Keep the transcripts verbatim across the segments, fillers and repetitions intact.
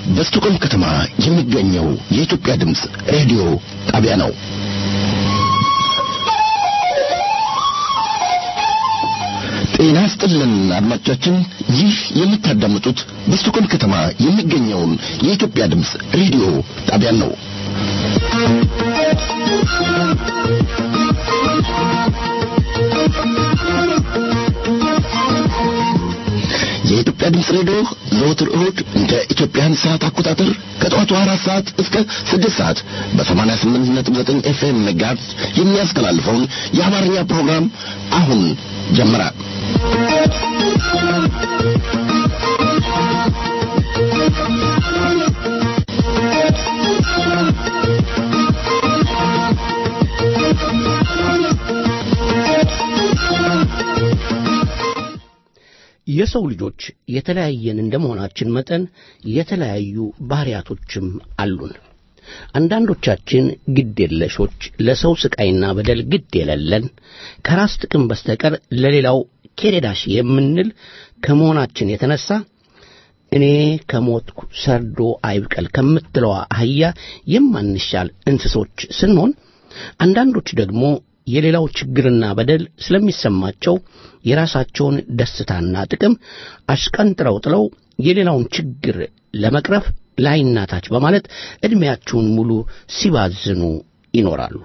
በስቱቆልም ከተማ የሚገኘው የኢትዮጵያ ድምጽ ሬዲዮ ጣቢያ ነው። ጤና ይስጥልን አድማጮቻችን፣ ይህ የምታዳምጡት በስቱቆልም ከተማ የሚገኘውን የኢትዮጵያ ድምጽ ሬዲዮ ጣቢያ ነው። የኢትዮጵያ ድምጽ ሬዲዮ ዘወትር እሁድ እንደ ኢትዮጵያን ሰዓት አቆጣጠር ከጠዋቱ አራት ሰዓት እስከ ስድስት ሰዓት በሰማንያ ስምንት ነጥብ ዘጠኝ ኤፍኤም ሜጋሄርዝ የሚያስተላልፈውን የአማርኛ ፕሮግራም አሁን ጀመረ። የሰው ልጆች የተለያየን እንደመሆናችን መጠን የተለያዩ ባህሪያቶችም አሉን። አንዳንዶቻችን ግድ የለሾች፣ ለሰው ስቃይና በደል ግድ የሌለን፣ ከራስ ጥቅም በስተቀር ለሌላው ኬሬዳሽ የምንል ከመሆናችን የተነሳ እኔ ከሞትኩ ሰርዶ አይብቀል ከምትለዋ አህያ የማንሻል እንስሶች ስንሆን፣ አንዳንዶች ደግሞ የሌላው ችግርና በደል ስለሚሰማቸው የራሳቸውን ደስታና ጥቅም አሽቀንጥረው ጥለው የሌላውን ችግር ለመቅረፍ ላይና ታች በማለት ዕድሜያቸውን ሙሉ ሲባዝኑ ይኖራሉ።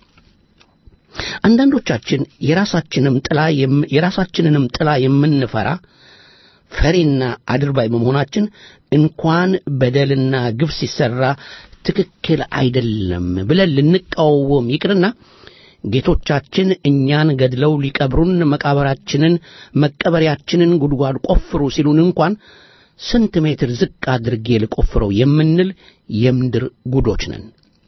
አንዳንዶቻችን የራሳችንንም ጥላ የራሳችንንም ጥላ የምንፈራ ፈሪና አድርባይ በመሆናችን እንኳን በደልና ግፍ ሲሰራ ትክክል አይደለም ብለን ልንቃወም ይቅርና ጌቶቻችን እኛን ገድለው ሊቀብሩን መቃብራችንን መቀበሪያችንን ጉድጓድ ቆፍሩ ሲሉን እንኳን ስንት ሜትር ዝቅ አድርጌ ልቆፍረው የምንል የምድር ጉዶች ነን።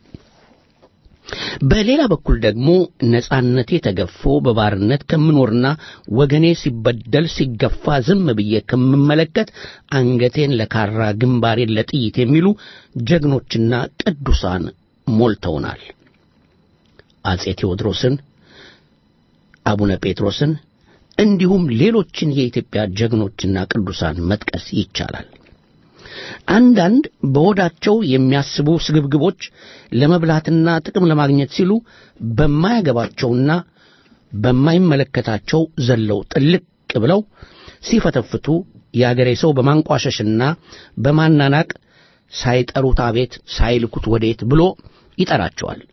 በሌላ በኩል ደግሞ ነጻነቴ ተገፎ በባርነት ከምኖርና ወገኔ ሲበደል ሲገፋ ዝም ብዬ ከምመለከት አንገቴን ለካራ ግንባሬን ለጥይት የሚሉ ጀግኖችና ቅዱሳን ሞልተውናል። አጼ ቴዎድሮስን፣ አቡነ ጴጥሮስን እንዲሁም ሌሎችን የኢትዮጵያ ጀግኖችና ቅዱሳን መጥቀስ ይቻላል። አንዳንድ በሆዳቸው የሚያስቡ ስግብግቦች ለመብላትና ጥቅም ለማግኘት ሲሉ በማያገባቸውና በማይመለከታቸው ዘለው ጥልቅ ብለው ሲፈተፍቱ የአገሬ ሰው በማንቋሸሽና በማናናቅ ሳይጠሩት አቤት ሳይልኩት ወዴት ብሎ ይጠራቸዋል።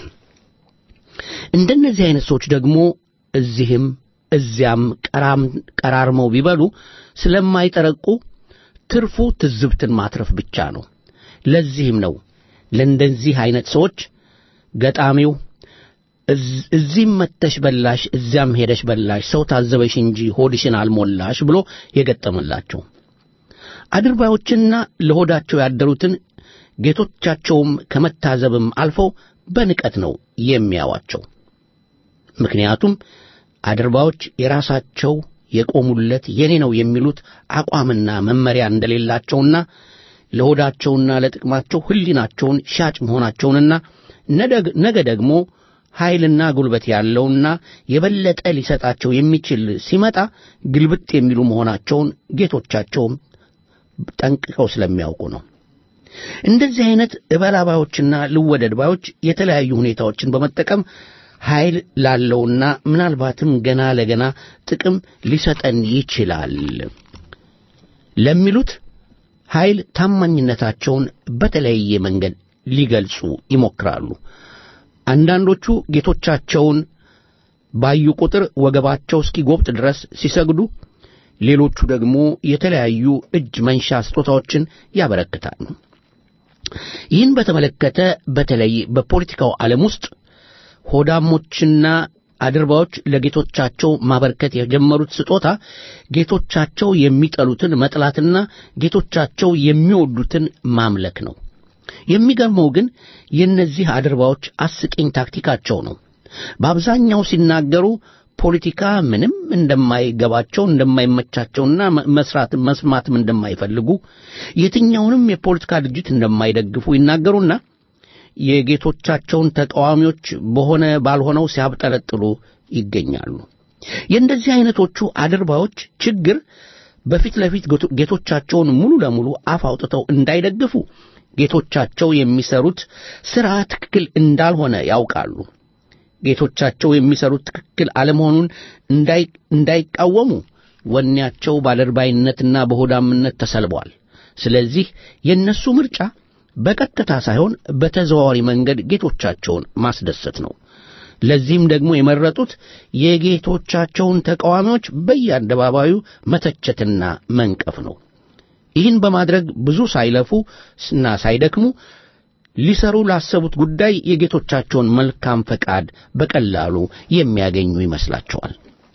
እንደነዚህ አይነት ሰዎች ደግሞ እዚህም እዚያም ቀራም ቀራርመው ቢበሉ ስለማይጠረቁ ትርፉ ትዝብትን ማትረፍ ብቻ ነው። ለዚህም ነው ለእንደዚህ አይነት ሰዎች ገጣሚው እዚህም መተሽ በላሽ እዚያም ሄደሽ በላሽ ሰው ታዘበሽ እንጂ ሆድሽን አልሞላሽ ብሎ የገጠመላቸው። አድርባዮችና ለሆዳቸው ያደሩትን ጌቶቻቸውም ከመታዘብም አልፈው በንቀት ነው የሚያዋቸው። ምክንያቱም አድርባዮች የራሳቸው የቆሙለት የኔ ነው የሚሉት አቋምና መመሪያ እንደሌላቸውና ለሆዳቸውና ለጥቅማቸው ህሊናቸውን ሻጭ መሆናቸውንና ነገ ደግሞ ኃይልና ጉልበት ያለውና የበለጠ ሊሰጣቸው የሚችል ሲመጣ ግልብጥ የሚሉ መሆናቸውን ጌቶቻቸውም ጠንቅቀው ስለሚያውቁ ነው። እንደዚህ አይነት እበላባዮችና ልወደድባዮች የተለያዩ ሁኔታዎችን በመጠቀም ኃይል ላለውና ምናልባትም ገና ለገና ጥቅም ሊሰጠን ይችላል ለሚሉት ኃይል ታማኝነታቸውን በተለያየ መንገድ ሊገልጹ ይሞክራሉ። አንዳንዶቹ ጌቶቻቸውን ባዩ ቁጥር ወገባቸው እስኪጎብጥ ድረስ ሲሰግዱ፣ ሌሎቹ ደግሞ የተለያዩ እጅ መንሻ ስጦታዎችን ያበረክታሉ። ይህን በተመለከተ በተለይ በፖለቲካው ዓለም ውስጥ ሆዳሞችና አድርባዮች ለጌቶቻቸው ማበርከት የጀመሩት ስጦታ ጌቶቻቸው የሚጠሉትን መጥላትና ጌቶቻቸው የሚወዱትን ማምለክ ነው። የሚገርመው ግን የእነዚህ አድርባዮች አስቂኝ ታክቲካቸው ነው። በአብዛኛው ሲናገሩ ፖለቲካ ምንም እንደማይገባቸው እንደማይመቻቸውና መስራት መስማትም እንደማይፈልጉ የትኛውንም የፖለቲካ ድርጅት እንደማይደግፉ ይናገሩና የጌቶቻቸውን ተቃዋሚዎች በሆነ ባልሆነው ሲያብጠለጥሉ ይገኛሉ። የእንደዚህ አይነቶቹ አድርባዮች ችግር በፊት ለፊት ጌቶቻቸውን ሙሉ ለሙሉ አፍ አውጥተው እንዳይደግፉ ጌቶቻቸው የሚሰሩት ሥራ ትክክል እንዳልሆነ ያውቃሉ። ጌቶቻቸው የሚሰሩት ትክክል አለመሆኑን እንዳይ እንዳይቃወሙ ወኔያቸው ባለርባይነትና በሆዳምነት ተሰልቧል። ስለዚህ የነሱ ምርጫ በቀጥታ ሳይሆን በተዘዋዋሪ መንገድ ጌቶቻቸውን ማስደሰት ነው። ለዚህም ደግሞ የመረጡት የጌቶቻቸውን ተቃዋሚዎች በየአደባባዩ መተቸትና መንቀፍ ነው። ይህን በማድረግ ብዙ ሳይለፉና ሳይደክሙ ሊሰሩ ላሰቡት ጉዳይ የጌቶቻቸውን መልካም ፈቃድ በቀላሉ የሚያገኙ ይመስላቸዋል።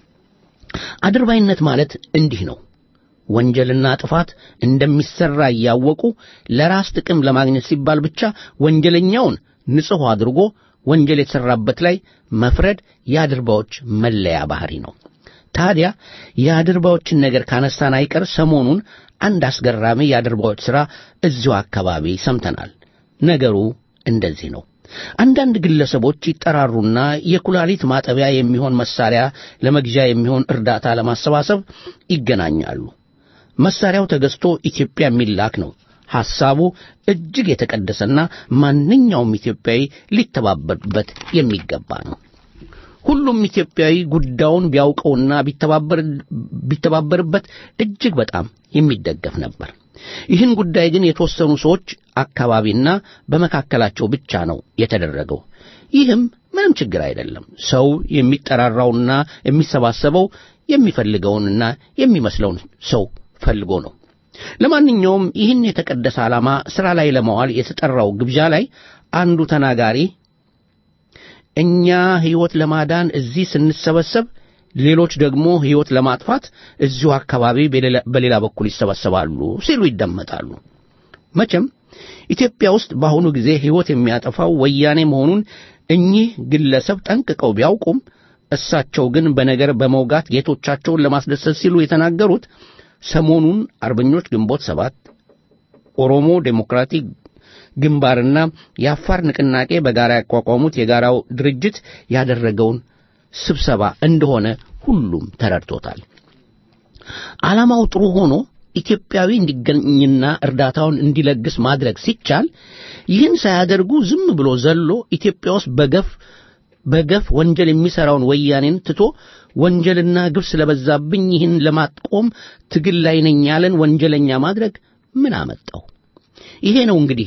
አድርባይነት ማለት እንዲህ ነው። ወንጀልና ጥፋት እንደሚሰራ ያወቁ ለራስ ጥቅም ለማግኘት ሲባል ብቻ ወንጀለኛውን ንጹሕ አድርጎ ወንጀል የተሰራበት ላይ መፍረድ የአድርባዎች መለያ ባህሪ ነው። ታዲያ የአድርባዎችን ነገር ካነሳን አይቀር ሰሞኑን አንድ አስገራሚ የአድርባዎች ሥራ እዚሁ አካባቢ ሰምተናል። ነገሩ እንደዚህ ነው። አንዳንድ ግለሰቦች ይጠራሩና የኩላሊት ማጠቢያ የሚሆን መሳሪያ ለመግዣ የሚሆን እርዳታ ለማሰባሰብ ይገናኛሉ። መሳሪያው ተገዝቶ ኢትዮጵያ የሚላክ ነው። ሐሳቡ እጅግ የተቀደሰና ማንኛውም ኢትዮጵያዊ ሊተባበርበት የሚገባ ነው። ሁሉም ኢትዮጵያዊ ጉዳዩን ቢያውቀውና ቢተባበር ቢተባበርበት እጅግ በጣም የሚደገፍ ነበር። ይህን ጉዳይ ግን የተወሰኑ ሰዎች አካባቢና በመካከላቸው ብቻ ነው የተደረገው። ይህም ምንም ችግር አይደለም። ሰው የሚጠራራውና የሚሰባሰበው የሚፈልገውንና የሚመስለውን ሰው ፈልጎ ነው። ለማንኛውም ይህን የተቀደሰ ዓላማ ሥራ ላይ ለማዋል የተጠራው ግብዣ ላይ አንዱ ተናጋሪ እኛ ሕይወት ለማዳን እዚህ ስንሰበሰብ ሌሎች ደግሞ ሕይወት ለማጥፋት እዚሁ አካባቢ በሌላ በኩል ይሰበሰባሉ ሲሉ ይደመጣሉ። መቼም ኢትዮጵያ ውስጥ በአሁኑ ጊዜ ሕይወት የሚያጠፋው ወያኔ መሆኑን እኚህ ግለሰብ ጠንቅቀው ቢያውቁም እሳቸው ግን በነገር በመውጋት ጌቶቻቸውን ለማስደሰት ሲሉ የተናገሩት ሰሞኑን አርበኞች ግንቦት ሰባት፣ ኦሮሞ ዴሞክራቲክ ግንባርና የአፋር ንቅናቄ በጋራ ያቋቋሙት የጋራው ድርጅት ያደረገውን ስብሰባ እንደሆነ ሁሉም ተረድቶታል። ዓላማው ጥሩ ሆኖ ኢትዮጵያዊ እንዲገኝና እርዳታውን እንዲለግስ ማድረግ ሲቻል ይህን ሳያደርጉ ዝም ብሎ ዘሎ ኢትዮጵያ ውስጥ በገፍ በገፍ ወንጀል የሚሰራውን ወያኔን ትቶ ወንጀልና ግፍ ስለበዛብኝ ይህን ለማጥቆም ትግል ላይ ነኝ ያለን ወንጀለኛ ማድረግ ምን አመጣው? ይሄ ነው እንግዲህ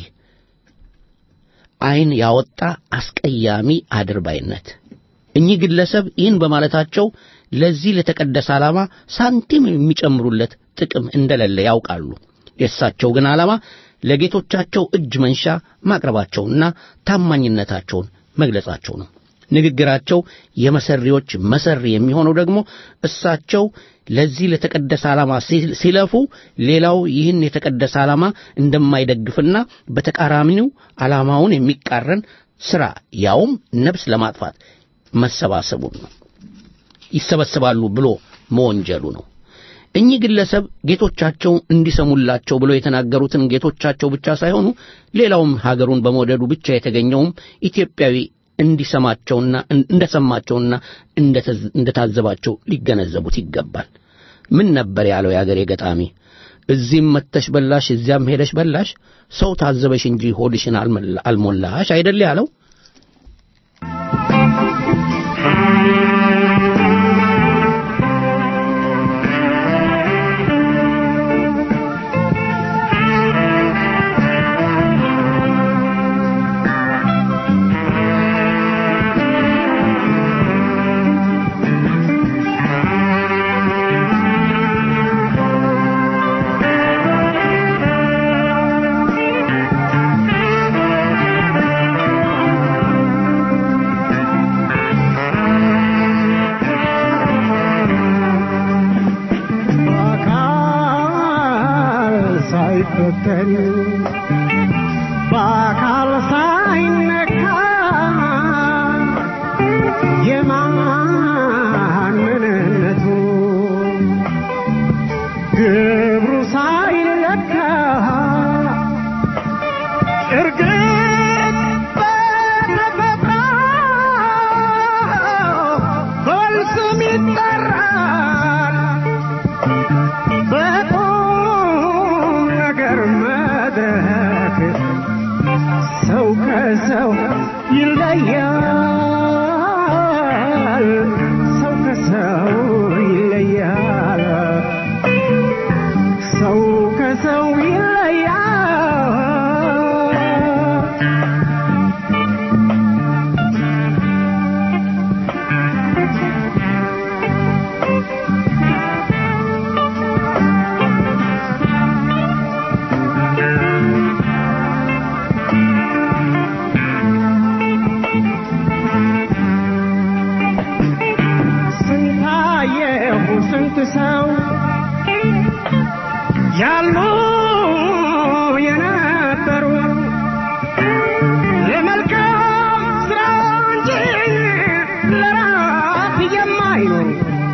አይን ያወጣ አስቀያሚ አድርባይነት። እኚህ ግለሰብ ይህን በማለታቸው ለዚህ ለተቀደሰ ዓላማ ሳንቲም የሚጨምሩለት ጥቅም እንደሌለ ያውቃሉ። የእሳቸው ግን ዓላማ ለጌቶቻቸው እጅ መንሻ ማቅረባቸውና ታማኝነታቸውን መግለጻቸው ነው። ንግግራቸው የመሰሪዎች መሰሪ የሚሆነው ደግሞ እሳቸው ለዚህ ለተቀደሰ ዓላማ ሲለፉ ሌላው ይህን የተቀደሰ ዓላማ እንደማይደግፍና በተቃራኒው ዓላማውን የሚቃረን ሥራ ያውም ነፍስ ለማጥፋት መሰባሰቡ ነው ይሰበሰባሉ ብሎ መወንጀሉ ነው። እኚህ ግለሰብ ጌቶቻቸው እንዲሰሙላቸው ብሎ የተናገሩትን ጌቶቻቸው ብቻ ሳይሆኑ ሌላውም ሀገሩን በመውደዱ ብቻ የተገኘውም ኢትዮጵያዊ እንዲሰማቸውና እንደሰማቸውና እንደታዘባቸው ሊገነዘቡት ይገባል። ምን ነበር ያለው ያገሬ ገጣሚ? እዚህም መተሽ በላሽ እዚያም ሄደሽ በላሽ፣ ሰው ታዘበሽ እንጂ ሆድሽን አልሞላሽ አይደል ያለው? ከሰው ይለያል ሰው ከሰው ይለያል ሰው ከሰው ሰው ያሉ የነበሩ ለመልካም ስራ እንጂ ለራስ የማይኖሩ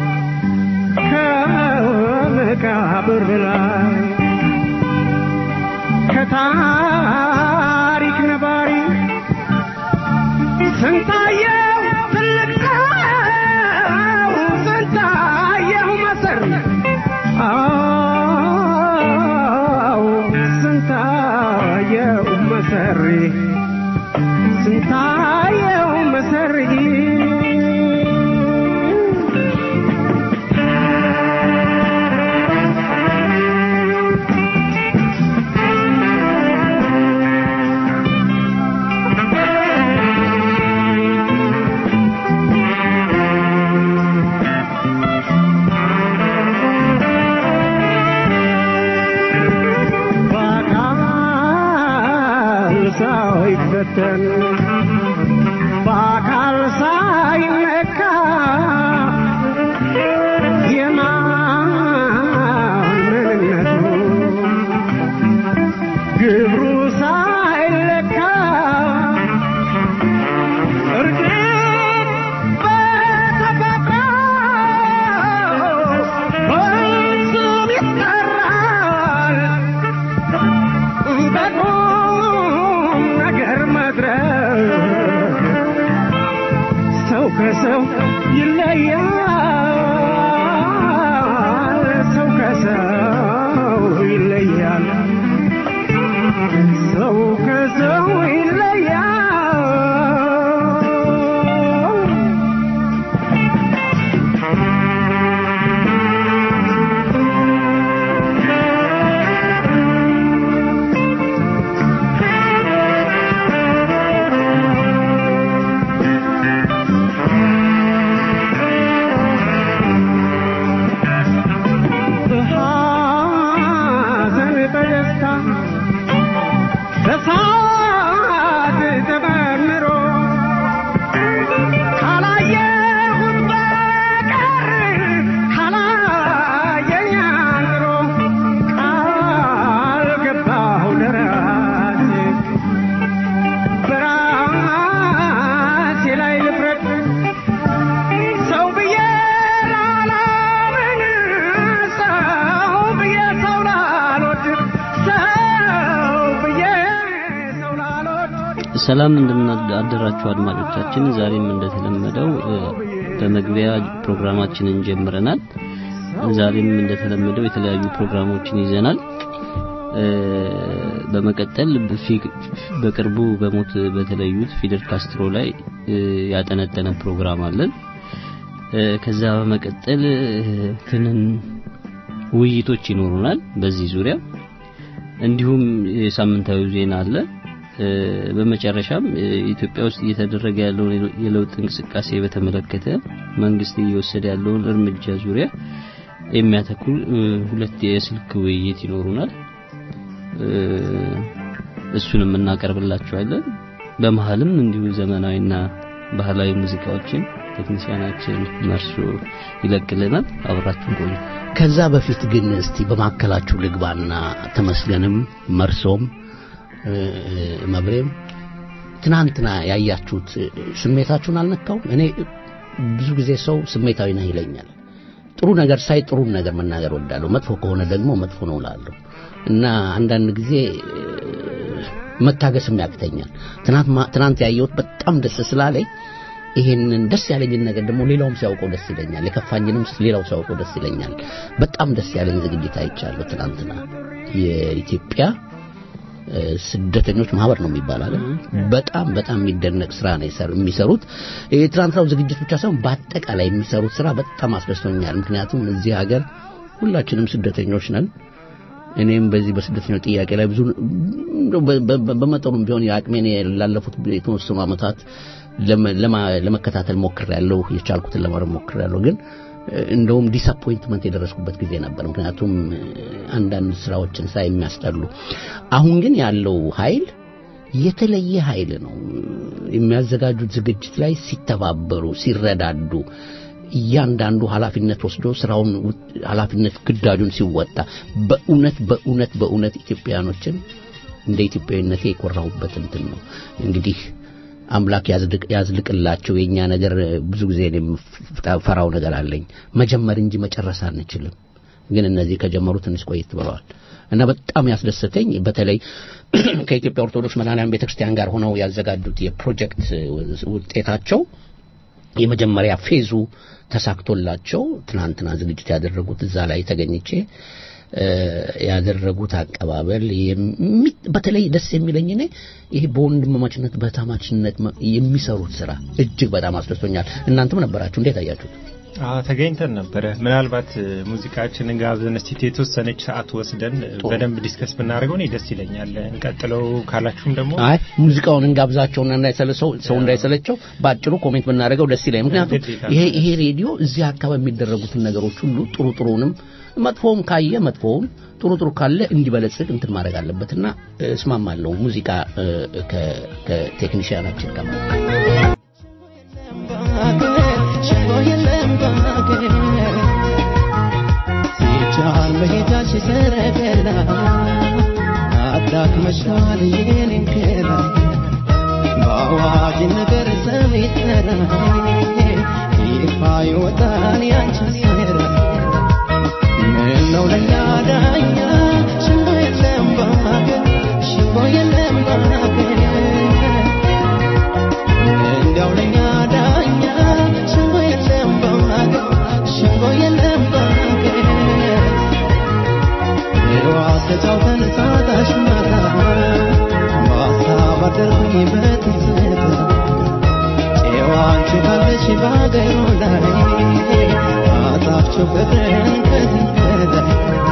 ከመቃብር በላይ ከታሪክ ነባሪ ስንታየው ትልቅ ሰው ስንታየው መሰሪ አው ስንታየው መሰሪ ስንታየው መሰሪ ሳይፈተን በአካል ሳይነካ የማን ምንነቱ ግብሩ ሳይለካ እርግጥ በተፈጥሮ በስም ይጠራል ሰው ከሰው ይለያል ሰው ከሰው ይለያል ሰው ከሰው ይለያል ሰላም እንደምናደራችሁ አድማጮቻችን ዛሬም እንደተለመደው በመግቢያ ፕሮግራማችንን ጀምረናል ዛሬም እንደተለመደው የተለያዩ ፕሮግራሞችን ይዘናል በመቀጠል በቅርቡ በሞት በተለዩት ፊደል ካስትሮ ላይ ያጠነጠነ ፕሮግራም አለን ከዛ በመቀጠል ትንን ውይይቶች ይኖሩናል በዚህ ዙሪያ እንዲሁም የሳምንታዊ ዜና አለ በመጨረሻም ኢትዮጵያ ውስጥ እየተደረገ ያለው የለውጥ እንቅስቃሴ በተመለከተ መንግስት እየወሰደ ያለው እርምጃ ዙሪያ የሚያተኩር ሁለት የስልክ ውይይት ይኖሩናል እሱንም እናቀርብላችኋለን በመሃልም እንዲሁ ዘመናዊና ባህላዊ ሙዚቃዎችን ቴክኒሻናችን መርሶ ይለቅልናል አብራችሁን ቆዩ ከዛ በፊት ግን እስቲ በማከላችሁ ልግባና ተመስገንም መርሶም መብሬም ትናንትና ያያችሁት ስሜታችሁን አልነካው እኔ ብዙ ጊዜ ሰው ስሜታዊ ነው ይለኛል ጥሩ ነገር ሳይ ጥሩ ነገር መናገር ወዳለሁ መጥፎ ከሆነ ደግሞ መጥፎ ነው እላለሁ እና አንዳንድ ጊዜ መታገስም ያቅተኛል ትናንት ትናንት ያየሁት በጣም ደስ ስላለኝ ይሄንን ደስ ያለኝን ነገር ደግሞ ሌላውም ሲያውቀው ደስ ይለኛል የከፋኝንም ሌላው ሲያውቀው ደስ ይለኛል በጣም ደስ ያለኝ ዝግጅት አይቻለሁ ትናንትና የኢትዮጵያ ስደተኞች ማህበር ነው የሚባለው በጣም በጣም የሚደነቅ ስራ ነው የሚሰሩት የትራንስራው ዝግጅት ብቻ ሳይሆን በአጠቃላይ የሚሰሩት ስራ በጣም አስደስቶኛል ምክንያቱም እዚህ ሀገር ሁላችንም ስደተኞች ነን እኔም በዚህ በስደተኞች ጥያቄ ላይ ብዙ በመጠኑም ቢሆን ያቅሜን ላለፉት የተወሰኑ አመታት ለመከታተል ሞክሬያለሁ የቻልኩትን ለማድረግ ሞክሬያለሁ ግን እንደውም ዲስአፖይንትመንት የደረስኩበት ጊዜ ነበር ምክንያቱም አንዳንድ ስራዎችን ሳይ የሚያስጠሉ አሁን ግን ያለው ኃይል የተለየ ኃይል ነው የሚያዘጋጁት ዝግጅት ላይ ሲተባበሩ ሲረዳዱ እያንዳንዱ ኃላፊነት ወስዶ ስራውን ኃላፊነት ግዳጁን ሲወጣ በእውነት በእውነት በእውነት ኢትዮጵያኖችን እንደ ኢትዮጵያዊነቴ የኮራሁበት እንትን ነው እንግዲህ አምላክ ያዝልቅ ያዝልቅላቸው የኛ ነገር ብዙ ጊዜ እኔም ፈራው ነገር አለኝ መጀመር እንጂ መጨረስ አንችልም ግን እነዚህ ከጀመሩ ትንሽ ቆይት ብለዋል እና በጣም ያስደሰተኝ በተለይ ከኢትዮጵያ ኦርቶዶክስ መድኃኔዓለም ቤተክርስቲያን ጋር ሆነው ያዘጋጁት የፕሮጀክት ውጤታቸው የመጀመሪያ ፌዙ ተሳክቶላቸው ትናንትና ዝግጅት ያደረጉት እዛ ላይ ተገኝቼ ያደረጉት አቀባበል በተለይ ደስ የሚለኝ እኔ ይሄ በወንድማማችነት በታማችነት የሚሰሩት ስራ እጅግ በጣም አስደስቶኛል እናንተም ነበራችሁ እንዴት አያችሁት አዎ ተገኝተን ነበር ምናልባት ሙዚቃችንን ጋብዘን እስቲ የተወሰነች ሰዓት ወስደን በደንብ ዲስከስ ብናደርገው ነው ደስ ይለኛል እንቀጥለው ካላችሁም ደግሞ አይ ሙዚቃውን እንጋብዛቸውና እንዳይሰለቸው ሰው እንዳይሰለቸው ባጭሩ ኮሜንት ብናደርገው ደስ ይለኛል ምክንያቱም ይሄ ይሄ ሬዲዮ እዚህ አካባቢ የሚደረጉትን ነገሮች ሁሉ ጥሩ ጥሩንም መጥፎም ካየ መጥፎም ጥሩ ጥሩ ካለ እንዲበለጽግ እንትን ማድረግ አለበትና እስማማለሁ ሙዚቃ ከቴክኒሻናችን ጋር ሲቻል መሄጃሽ ሰረገላ አዳክ መሻል የኔን ከላ ባዋጅ ነገር ሰሚተራ ይፋ ይወጣን ያንቺ ሰራ ምነው ለኛ ዳኛ ሽቦ የለም ባገር ሽቦ የለም ባገር እንደው ለኛ ዳኛ ሽቦ የለም ባገር ሽቦ የለም ባገር የዋስ ተጫውተን ሳታሽ ማታ ማሳብ አደርኩኝ በትዝታ ጨዋንቺ ካለሽ ባገሩ ላይ አጣፍቸው ፍቅርን ከዚህ ከላይ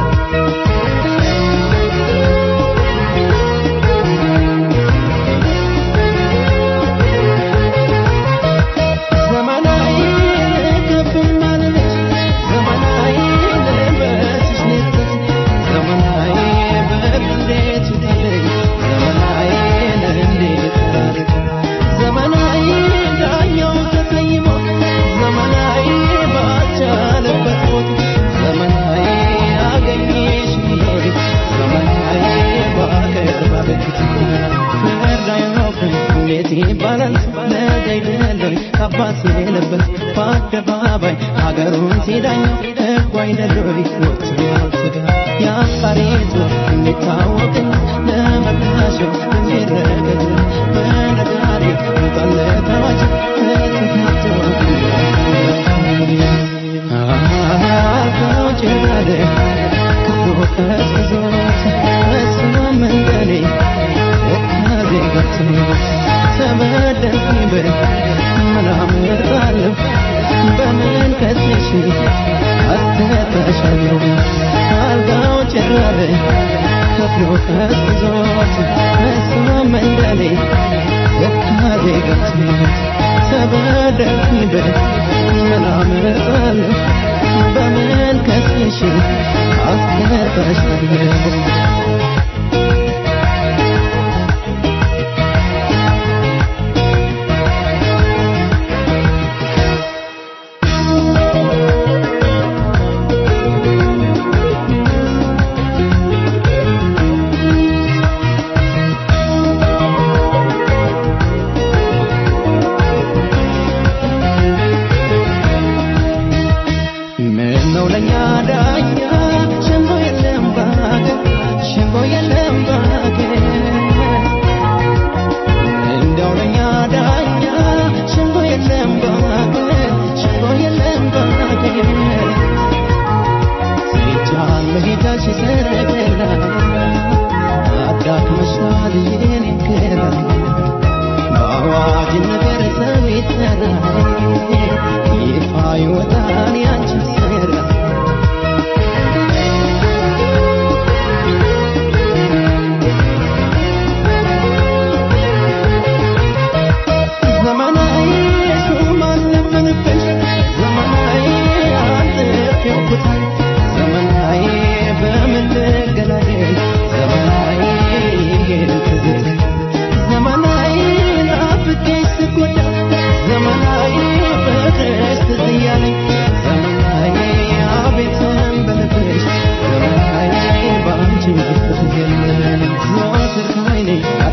balance ነገይ ደለይ አባስ የለበት በአደባባይ ሀገሩን ሲዳኝ እጓይ ደለይ ወጥቶ ያፋሬቱ እንዲታወቅን ለመካሸው የሚረገድ በነጋሪ በለታዋች ተካቶ አዎ ጀራደ ከፎከስ ዞት መስመንደኔ ወካዜ ገትነ ተመደኝ በ ምናምርታለሁ በምን ከስሽ አስተታሻለሁ አልጋው ጭራለ ከፍሎ ከስዞት እሱም መንደሌ ወካዜ ገትነ ተመደኝ በ ምናምርታለሁ በምን ከስሽ አስተታሻለሁ ሽንቦ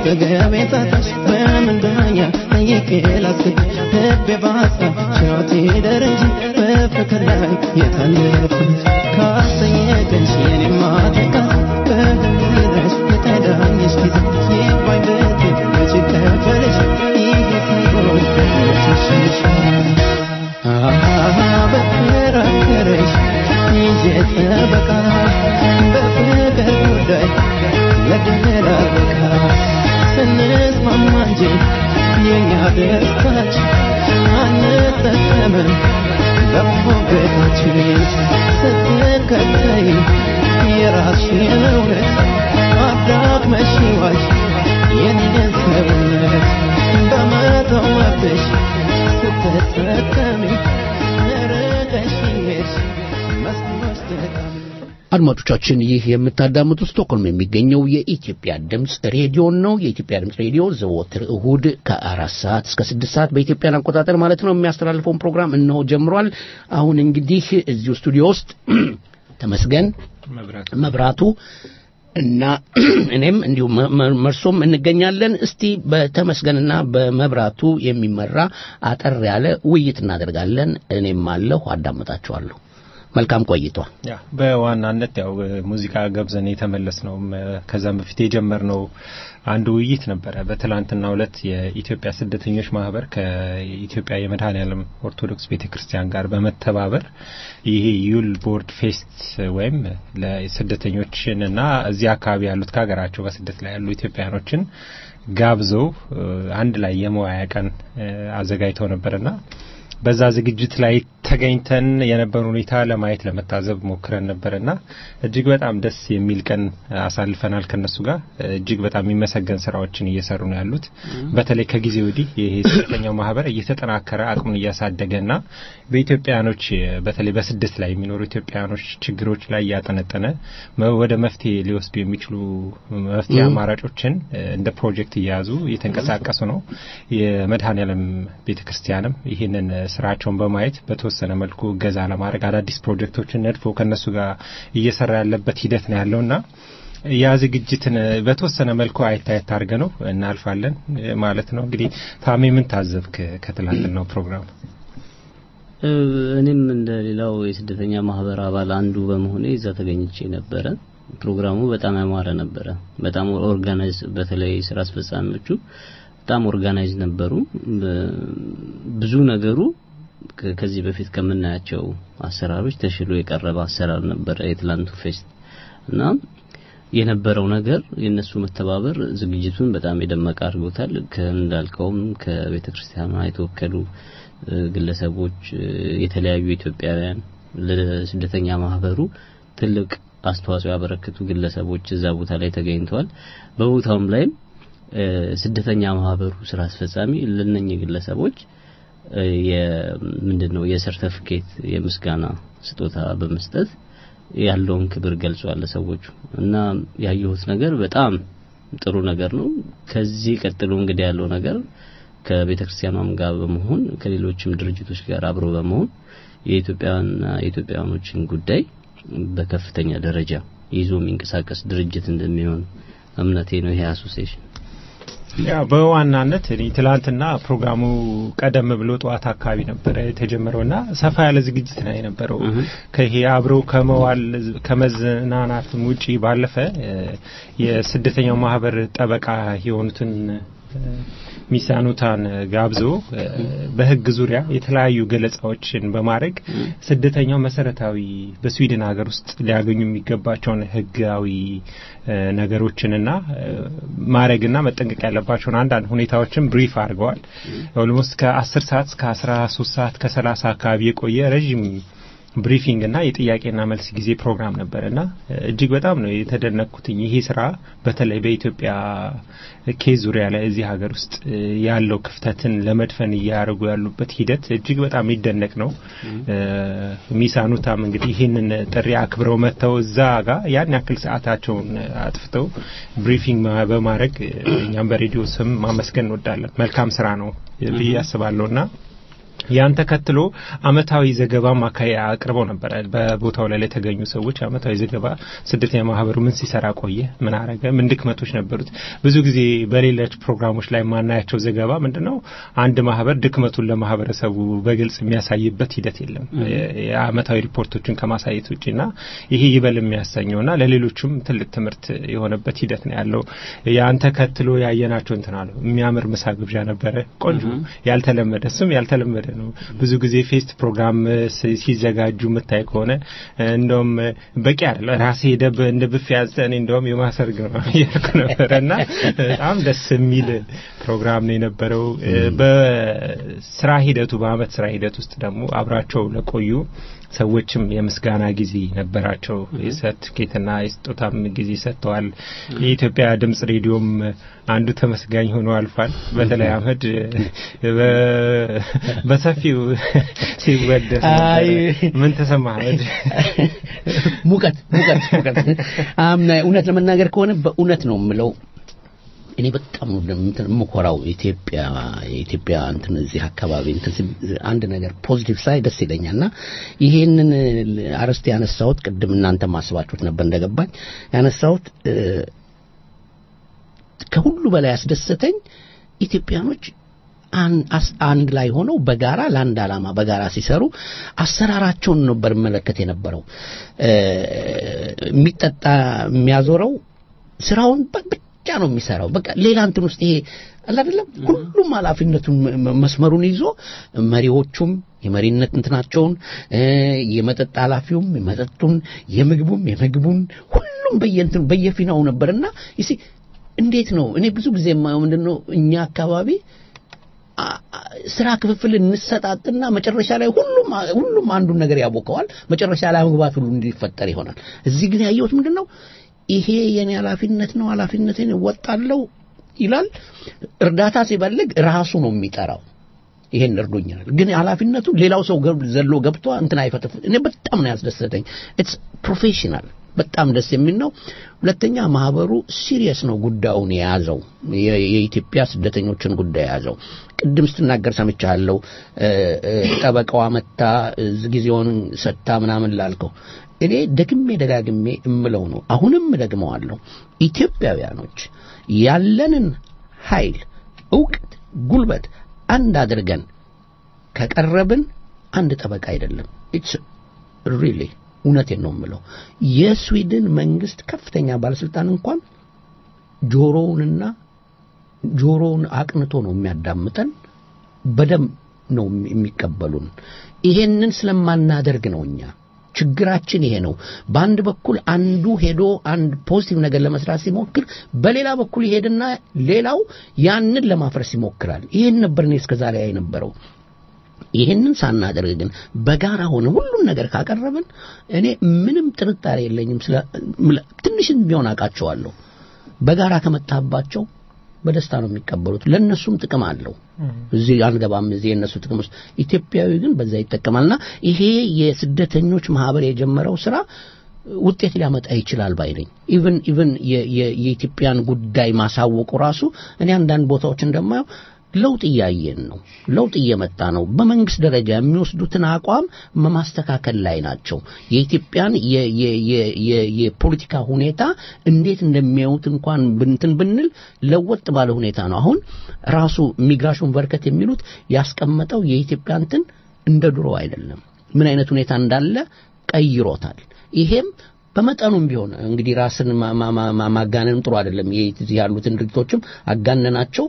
በገበታሽ በምንዳኛ ጠይቄላስ ልቤ ባሳ ቻውቲ ደረጃ በፍቅር ላይ የታለፍኩት ካሰየቀሽ የኔማ ተካት በገበታሽ የታዳኝሽ ጊዜ ይባኝ በቴ መቼ ከፈለሽ ይሄ ሳይሆን ተሽሽ በፍራከረሽ ይጀጠበቃ በፍቅር ጉዳይ ለገላ በቃ ስንስማማ እንጂ የኛ ደስታችን አንጠቀምም በሞገታችን ስትከተይ የራስሽን እውነት አዳክመሽ ዋሽ የኔን ሰውነት በመተው መብትሽ ስትጠቀሚ ርቀሽ ሄድሽ መስሎሽ ጠቃሚ አድማጮቻችን ይህ የምታዳምጡት ስቶክሆልም የሚገኘው የኢትዮጵያ ድምጽ ሬዲዮ ነው። የኢትዮጵያ ድምጽ ሬዲዮ ዘወትር እሁድ ከአራት ሰዓት እስከ ስድስት ሰዓት በኢትዮጵያ አቆጣጠር ማለት ነው የሚያስተላልፈውን ፕሮግራም እነሆ ጀምሯል። አሁን እንግዲህ እዚሁ ስቱዲዮ ውስጥ ተመስገን መብራቱ እና እኔም እንዲሁ መርሶም እንገኛለን። እስቲ በተመስገንና በመብራቱ የሚመራ አጠር ያለ ውይይት እናደርጋለን። እኔም አለሁ አዳምጣችኋለሁ። መልካም ቆይቷ። ያ በዋናነት ያው ሙዚቃ ገብዘን የተመለስነው ከዛም በፊት የጀመርነው አንድ ውይይት ነበረ። በትላንትናው ዕለት የኢትዮጵያ ስደተኞች ማህበር ከኢትዮጵያ የመድኃኔዓለም ኦርቶዶክስ ቤተክርስቲያን ጋር በመተባበር ይሄ ዩል ቦርድ ፌስት ወይም ለስደተኞችንና እዚህ አካባቢ ያሉት ከሀገራቸው በስደት ላይ ያሉ ኢትዮጵያኖችን ጋብዘው አንድ ላይ የመዋያ ቀን አዘጋጅተው ነበርና በዛ ዝግጅት ላይ ተገኝተን የነበረው ሁኔታ ለማየት ለመታዘብ ሞክረን ነበርና እጅግ በጣም ደስ የሚል ቀን አሳልፈናል ከነሱ ጋር። እጅግ በጣም የሚመሰገን ስራዎችን እየሰሩ ነው ያሉት። በተለይ ከጊዜ ወዲህ ይሄ ስደተኛው ማህበር እየተጠናከረ አቅሙን እያሳደገና በኢትዮጵያኖች በተለይ በስደት ላይ የሚኖሩ ኢትዮጵያኖች ችግሮች ላይ ያጠነጠነ ወደ መፍትሄ ሊወስዱ የሚችሉ መፍትሄ አማራጮችን እንደ ፕሮጀክት እያያዙ እየተንቀሳቀሱ ነው። የመድኃኔዓለም ቤተክርስቲያንም ይሄንን ስራቸውን በማየት በተወሰነ መልኩ ገዛ ለማድረግ አዳዲስ ፕሮጀክቶችን ነድፎ ከነሱ ጋር እየሰራ ያለበት ሂደት ነው ያለውና ያ ዝግጅትን በተወሰነ መልኩ አይታየት አድርገ ነው እናልፋለን ማለት ነው። እንግዲህ ታሜ ምን ታዘብክ ከትላንትናው ፕሮግራም? እኔም እንደሌላው የስደተኛ ማህበር አባል አንዱ በመሆኔ እዛ ተገኝቼ ነበረ። ፕሮግራሙ በጣም ያማረ ነበረ። በጣም ኦርጋናይዝ በተለይ ስራ አስፈጻሚዎቹ በጣም ኦርጋናይዝ ነበሩ። ብዙ ነገሩ ከዚህ በፊት ከምናያቸው አሰራሮች ተሽሎ የቀረበ አሰራር ነበር የትላንቱ ፌስት እና የነበረው ነገር የነሱ መተባበር ዝግጅቱን በጣም የደመቀ አድርጎታል። ከእንዳልከውም ከቤተክርስቲያኗ የተወከሉ ግለሰቦች የተለያዩ ኢትዮጵያውያን ለስደተኛ ማህበሩ ትልቅ አስተዋጽኦ ያበረከቱ ግለሰቦች እዛ ቦታ ላይ ተገኝተዋል። በቦታውም ላይ ስደተኛ ማህበሩ ስራ አስፈጻሚ ለነኚህ ግለሰቦች የምንድነው የሰርቲፊኬት የምስጋና ስጦታ በመስጠት ያለውን ክብር ገልጿል ለሰዎቹ እና ያየሁት ነገር በጣም ጥሩ ነገር ነው። ከዚህ ቀጥሎ እንግዲህ ያለው ነገር ከቤተክርስቲያኗም ጋር በመሆን ከሌሎችም ድርጅቶች ጋር አብሮ በመሆን የኢትዮጵያና የኢትዮጵያኖችን ጉዳይ በከፍተኛ ደረጃ ይዞ የሚንቀሳቀስ ድርጅት እንደሚሆን እምነቴ ነው። ይሄ አሶሲዬሽን ያ በዋናነት እኔ ትላንትና ፕሮግራሙ ቀደም ብሎ ጧት አካባቢ ነበር የተጀመረውና ሰፋ ያለ ዝግጅት ነው የነበረው። ከይሄ አብረው ከመዋል ከመዝናናት ውጪ ባለፈ የስደተኛው ማህበር ጠበቃ የሆኑትን ሚሳኑታን ጋብዞ በህግ ዙሪያ የተለያዩ ገለጻዎችን በማድረግ ስደተኛው መሰረታዊ በስዊድን ሀገር ውስጥ ሊያገኙ የሚገባቸውን ህጋዊ ነገሮችንና ማረግና መጠንቀቅ ያለባቸውን አንዳንድ ሁኔታዎችን ብሪፍ አድርገዋል። ኦልሞስት ከአስር ሰዓት እስከ አስራ ሶስት ሰዓት ከሰላሳ አካባቢ የቆየ ረጅም ብሪፊንግ እና የጥያቄና መልስ ጊዜ ፕሮግራም ነበርና እጅግ በጣም ነው የተደነቅኩት። ይሄ ስራ በተለይ በኢትዮጵያ ኬዝ ዙሪያ ላይ እዚህ ሀገር ውስጥ ያለው ክፍተትን ለመድፈን ያያርጉ ያሉበት ሂደት እጅግ በጣም ይደነቅ ነው። ሚሳኑታም እንግዲህ ይሄንን ጥሪ አክብረው መተው እዛ ጋር ያን ያክል ሰዓታቸውን አጥፍተው ብሪፊንግ በማድረግ እኛም በሬዲዮ ስም ማመስገን እንወዳለን። መልካም ስራ ነው ብዬ አስባለሁና ያን ተከትሎ አመታዊ ዘገባ ማካያ አቅርበው ነበር በቦታው ላይ ለተገኙ ሰዎች አመታዊ ዘገባ ስደተኛ ማህበሩ ምን ሲሰራ ቆየ ምን አረገ ምን ድክመቶች ነበሩት ብዙ ጊዜ በሌሎች ፕሮግራሞች ላይ ማናያቸው ዘገባ ምንድነው አንድ ማህበር ድክመቱን ለማህበረሰቡ በግልጽ የሚያሳይበት ሂደት የለም የአመታዊ ሪፖርቶችን ከማሳየት ውጪና ይሄ ይበል የሚያሰኘውና ለሌሎችም ትልቅ ትምህርት የሆነበት ሂደት ነው ያለው ያን ተከትሎ ያየናቸው እንተናል የሚያምር ምሳ ግብዣ ነበረ ቆንጆ ያልተለመደ ስም ያልተለመደ ነው ብዙ ጊዜ ፌስት ፕሮግራም ሲዘጋጁ መታይ ከሆነ እንደውም በቂ አይደለ ራሴ ደብ እንደ ብፍ ያዘን እንደውም የማሰርግ ነው ያከነበረና በጣም ደስ የሚል ፕሮግራም ነው የነበረው በስራ ሂደቱ በአመት ስራ ሂደት ውስጥ ደግሞ አብራቸው ለቆዩ ሰዎችም የምስጋና ጊዜ ነበራቸው የሰርቲፊኬትና የስጦታም ጊዜ ሰጥተዋል የኢትዮጵያ ድምጽ ሬዲዮም አንዱ ተመስጋኝ ሆኖ አልፏል በተለይ አመድ በሰፊው ሲወደስ ምን ተሰማህ ሙቀት ሙቀት ሙቀት አምና እውነት ለመናገር ከሆነ በእውነት ነው የምለው እኔ በጣም ምኮራው ኢትዮጵያ ኢትዮጵያ እንትን እዚህ አካባቢ እንትን አንድ ነገር ፖዚቲቭ ሳይ ደስ ይለኛልና ይሄንን አርስቲ ያነሳውት ቅድም እናንተ ማስባችሁት ነበር እንደገባኝ ያነሳውት ከሁሉ በላይ ያስደሰተኝ ኢትዮጵያኖች አንድ ላይ ሆነው በጋራ ለአንድ ዓላማ በጋራ ሲሰሩ አሰራራቸውን ነበር መለከት የነበረው የሚጠጣ የሚያዞረው ስራውን ብቻ ነው የሚሰራው በቃ ሌላ እንትን ውስጥ ይሄ አይደለም ሁሉም ኃላፊነቱን መስመሩን ይዞ መሪዎቹም የመሪነት እንትናቸውን የመጠጥ ኃላፊውም የመጠጡን የምግቡም የምግቡን ሁሉም በየእንትን በየፊናው ነበርና ይሲ እንዴት ነው እኔ ብዙ ጊዜ የማየው ምንድነው እኛ አካባቢ ስራ ክፍፍል እንሰጣጥና መጨረሻ ላይ ሁሉም ሁሉም አንዱን ነገር ያቦከዋል መጨረሻ ላይ መግባት ሁሉ እንዲፈጠር ይሆናል እዚህ ግን ያየሁት ምንድነው ይሄ የኔ ኃላፊነት ነው ኃላፊነቴን ወጣለው ይላል እርዳታ ሲፈልግ ራሱ ነው የሚጠራው ይሄን እርዱኛል ግን ኃላፊነቱ ሌላው ሰው ዘሎ ገብቶ እንትን አይፈተፍ እኔ በጣም ነው ያስደሰተኝ ኢትስ ፕሮፌሽናል በጣም ደስ የሚል ነው ሁለተኛ ማህበሩ ሲሪየስ ነው ጉዳዩን የያዘው የኢትዮጵያ ስደተኞችን ጉዳይ የያዘው ቅድም ስትናገር ሰምቻለሁ ጠበቃው አመጣ ጊዜውን ሰጣ ምናምን ላልከው እኔ ደግሜ ደጋግሜ እምለው ነው አሁንም ደግመዋለሁ ኢትዮጵያውያኖች ያለንን ኃይል ዕውቀት ጉልበት አንድ አድርገን ከቀረብን አንድ ጠበቃ አይደለም ኢትስ ሪሊ እውነቴን ነው የምለው የስዊድን መንግስት ከፍተኛ ባለስልጣን እንኳን ጆሮውንና ጆሮውን አቅንቶ ነው የሚያዳምጠን በደም ነው የሚቀበሉን ይሄንን ስለማናደርግ ነው እኛ ችግራችን ይሄ ነው በአንድ በኩል አንዱ ሄዶ አንድ ፖዚቲቭ ነገር ለመስራት ሲሞክር በሌላ በኩል ይሄድና ሌላው ያንን ለማፍረስ ይሞክራል ይሄን ነበር ነው እስከዛሬ አይነበረው ይሄንን ሳናደርግ ግን በጋራ ሆነ ሁሉን ነገር ካቀረብን እኔ ምንም ጥርጣሬ የለኝም ስለ ትንሽም ቢሆን አቃቸዋለሁ በጋራ ከመጣባቸው በደስታ ነው የሚቀበሉት ለነሱም ጥቅም አለው እዚህ አንገባም እዚህ የነሱ ጥቅም ውስጥ ኢትዮጵያዊ ግን በዛ ይተከማልና ይሄ የስደተኞች ማህበር የጀመረው ስራ ውጤት ሊያመጣ ይችላል ባይነኝ ኢቭን ኢቭን የኢትዮጵያን ጉዳይ ማሳወቁ ራሱ እኔ አንዳንድ ቦታዎች እንደማየው ለውጥ ያየን ነው ለውጥ እየመጣ ነው በመንግስት ደረጃ የሚወስዱትን አቋም ማስተካከል ላይ ናቸው የኢትዮጵያን የፖለቲካ ሁኔታ እንዴት እንደሚያዩት እንኳን ብንትን ብንል ለወጥ ባለ ሁኔታ ነው አሁን ራሱ ሚግራሽን በርከት የሚሉት ያስቀመጠው የኢትዮጵያ እንትን እንደ ድሮ አይደለም ምን አይነት ሁኔታ እንዳለ ቀይሮታል ይሄም በመጠኑም ቢሆን እንግዲህ ራስን ማጋነንም ጥሩ አይደለም የዚህ ያሉትን ድርጅቶችም አጋነናቸው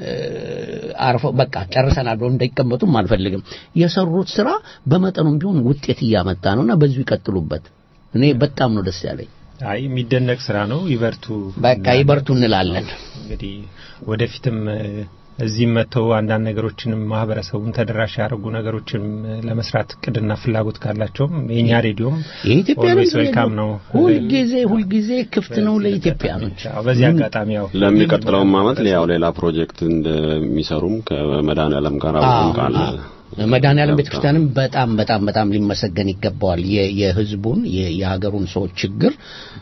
አርፎ በቃ ጨርሰናል ብለው እንዳይቀመጡም አልፈልግም የሰሩት ስራ በመጠኑም ቢሆን ውጤት ያመጣ ነውና በዚሁ ይቀጥሉበት እኔ በጣም ነው ደስ ያለኝ አይ የሚደነቅ ስራ ነው ይበርቱ በቃ ይበርቱ እንላለን እንግዲህ ወደፊትም እዚህ መተው አንዳንድ ነገሮችንም ማህበረሰቡን ተደራሽ ያደርጉ ነገሮችን ለመስራት ቅድና ፍላጎት ካላቸው የኛ ሬዲዮም ኢትዮጵያኖች ዌልካም ነው ሁሉ ጊዜ ሁሉ ጊዜ ክፍት ነው ለኢትዮጵያኖች በዚህ አጋጣሚ ያው ለሚቀጥለው ማመት ያው ሌላ ፕሮጀክት እንደሚሰሩም ከመድኃኔዓለም ጋር አብረን ካለ መድኃኔዓለም ቤተክርስቲያንም በጣም በጣም በጣም ሊመሰገን ይገባዋል የህዝቡን የሀገሩን ሰዎች ችግር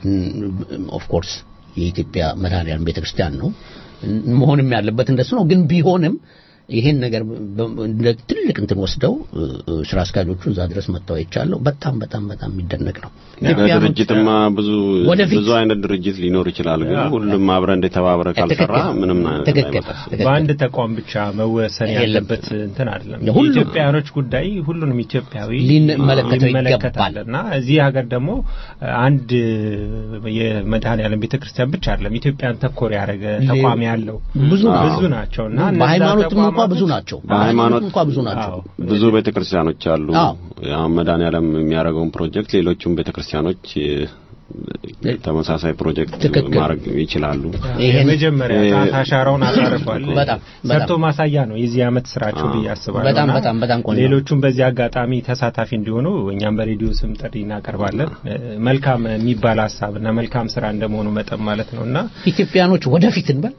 ኦፍ ኮርስ የኢትዮጵያ መድኃኔዓለም ቤተክርስቲያን ነው መሆንም ያለበት እንደሱ ነው ግን ቢሆንም ይሄን ነገር እንደ ትልቅ እንትን ወስደው ስራ አስኪያጆቹ እዛ ድረስ መጥተው አይቻለሁ። በጣም በጣም በጣም የሚደነቅ ነው። ድርጅትማ ብዙ ብዙ አይነት ድርጅት ሊኖር ይችላል፣ ግን ሁሉም አብረን እንደተባበረ ካልሰራ ምንም ተገከለ በአንድ ተቋም ብቻ መወሰን ያለበት እንትን አይደለም። የኢትዮጵያኖች ጉዳይ ሁሉንም ኢትዮጵያዊ ሊመለከተው ይገባልና እዚህ ሀገር ደግሞ አንድ የመድኃኔዓለም ቤተክርስቲያን ብቻ አይደለም ኢትዮጵያን ተኮር ያደረገ ተቋም ያለው ብዙ ብዙ ናቸውና በሃይማኖትም እንኳን ብዙ ናቸው። በሃይማኖት እንኳን ብዙ ናቸው። ብዙ ቤተክርስቲያኖች አሉ። ያ መድኃኔዓለም የሚያደርገውን ፕሮጀክት ሌሎችም ቤተክርስቲያኖች ተመሳሳይ ፕሮጀክት ማድረግ ይችላሉ። የመጀመሪያ ታሻራውን አሳርፏል። በጣም ሰርቶ ማሳያ ነው የዚህ አመት ስራቸው ብያስባለሁ። በጣም በጣም በጣም ቆንጆ። ሌሎቹም በዚህ አጋጣሚ ተሳታፊ እንዲሆኑ እኛም በሬዲዮ ስም ጥሪ እናቀርባለን። መልካም የሚባል ሐሳብና መልካም ስራ እንደመሆኑ መጠን ማለት ነውና ኢትዮጵያኖች ወደፊት እንበል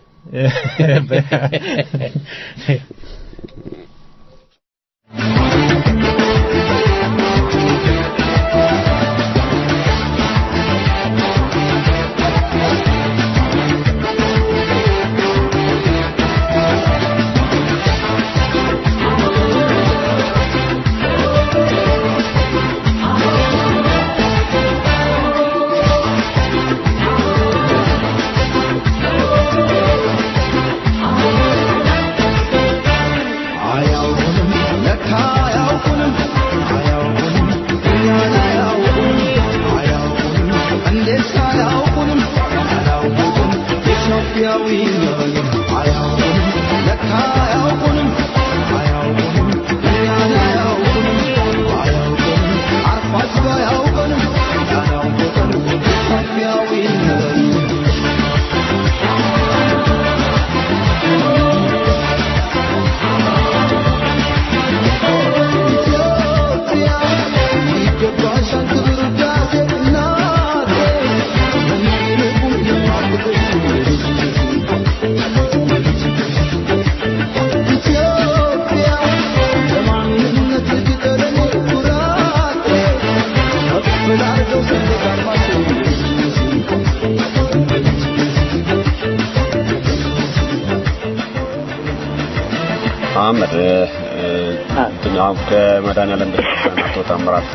አመድ እንትናው ከመድኃኔዓለም ቤተክርስቲያን አቶ ታምራት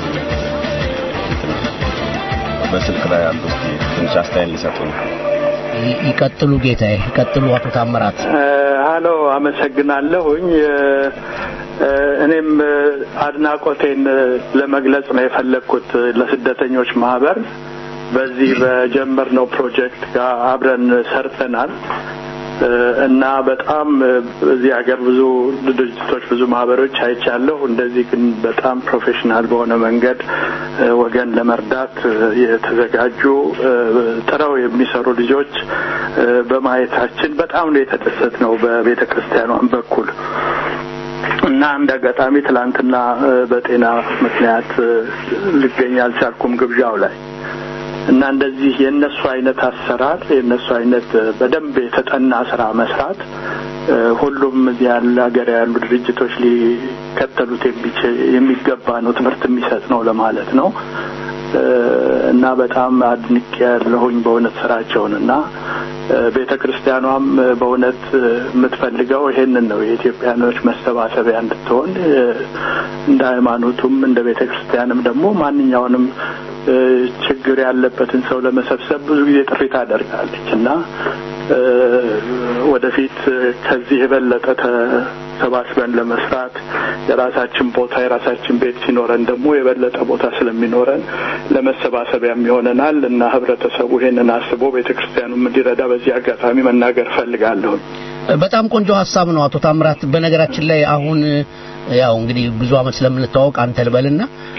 በስልክ ላይ ያሉ ትንሽ አስተያየት ሊሰጡ ነው። ይቀጥሉ ጌታዬ፣ ይቀጥሉ አቶ ታምራት። ሃሎ፣ አመሰግናለሁኝ። እኔም አድናቆቴን ለመግለጽ ነው የፈለኩት ለስደተኞች ማህበር በዚህ በጀመርነው ፕሮጀክት ጋር አብረን ሰርተናል እና በጣም እዚህ ሀገር ብዙ ድርጅቶች ብዙ ማህበሮች አይቻለሁ። እንደዚህ ግን በጣም ፕሮፌሽናል በሆነ መንገድ ወገን ለመርዳት የተዘጋጁ ጥረው የሚሰሩ ልጆች በማየታችን በጣም ነው የተደሰትነው በቤተክርስቲያኗም በኩል እና እንደገጣሚ ትላንትና በጤና ምክንያት ልገኝ አልቻልኩም ግብዣው ላይ እና እንደዚህ የነሱ አይነት አሰራር የነሱ አይነት በደንብ የተጠና ስራ መስራት ሁሉም ያለ ሀገር ያሉ ድርጅቶች ሊከተሉት የሚገባ ነው፣ ትምህርት የሚሰጥ ነው ለማለት ነው። እና በጣም አድንቄ ያለሁኝ በእውነት ስራቸውንና ቤተክርስቲያኗም በእውነት የምትፈልገው ይሄንን ነው፣ የኢትዮጵያኖች መሰባሰቢያ እንድትሆን እንደ ሃይማኖቱም እንደ ቤተክርስቲያንም ደግሞ ማንኛውንም ችግር ያለበትን ሰው ለመሰብሰብ ብዙ ጊዜ ጥሪ ታደርጋለች እና ወደፊት ከዚህ የበለጠ ተሰባስበን ለመስራት የራሳችን ቦታ የራሳችን ቤት ሲኖረን ደግሞ የበለጠ ቦታ ስለሚኖረን ለመሰባሰቢያም ይሆነናል እና ህብረተሰቡ ይሄንን አስቦ ቤተክርስቲያኑም እንዲረዳ በዚህ አጋጣሚ መናገር ፈልጋለሁ። በጣም ቆንጆ ሐሳብ ነው አቶ ታምራት። በነገራችን ላይ አሁን ያው እንግዲህ ብዙ አመት ስለምንተዋወቅ አንተ ልበልና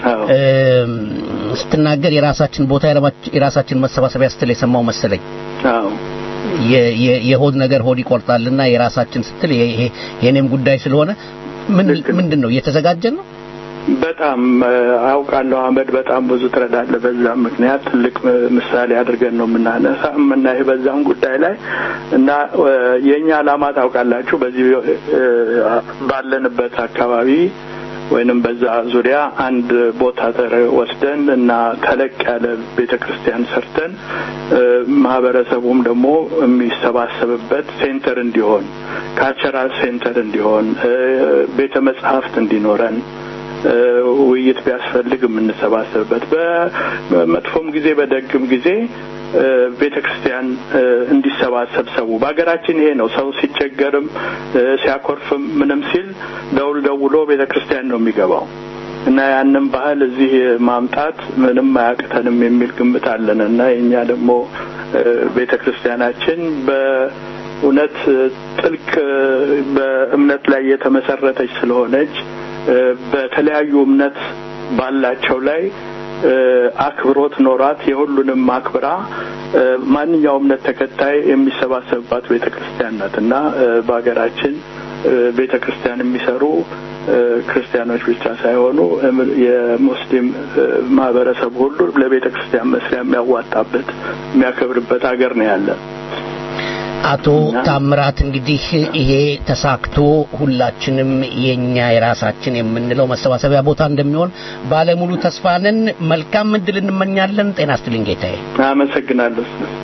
ስትናገር የራሳችን ቦታ የራሳችን መሰባሰቢያ ስትል የሰማው መሰለኝ። አዎ የሆድ ነገር ሆድ ይቆርጣልና የራሳችን ስትል ይሄ የኔም ጉዳይ ስለሆነ ምን ምንድነው እየተዘጋጀን ነው? በጣም አውቃለሁ አመድ በጣም ብዙ ትረዳለ። በዛ ምክንያት ትልቅ ምሳሌ አድርገን ነው የምናነሳ የምናይ በዛም ጉዳይ ላይ እና የኛ ዓላማ ታውቃላችሁ በዚህ ባለንበት አካባቢ ወይንም በዛ ዙሪያ አንድ ቦታ ወስደን እና ተለቅ ያለ ቤተክርስቲያን ሰርተን ማህበረሰቡም ደግሞ የሚሰባሰብበት ሴንተር እንዲሆን ካልቸራል ሴንተር እንዲሆን ቤተ መጻሕፍት እንዲኖረን ውይይት ቢያስፈልግ የምንሰባሰብበት በመጥፎም ጊዜ በደግም ጊዜ ቤተክርስቲያን እንዲሰባሰብ ሰው በአገራችን ይሄ ነው ሰው ሲቸገርም ሲያኮርፍም ምንም ሲል ደውል ደውሎ ቤተክርስቲያን ነው የሚገባው እና ያንን ባህል እዚህ ማምጣት ምንም አያቅተንም የሚል ግምት አለንና የኛ ደግሞ ቤተክርስቲያናችን በእውነት ጥልቅ በእምነት ላይ የተመሰረተች ስለሆነች በተለያዩ እምነት ባላቸው ላይ አክብሮት ኖራት የሁሉንም አክብራ ማንኛውም እምነት ተከታይ የሚሰባሰብባት ቤተክርስቲያን ናትና በአገራችን ቤተክርስቲያን የሚሰሩ ክርስቲያኖች ብቻ ሳይሆኑ የሙስሊም ማህበረሰብ ሁሉ ለቤተክርስቲያን መስሪያ የሚያዋጣበት የሚያከብርበት ሀገር ነው ያለ አቶ ታምራት እንግዲህ ይሄ ተሳክቶ ሁላችንም የኛ የራሳችን የምንለው መሰባሰቢያ ቦታ እንደሚሆን ባለሙሉ ተስፋ ነን መልካም እድል እንመኛለን ጤና ይስጥልኝ ጌታዬ አመሰግናለሁ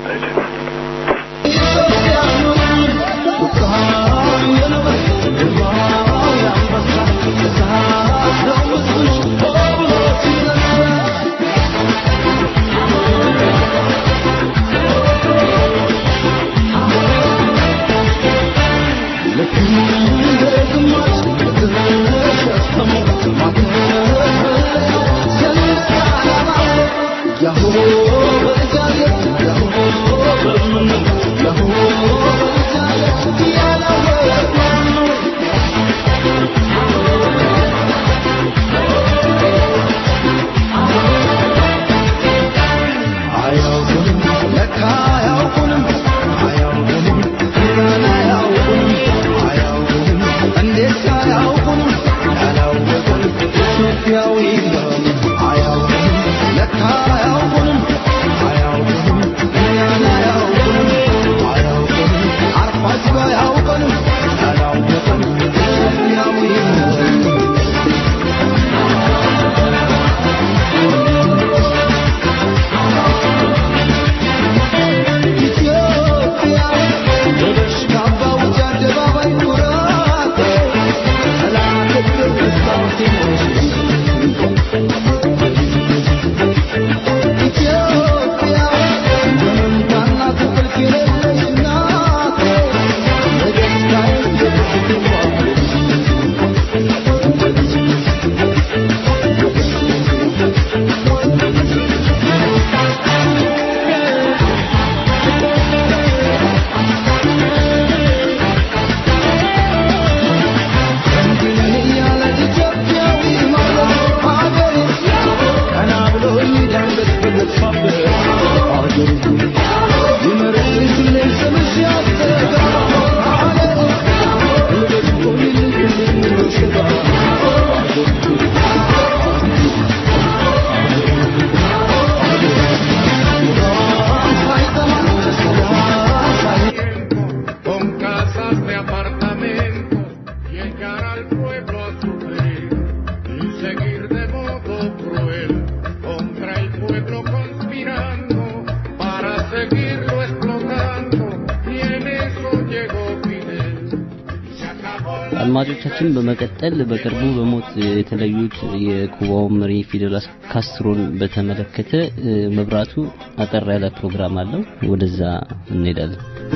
አድማጮቻችን በመቀጠል በቅርቡ በሞት የተለዩት የኩባው መሪ ፊደል ካስትሮን በተመለከተ መብራቱ አጠር ያለ ፕሮግራም አለው ወደዛ እንሄዳለን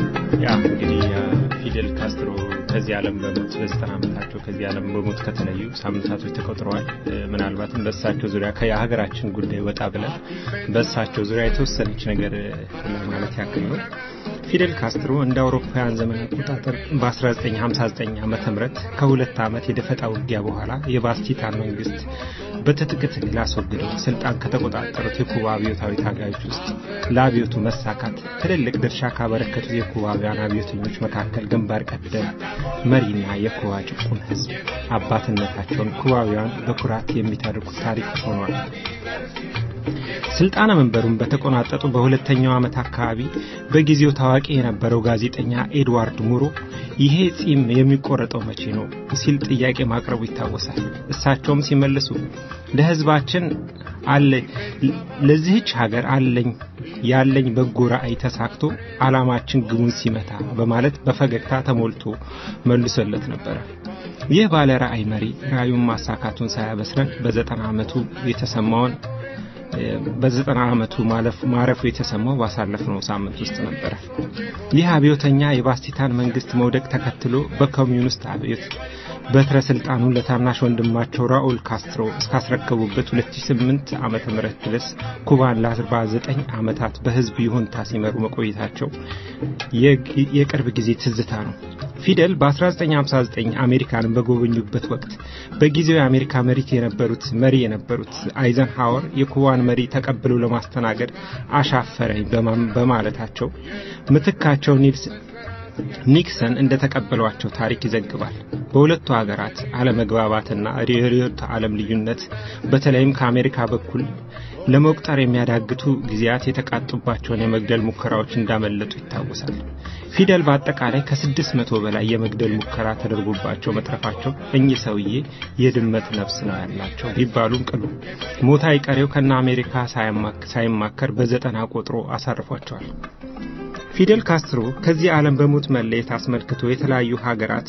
ያ እንግዲህ ፊደል ካስትሮ ከዚህ ዓለም በሞት በዘጠና ዓመታቸው ከዚህ ዓለም በሞት ከተለዩ ሳምንታቶች ተቆጥረዋል ምናልባትም በእሳቸው ዙሪያ ከሀገራችን ጉዳይ ወጣ ብለን በእሳቸው ዙሪያ የተወሰነች ነገር ለማለት ያክል ነው ፊደል ካስትሮ እንደ አውሮፓውያን ዘመን አቆጣጠር በ1959 ዓመተ ምህረት ከሁለት ዓመት የደፈጣ ውጊያ በኋላ የባስቲታን መንግስት በትጥቅ ትግል አስወግደው ስልጣን ከተቆጣጠሩት የኩባ አብዮታዊ ታጋዮች ውስጥ ለአብዮቱ መሳካት ትልልቅ ድርሻ ካበረከቱት የኩባውያን አብዮተኞች መካከል ግንባር ቀደም መሪና የኩባ ጭቁን ህዝብ አባትነታቸውን ኩባውያን በኩራት የሚታርኩት ታሪክ ሆኗል ስልጣነ መንበሩን በተቆናጠጡ በሁለተኛው ዓመት አካባቢ በጊዜው ታዋቂ የነበረው ጋዜጠኛ ኤድዋርድ ሙሮ ይሄ ጺም የሚቆረጠው መቼ ነው ሲል ጥያቄ ማቅረቡ ይታወሳል። እሳቸውም ሲመልሱ ለህዝባችን አለ ለዚህች ሀገር አለኝ ያለኝ በጎ ራዕይ ተሳክቶ ዓላማችን ግቡን ሲመታ በማለት በፈገግታ ተሞልቶ መልሶለት ነበር። ይህ ባለ ራዕይ መሪ ራዕዩን ማሳካቱን ሳያበስረን በዘጠና ዓመቱ የተሰማውን በዘጠና ዓመቱ ማለፍ ማረፉ የተሰማው ባሳለፍነው ሳምንት ውስጥ ነበር። ይህ አብዮተኛ የባስቲታን መንግስት መውደቅ ተከትሎ በኮሚዩኒስት አብዮት በትረ ስልጣኑን ለታናሽ ወንድማቸው ራኡል ካስትሮ እስካስረከቡበት ሁለት ሺህ ስምንት ዓመተ ምህረት ድረስ ኩባን ለአርባ ዘጠኝ ዓመታት በህዝብ ይሁንታ ሲመሩ መቆየታቸው የቅርብ ጊዜ ትዝታ ነው። ፊደል በ1959 አሜሪካንን በጎበኙበት ወቅት በጊዜው የአሜሪካ መሪ የነበሩት መሪ የነበሩት አይዘንሃወር የኩባን መሪ ተቀብለው ለማስተናገድ አሻፈረኝ በማለታቸው ምትካቸው ኒልስ ኒክሰን እንደተቀበሏቸው ታሪክ ይዘግባል። በሁለቱ ሀገራት አለመግባባትና ርዕዮተ ዓለም ልዩነት በተለይም ከአሜሪካ በኩል ለመቁጠር የሚያዳግቱ ጊዜያት የተቃጡባቸውን የመግደል ሙከራዎች እንዳመለጡ ይታወሳል። ፊደል በአጠቃላይ ከስድስት መቶ በላይ የመግደል ሙከራ ተደርጎባቸው መጥረፋቸው እኚህ ሰውዬ የድመት ነፍስ ነው ያላቸው ቢባሉም ቅሉ ሞታ ይቀሬው ከና አሜሪካ ሳይማከር በዘጠና ቆጥሮ አሳርፏቸዋል። ፊደል ካስትሮ ከዚህ ዓለም በሞት መለየት አስመልክቶ የተለያዩ ሀገራት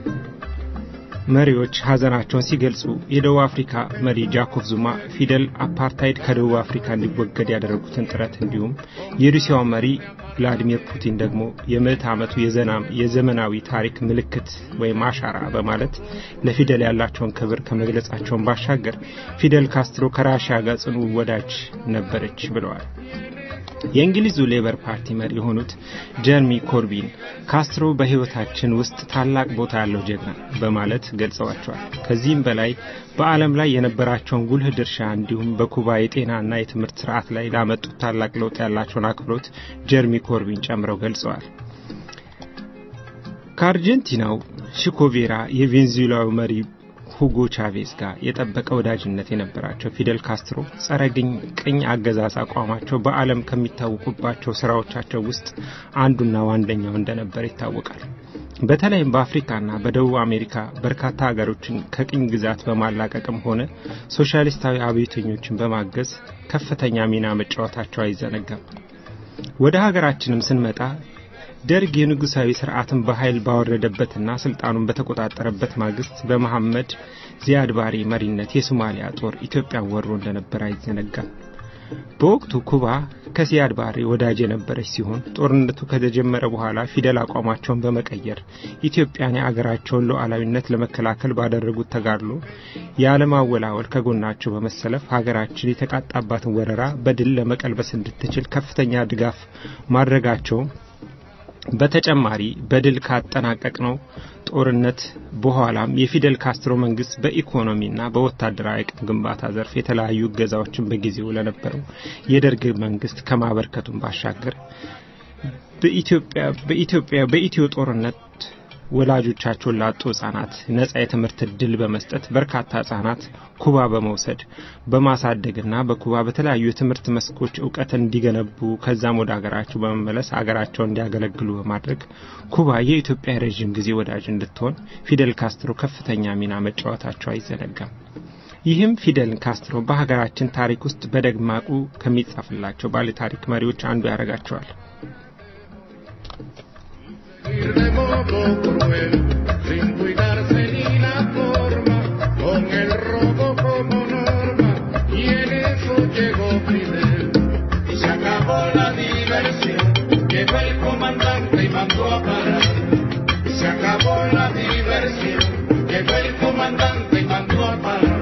መሪዎች ሀዘናቸውን ሲገልጹ የደቡብ አፍሪካ መሪ ጃኮብ ዙማ ፊደል አፓርታይድ ከደቡብ አፍሪካ እንዲወገድ ያደረጉትን ጥረት እንዲሁም የሩሲያው መሪ ቭላዲሚር ፑቲን ደግሞ የምዕተ ዓመቱ የዘናም የዘመናዊ ታሪክ ምልክት ወይም አሻራ በማለት ለፊደል ያላቸውን ክብር ከመግለጻቸው ባሻገር ፊደል ካስትሮ ከራሺያ ጋር ጽኑ ወዳጅ ነበረች ብለዋል። የእንግሊዙ ሌበር ፓርቲ መሪ የሆኑት ጀርሚ ኮርቢን ካስትሮ በህይወታችን ውስጥ ታላቅ ቦታ ያለው ጀግና በማለት ገልጸዋቸዋል። ከዚህም በላይ በዓለም ላይ የነበራቸውን ጉልህ ድርሻ እንዲሁም በኩባ የጤናና የትምህርት ስርዓት ላይ ላመጡት ታላቅ ለውጥ ያላቸውን አክብሮት ጀርሚ ኮርቢን ጨምረው ገልጸዋል። ከአርጀንቲናው ሺኮቬራ የቬንዙዌላው መሪ ሁጎ ቻቬዝ ጋር የጠበቀ ወዳጅነት የነበራቸው ፊደል ካስትሮ ጸረግኝ ቅኝ አገዛዝ አቋማቸው በዓለም ከሚታወቁባቸው ስራዎቻቸው ውስጥ አንዱና ዋንደኛው እንደነበር ይታወቃል። በተለይም በአፍሪካና በደቡብ አሜሪካ በርካታ ሀገሮችን ከቅኝ ግዛት በማላቀቅም ሆነ ሶሻሊስታዊ አብዮተኞችን በማገዝ ከፍተኛ ሚና መጫወታቸው አይዘነጋም። ወደ ሀገራችንም ስንመጣ ደርግ የንጉሳዊ ስርዓትን በኃይል ባወረደበትና ስልጣኑን በተቆጣጠረበት ማግስት በመሐመድ ዚያድ ባሬ መሪነት የሶማሊያ ጦር ኢትዮጵያን ወሮ እንደነበር አይዘነጋም። በወቅቱ ኩባ ከዚያድ ባሬ ወዳጅ የነበረች ሲሆን ጦርነቱ ከተጀመረ በኋላ ፊደል አቋማቸውን በመቀየር ኢትዮጵያን የአገራቸውን ሉዓላዊነት ለመከላከል ባደረጉት ተጋድሎ ያለማወላወል ከጎናቸው በመሰለፍ ሀገራችን የተቃጣባትን ወረራ በድል ለመቀልበስ እንድትችል ከፍተኛ ድጋፍ ማድረጋቸው በተጨማሪ በድል ካጠናቀቅነው ጦርነት በኋላም የፊደል ካስትሮ መንግስት በኢኮኖሚና በወታደራዊ አቅም ግንባታ ዘርፍ የተለያዩ እገዛዎችን በጊዜው ለነበረው የደርግ መንግስት ከማበርከቱን ባሻገር በኢትዮጵያ በኢትዮጵያ በኢትዮ ጦርነት ወላጆቻቸውን ላጡ ህጻናት ነጻ የትምህርት ዕድል በመስጠት በርካታ ህጻናት ኩባ በመውሰድ በማሳደግና በኩባ በተለያዩ የትምህርት መስኮች ዕውቀት እንዲገነቡ ከዛም ወደ ሀገራቸው በመመለስ ሀገራቸውን እንዲያገለግሉ በማድረግ ኩባ የኢትዮጵያ ረጅም ጊዜ ወዳጅ እንድትሆን ፊደል ካስትሮ ከፍተኛ ሚና መጫወታቸው አይዘነጋም። ይህም ፊደል ካስትሮ በሀገራችን ታሪክ ውስጥ በደግማቁ ከሚጻፍላቸው ባለ ታሪክ መሪዎች አንዱ ያደርጋቸዋል። de modo cruel, sin cuidarse ni la forma, con el robo como norma, y en eso llegó Fidel. Y se acabó la diversión, llegó el comandante y mandó a parar. Y se acabó la diversión, llegó el comandante y mandó a parar.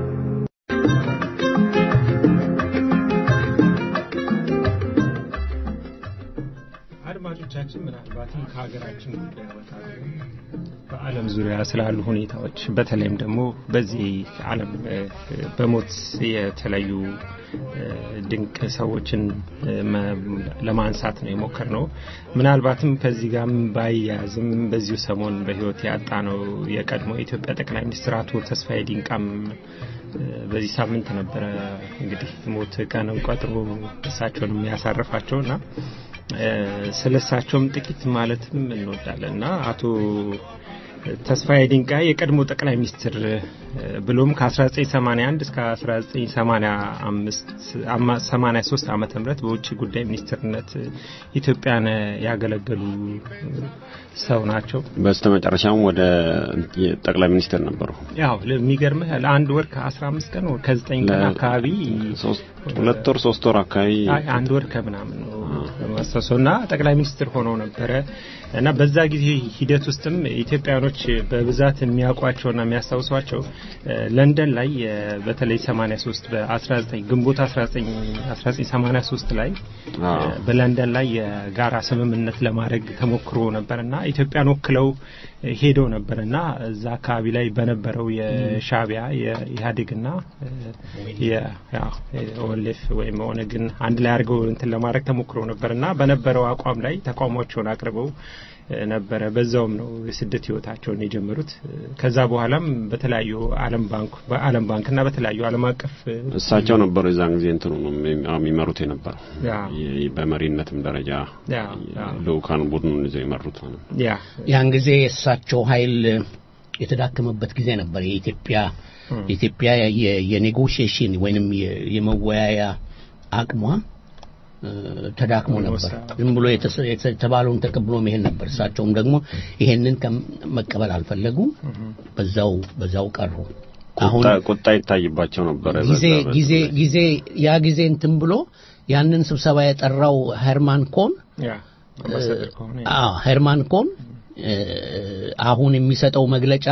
አድማጮቻችን ምናልባትም ከሀገራችን ጉዳይ ወጣቱ በዓለም ዙሪያ ስላሉ ሁኔታዎች በተለይም ደግሞ በዚህ ዓለም በሞት የተለዩ ድንቅ ሰዎችን ለማንሳት ነው የሞከርነው ምናልባትም ከዚህ ጋር ባይያዝም በዚሁ ሰሞን በህይወት ያጣ ነው የቀድሞ የኢትዮጵያ ጠቅላይ ሚኒስትር አቶ ተስፋዬ ዲንቃም በዚህ ሳምንት ነበር እንግዲህ ሞት ቀን ቆጥሮ እሳቸውን የሚያሳርፋቸውና ስለሳቸውም ጥቂት ማለትም እንወዳለንና አቶ ተስፋዬ ዲንቃ የቀድሞ ጠቅላይ ሚኒስትር ብሎም ከ1981 እስከ አስራ ዘጠኝ ሰማንያ አምስት ዓመተ ምህረት በውጭ ጉዳይ ሚኒስትርነት ኢትዮጵያን ያገለገሉ ሰው ናቸው በስተመጨረሻም ወደ ጠቅላይ ሚኒስትር ነበሩ ያው ለሚገርምህ ለአንድ ወር ከ15 ቀን ወር ከ9 ቀን አካባቢ ሁለት ወር ሶስት ወር አካባቢ አይ አንድ ወር ከምናምን ነው ማስተሰውና ጠቅላይ ሚኒስትር ሆነው ነበር እና በዛ ጊዜ ሂደት ውስጥም ኢትዮጵያኖች በብዛት የሚያውቋቸውና የሚያስተውሷቸው ለንደን ላይ በተለይ ሰማንያ ሶስት በ19 ግንቦት አስራ ዘጠኝ ሰማንያ ሶስት ላይ በለንደን ላይ የጋራ ስምምነት ለማድረግ ተሞክሮ ነበርና ኢትዮጵያን ወክለው ሄደው ነበርና እዛ አካባቢ ላይ በነበረው የሻቢያ የኢህአዴግና የኦኤልኤፍ ወይም ኦነግን አንድ ላይ አድርገው እንትን ለማድረግ ተሞክሮ ነበርና በነበረው አቋም ላይ ተቃውሟቸውን አቅርበው ነበረ በዛውም ነው የስደት ህይወታቸውን የጀመሩት ከዛ በኋላም በተለያዩ ዓለም ባንክ በዓለም ባንክና በተለያዩ ዓለም አቀፍ እሳቸው ነበሩ የዛን ጊዜ እንትኑ ነው የሚመሩት የነበረው በመሪነትም ደረጃ ሎካል ቡድኑን ይዘው ይመሩት ነው ያ ያን ጊዜ እሳቸው ኃይል የተዳከመበት ጊዜ ነበር የኢትዮጵያ ኢትዮጵያ የኔጎሺዬሽን ወይንም የመወያያ አቅሟ ተዳክሞ ነበር ዝም ብሎ የተባለውን ተቀብሎ መሄድ ነበር እሳቸውም ደግሞ ይሄንን መቀበል አልፈለጉ በዛው በዛው ቀሩ አሁን ቁጣ ይታይባቸው ነበር ጊዜ ጊዜ ጊዜ ያ ጊዜ እንትን ብሎ ያንን ስብሰባ የጠራው ሄርማን ኮን ያ አምባሳደር ኮን አዎ ሄርማን ኮን አሁን የሚሰጠው መግለጫ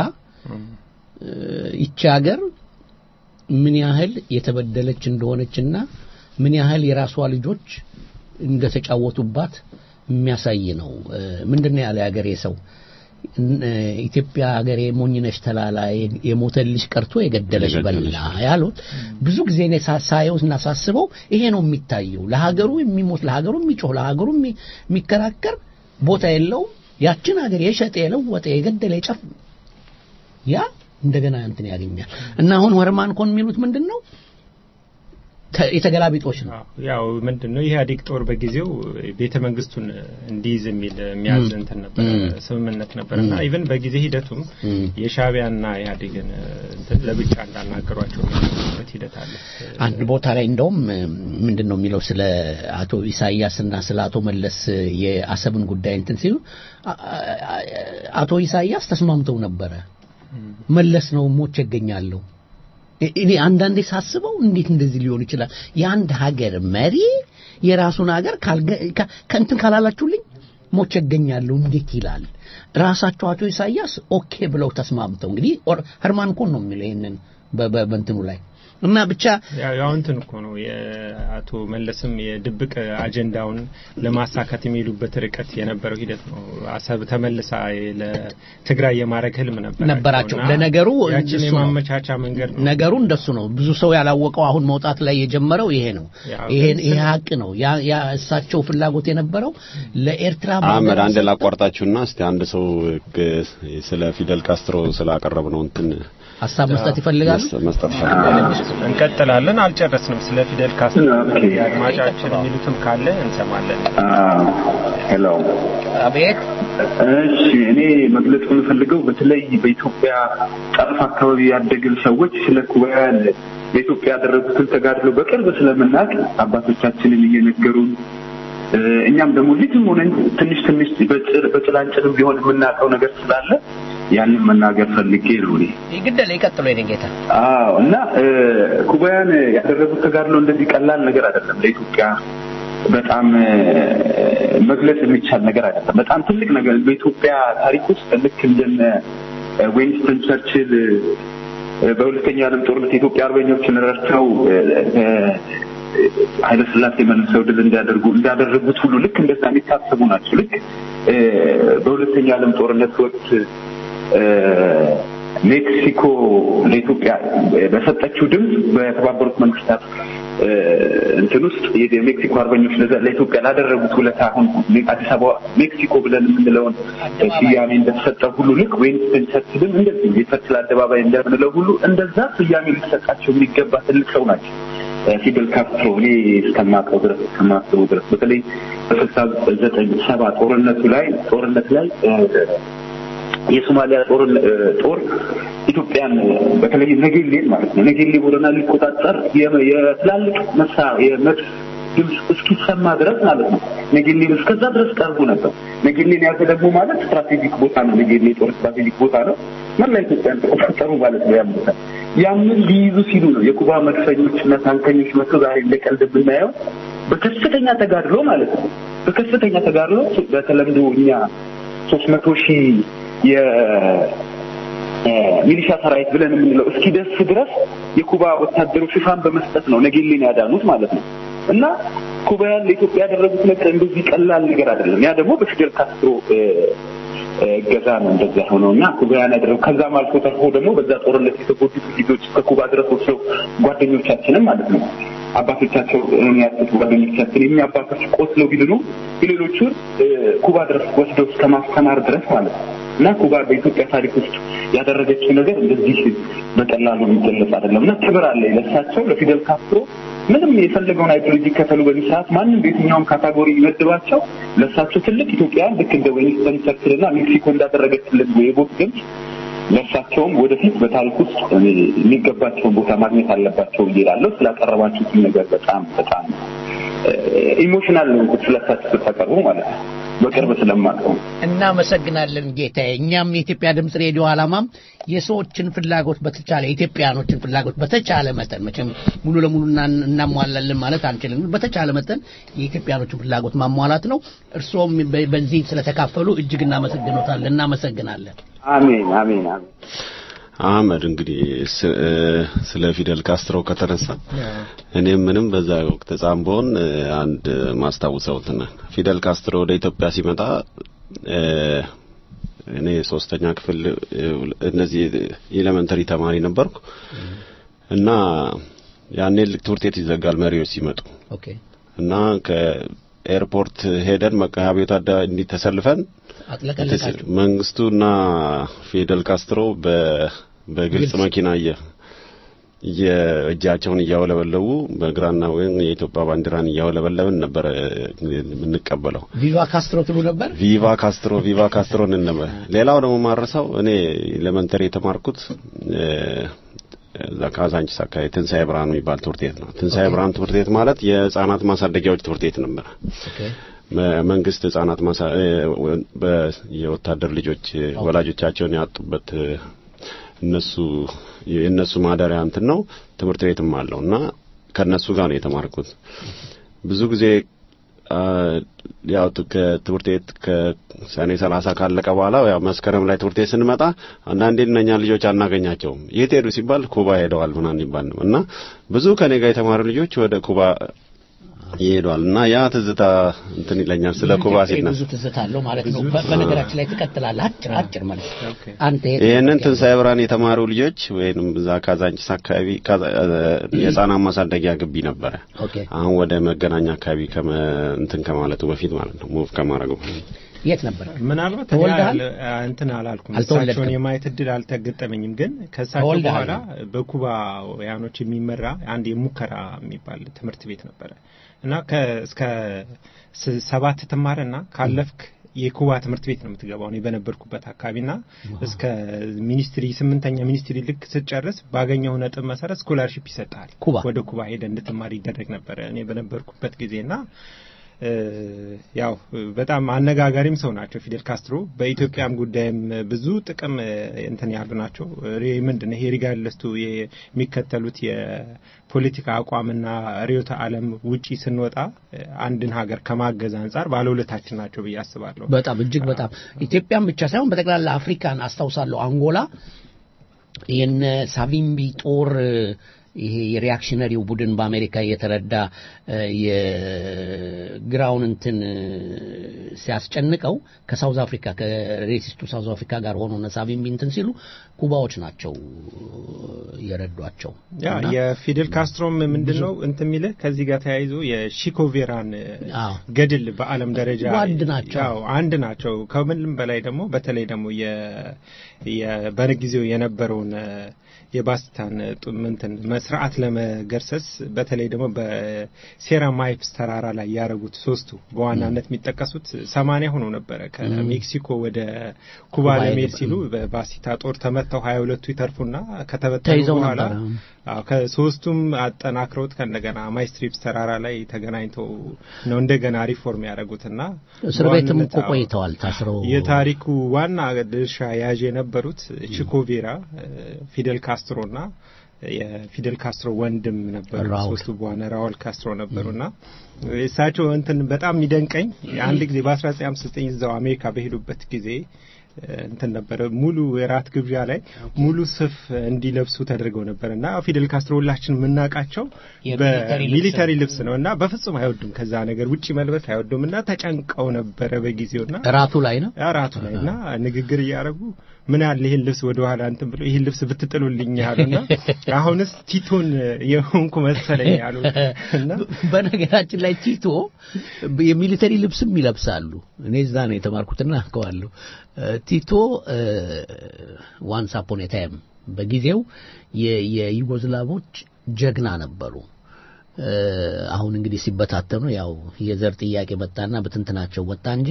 ይቺ ሀገር ምን ያህል የተበደለች እንደሆነችና ምን ያህል የራሷ ልጆች እንደተጫወቱባት የሚያሳይ ነው ምንድነው ያለ ሀገሬ ሰው ኢትዮጵያ ሀገሬ ሞኝነሽ ተላላ የሞተልሽ ቀርቶ የገደለሽ በላ ያሉት ብዙ ጊዜ ነው ሳሳየውና ሳስበው ይሄ ነው የሚታየው ለሀገሩ የሚሞት ለሀገሩ የሚጮህ ለሀገሩ የሚከራከር ቦታ የለው ያችን ሀገር የሸጠ የለወጠ የገደለ የጨፍ ያ እንደገና እንትን ያገኛል እና አሁን ወርማን ኮን የሚሉት ምንድነው የተገላቢጦች ነው ያው ምንድነው ኢህአዴግ ጦር በጊዜው ቤተ መንግስቱን እንዲይዝ የሚል የሚያዝ እንትን ነበር ስምምነት ነበርና ኢቭን በጊዜ ሂደቱም የሻቢያና ኢህአዴግን እንትን ለብቻ እንዳናገሯቸው በት ሂደት አለ አንድ ቦታ ላይ እንደውም ምንድነው የሚለው ስለ አቶ ኢሳያስና ስለ አቶ መለስ የአሰብን ጉዳይ እንትን ሲሉ አቶ ኢሳያስ ተስማምተው ነበር መለስ ነው ሞት ይገኛለሁ እኔ አንዳንዴ ሳስበው እንዴት እንደዚህ ሊሆን ይችላል የአንድ ሀገር መሪ የራሱን ሀገር ከእንትን ካላላችሁልኝ ሞት ይገኛለሁ እንዴት ይላል ራሳቸው አቶ ኢሳያስ ኦኬ ብለው ተስማምተው እንግዲህ ሄርማን ኮን ነው የሚለው ይሄንን በእንትኑ ላይ እና ብቻ ያው እንትን እኮ ነው የአቶ መለስም የድብቅ አጀንዳውን ለማሳካት የሚሉበት ርቀት የነበረው ሂደት ነው አሰብ ተመልሳ ለትግራይ የማረግ ህልም ነበር ነበራቸው ለነገሩ ያችን የማመቻቻ መንገድ ነው ነገሩ እንደሱ ነው ብዙ ሰው ያላወቀው አሁን መውጣት ላይ የጀመረው ይሄ ነው ይሄ ይሄ ሀቅ ነው ያ ያ እሳቸው ፍላጎት የነበረው ለኤርትራ አመድ አንድ ላቋርጣችሁና እስቲ አንድ ሰው ስለ ፊደል ካስትሮ ስላቀረበው እንትን ሐሳብ መስጠት ይፈልጋሉ መስጠት ይፈልጋሉ እንቀጥላለን አልጨረስንም ስለ ፊደል ካስትሮ ያድማጫችን የሚሉትም ካለ እንሰማለን ሄሎ አቤት እሺ እኔ መግለጽ የምፈልገው በተለይ በኢትዮጵያ ጠረፍ አካባቢ ያደግን ሰዎች ስለ ኩባያን በኢትዮጵያ ያደረጉትን ተጋድሎ በቅርብ ስለምናውቅ አባቶቻችንን እየነገሩን እኛም ደግሞ ልጅም ሆነን ትንሽ ትንሽ በጭላንጭልም ቢሆን የምናውቀው ነገር ስላለ ያንን መናገር ፈልጌ ነው እኔ ይግደል ይቀጥሉ የኔ ጌታ አዎ እና ኩባያን ያደረጉት ተጋድሎ እንደዚህ ቀላል ነገር አይደለም ለኢትዮጵያ በጣም መግለጽ የሚቻል ነገር አይደለም በጣም ትልቅ ነገር በኢትዮጵያ ታሪክ ውስጥ ልክ እንደነ ዊንስተን ቸርችል በሁለተኛው ዓለም ጦርነት የኢትዮጵያ አርበኞችን ረድተው ኃይለ ሥላሴ መልሰው ድል እንዲያደርጉ እንዳደረጉት ሁሉ ልክ እንደዛ የሚታሰቡ ናቸው ልክ በሁለተኛው ዓለም ጦርነት ወቅት ሜክሲኮ ለኢትዮጵያ በሰጠችው ድምጽ በተባበሩት መንግስታት እንትን ውስጥ የሜክሲኮ አርበኞች ለኢትዮጵያ ላደረጉት ውለታ አሁን አዲስ አበባ ሜክሲኮ ብለን የምንለውን ስያሜ እንደተሰጠው ሁሉ ልክ ዊንስተን ቸርችልም እንደዚህ የቸርችል አደባባይ እንደምንለው ሁሉ እንደዛ ስያሜ ሊሰጣቸው የሚገባ ትልቅ ሰው ናቸው። ፊደል ካስትሮ እኔ እስከማውቀው ድረስ እስከማውቀው ድረስ በተለይ በስልሳ ዘጠኝ ሰባ ጦርነቱ ላይ ጦርነት ላይ የሶማሊያ ጦር ጦር ኢትዮጵያን በተለይ ነጌሌን ማለት ነው ነጌሌ ቦረና ሊቆጣጠር የትላልቅ መሳ የመድፍ ድምፅ እስኪሰማ ድረስ ማለት ነው ነጌሌን እስከዛ ድረስ ቀርቦ ነበር። ነጌሌን ያዘ ደግሞ ማለት ስትራቴጂክ ቦታ ነው። ነጌሌ ጦር ስትራቴጂክ ቦታ ነው። መላ ኢትዮጵያን ተቆጣጠሩ ማለት ነው። ያምታ ያምን ሊይዙ ሲሉ ነው የኩባ መድፈኞችና ታንከኞች መጥተው ዛሬ እንደቀልድ ብናየው በከፍተኛ ተጋድሎ ማለት ነው በከፍተኛ ተጋድሎ በተለምዶ እኛ ሶስት መቶ ሺህ የሚሊሻ ሰራዊት ብለን የምንለው እስኪደርስ ድረስ የኩባ ወታደሮች ሽፋን በመስጠት ነው ነጌሌን ያዳኑት ማለት ነው። እና ኩባውያን ለኢትዮጵያ ያደረጉት ነገር እንደዚህ ቀላል ነገር አይደለም። ያ ደግሞ በፊደል ካስትሮ ገዛ ነው እንደዛ ሆነውና ኩባውያን ያደረጉ ከዛም አልፎ ተርፎ ደግሞ በዛ ጦርነት የተጎዱት ልጆች ከኩባ ድረስ ወስደው ጓደኞቻችንም ማለት ነው አባቶቻቸው የሚያጡት ጓደኞቻችን የኛ አባቶች ቆስለው ቢድኑ ሌሎቹን ኩባ ድረስ ወስደው እስከማስተማር ድረስ ማለት ነው። እና ኩባ በኢትዮጵያ ታሪክ ውስጥ ያደረገችው ነገር እንደዚህ በቀላሉ የሚገለጽ አይደለም። እና ክብር አለ ለሳቸው ለፊደል ካስትሮ ምንም የፈለገውን አይዲዮሎጂ ከተሉ በሚሳት ማንም በየትኛውም ካታጎሪ ይመድባቸው ለሳቸው ትልቅ ኢትዮጵያን ልክ እንደ ዊንስተን ቸርችልና ሜክሲኮ እንዳደረገችልን የቦት ግን ለሳቸውም ወደፊት በታሪክ ውስጥ የሚገባቸውን ቦታ ማግኘት አለባቸው ይላል። ስላቀረባችሁት ነገር በጣም በጣም ኢሞሽናል ነው ስለሳቸው ተቀርቦ ማለት ነው በቅርብ ስለማቀው እናመሰግናለን ጌታዬ። እኛም የኢትዮጵያ ድምጽ ሬዲዮ ዓላማም የሰዎችን ፍላጎት በተቻለ ኢትዮጵያኖችን ፍላጎት በተቻለ መጠን መቼም ሙሉ ለሙሉ እናሟላለን ማለት አንችልም። በተቻለ መጠን የኢትዮጵያኖችን ፍላጎት ማሟላት ነው። እርሶም በዚህ ስለተካፈሉ እጅግ እናመሰግኖታለን እናመሰግናለን። አሜን አሜን አሜን። አህመድ እንግዲህ ስለ ፊደል ካስትሮ ከተነሳ እኔ ምንም በዛ ወቅት ጻምቦን አንድ ማስታወሰውትና ፊደል ካስትሮ ወደ ኢትዮጵያ ሲመጣ እኔ ሶስተኛ ክፍል እነዚህ ኤሌመንተሪ ተማሪ ነበርኩ እና ያኔ ትምህርት ቤት ይዘጋል መሪዎች ሲመጡ ኦኬ እና ከኤርፖርት ሄደን መቃቢያ ታዳ እንዲተሰልፈን መንግስቱና ፊደል ካስትሮ በግልጽ መኪና የእጃቸውን እያወለበለቡ በግራና ወይን የኢትዮጵያ ባንዲራን እያወለበለብን ነበር እንቀበለው። ቪቫ ካስትሮ ትሉ ነበር። ቪቫ ካስትሮ ቪቫ ካስትሮ ነበር። ሌላው ደግሞ ማረሳው እኔ ኤሌመንተሪ የተማርኩት ዛካዛንቺስ አካባቢ ትንሳኤ ብርሃን የሚባል ትምህርት ቤት ነው። ትንሳኤ ብርሃን ትምህርት ቤት ማለት የህፃናት ማሳደጊያዎች ትምህርት ቤት ነበር። መንግስት ህፃናት ማሳ የወታደር ልጆች ወላጆቻቸውን ያጡበት እነሱ የነሱ ማደሪያ እንትን ነው ትምህርት ቤትም አለውና ከነሱ ጋር ነው የተማርኩት። ብዙ ጊዜ ያው ከትምህርት ቤት ከሰኔ ሰላሳ ካለቀ በኋላ ያው መስከረም ላይ ትምህርት ቤት ስንመጣ አንዳንዴ እነኛ ልጆች አናገኛቸውም። የት ሄዱ ሲባል ኩባ ሄደዋል ምናምን ይባል ነው እና ብዙ ከኔ ጋር የተማሩ ልጆች ወደ ኩባ ይሄዳልና ያ ትዝታ እንትን ይለኛል ስለ ኩባ ሲና ብዙ ትዝታ አለው ማለት ነው። በነገራችን ላይ ተከትላለህ አጭር አጭር ማለት አንተ ይሄንን ትንሳኤ ብርሃን የተማሩ ልጆች ወይንም ዛካዛንቺስ አካባቢ የህፃናት ማሳደጊያ ግቢ ነበረ። አሁን ወደ መገናኛ አካባቢ ከመ እንትን ከማለቱ በፊት ማለት ነው ሙቭ ከማረገው የት ነበር? ምናልባት እንትን አላልኩም እሳቸውን የማየት እድል አልተገጠመኝም። ግን ከሳቸው በኋላ በኩባ ያኖች የሚመራ አንድ የሙከራ የሚባል ትምህርት ቤት ነበረ እና ከእስከ ሰባት ተማረና ካለፍክ የኩባ ትምህርት ቤት ነው የምትገባው። እኔ በነበርኩበት አካባቢና እስከ ሚኒስትሪ ስምንተኛ ሚኒስትሪ ልክ ስትጨርስ ባገኘው ነጥብ መሰረት ስኮላርሺፕ ይሰጣል። ወደ ኩባ ሄደ እንድትማር ይደረግ ነበር እኔ በነበርኩበት ጊዜና ያው በጣም አነጋጋሪም ሰው ናቸው ፊደል ካስትሮ። በኢትዮጵያም ጉዳይም ብዙ ጥቅም እንትን ያሉ ናቸው። ሬመንድ ነው ሄሪጋለስቱ የሚከተሉት የፖለቲካ አቋምና ሪዮታ ዓለም ውጪ ስንወጣ አንድን ሀገር ከማገዝ አንፃር ባለውለታችን ናቸው ብዬ አስባለሁ። በጣም እጅግ በጣም ኢትዮጵያም ብቻ ሳይሆን በጠቅላላ አፍሪካን አስተውሳለሁ። አንጎላ የነ ሳቪምቢ ጦር ይሄ የሪአክሽነሪው ቡድን በአሜሪካ የተረዳ የግራውን እንትን ሲያስጨንቀው ከሳውዝ አፍሪካ ከሬሲስቱ ሳውዝ አፍሪካ ጋር ሆኖ ነሳቢም እንትን ሲሉ ኩባዎች ናቸው የረዷቸው። ያ የፊደል ካስትሮም ምንድነው እንትን የሚለ ከዚህ ጋር ተያይዞ የሺኮቬራን ገድል በአለም ደረጃ አንድ ናቸው። ያው አንድ ናቸው። ከምንም በላይ ደግሞ በተለይ ደግሞ የ የበረጊዜው የነበረውን የባስታን ጡምንትን መስራዓት ለመገርሰስ በተለይ ደግሞ በሴራ ማይፕስ ተራራ ላይ ያረጉት ሶስቱ በዋናነት የሚጠቀሱት ሰማንያ ሆኖ ነበር። ከሜክሲኮ ወደ ኩባ ለመሄድ ሲሉ በባሲታ ጦር ተመተው ሀያ ሁለቱ ይተርፉና ከተበተኑ በኋላ አዎ ከሶስቱም አጠናክረውት ከእንደገና ማይስትሪፕስ ተራራ ላይ ተገናኝተው ነው እንደገና ሪፎርም ያደረጉትና እስር ቤትም ቆይተዋል ታስረው። የታሪኩ ዋና ድርሻ ያዥ የነበሩት ቺኮቬራ ፊደል ካስትሮና የፊደል ካስትሮ ወንድም ነበሩ። ሶስቱ በኋላ ራውል ካስትሮ ነበሩና እሳቸው እንትን በጣም የሚደንቀኝ አንድ ጊዜ በ1959 እዛው አሜሪካ በሄዱበት ጊዜ እንትን ነበር ሙሉ የራት ግብዣ ላይ ሙሉ ሱፍ እንዲለብሱ ተደርገው ነበርና ፊደል ካስትሮ ሁላችን ምናቃቸው በሚሊተሪ ልብስ ነውና በፍጹም አይወዱም ከዛ ነገር ውጪ መልበስ አይወዱምና ተጨንቀው ነበር በጊዜውና ራቱ ላይ ነው ራቱ ላይና ንግግር ያያረጉ ምን ያለ ይሄን ልብስ ወደ ኋላ እንትን ብሎ ይሄን ልብስ ብትጥሉልኝ ያሉና አሁንስ ቲቶን የሆንኩ መሰለኝ ያሉና በነገራችን ላይ ቲቶ የሚሊተሪ ልብስም ይለብሳሉ። እኔ እዛ ነው የተማርኩትና አውቀዋለሁ። ቲቶ ዋንስ አፖን ኤ ታይም በጊዜው የዩጎዝላቮች ጀግና ነበሩ። አሁን እንግዲህ ሲበታተኑ ያው የዘር ጥያቄ መጣና በትንትናቸው ወጣ እንጂ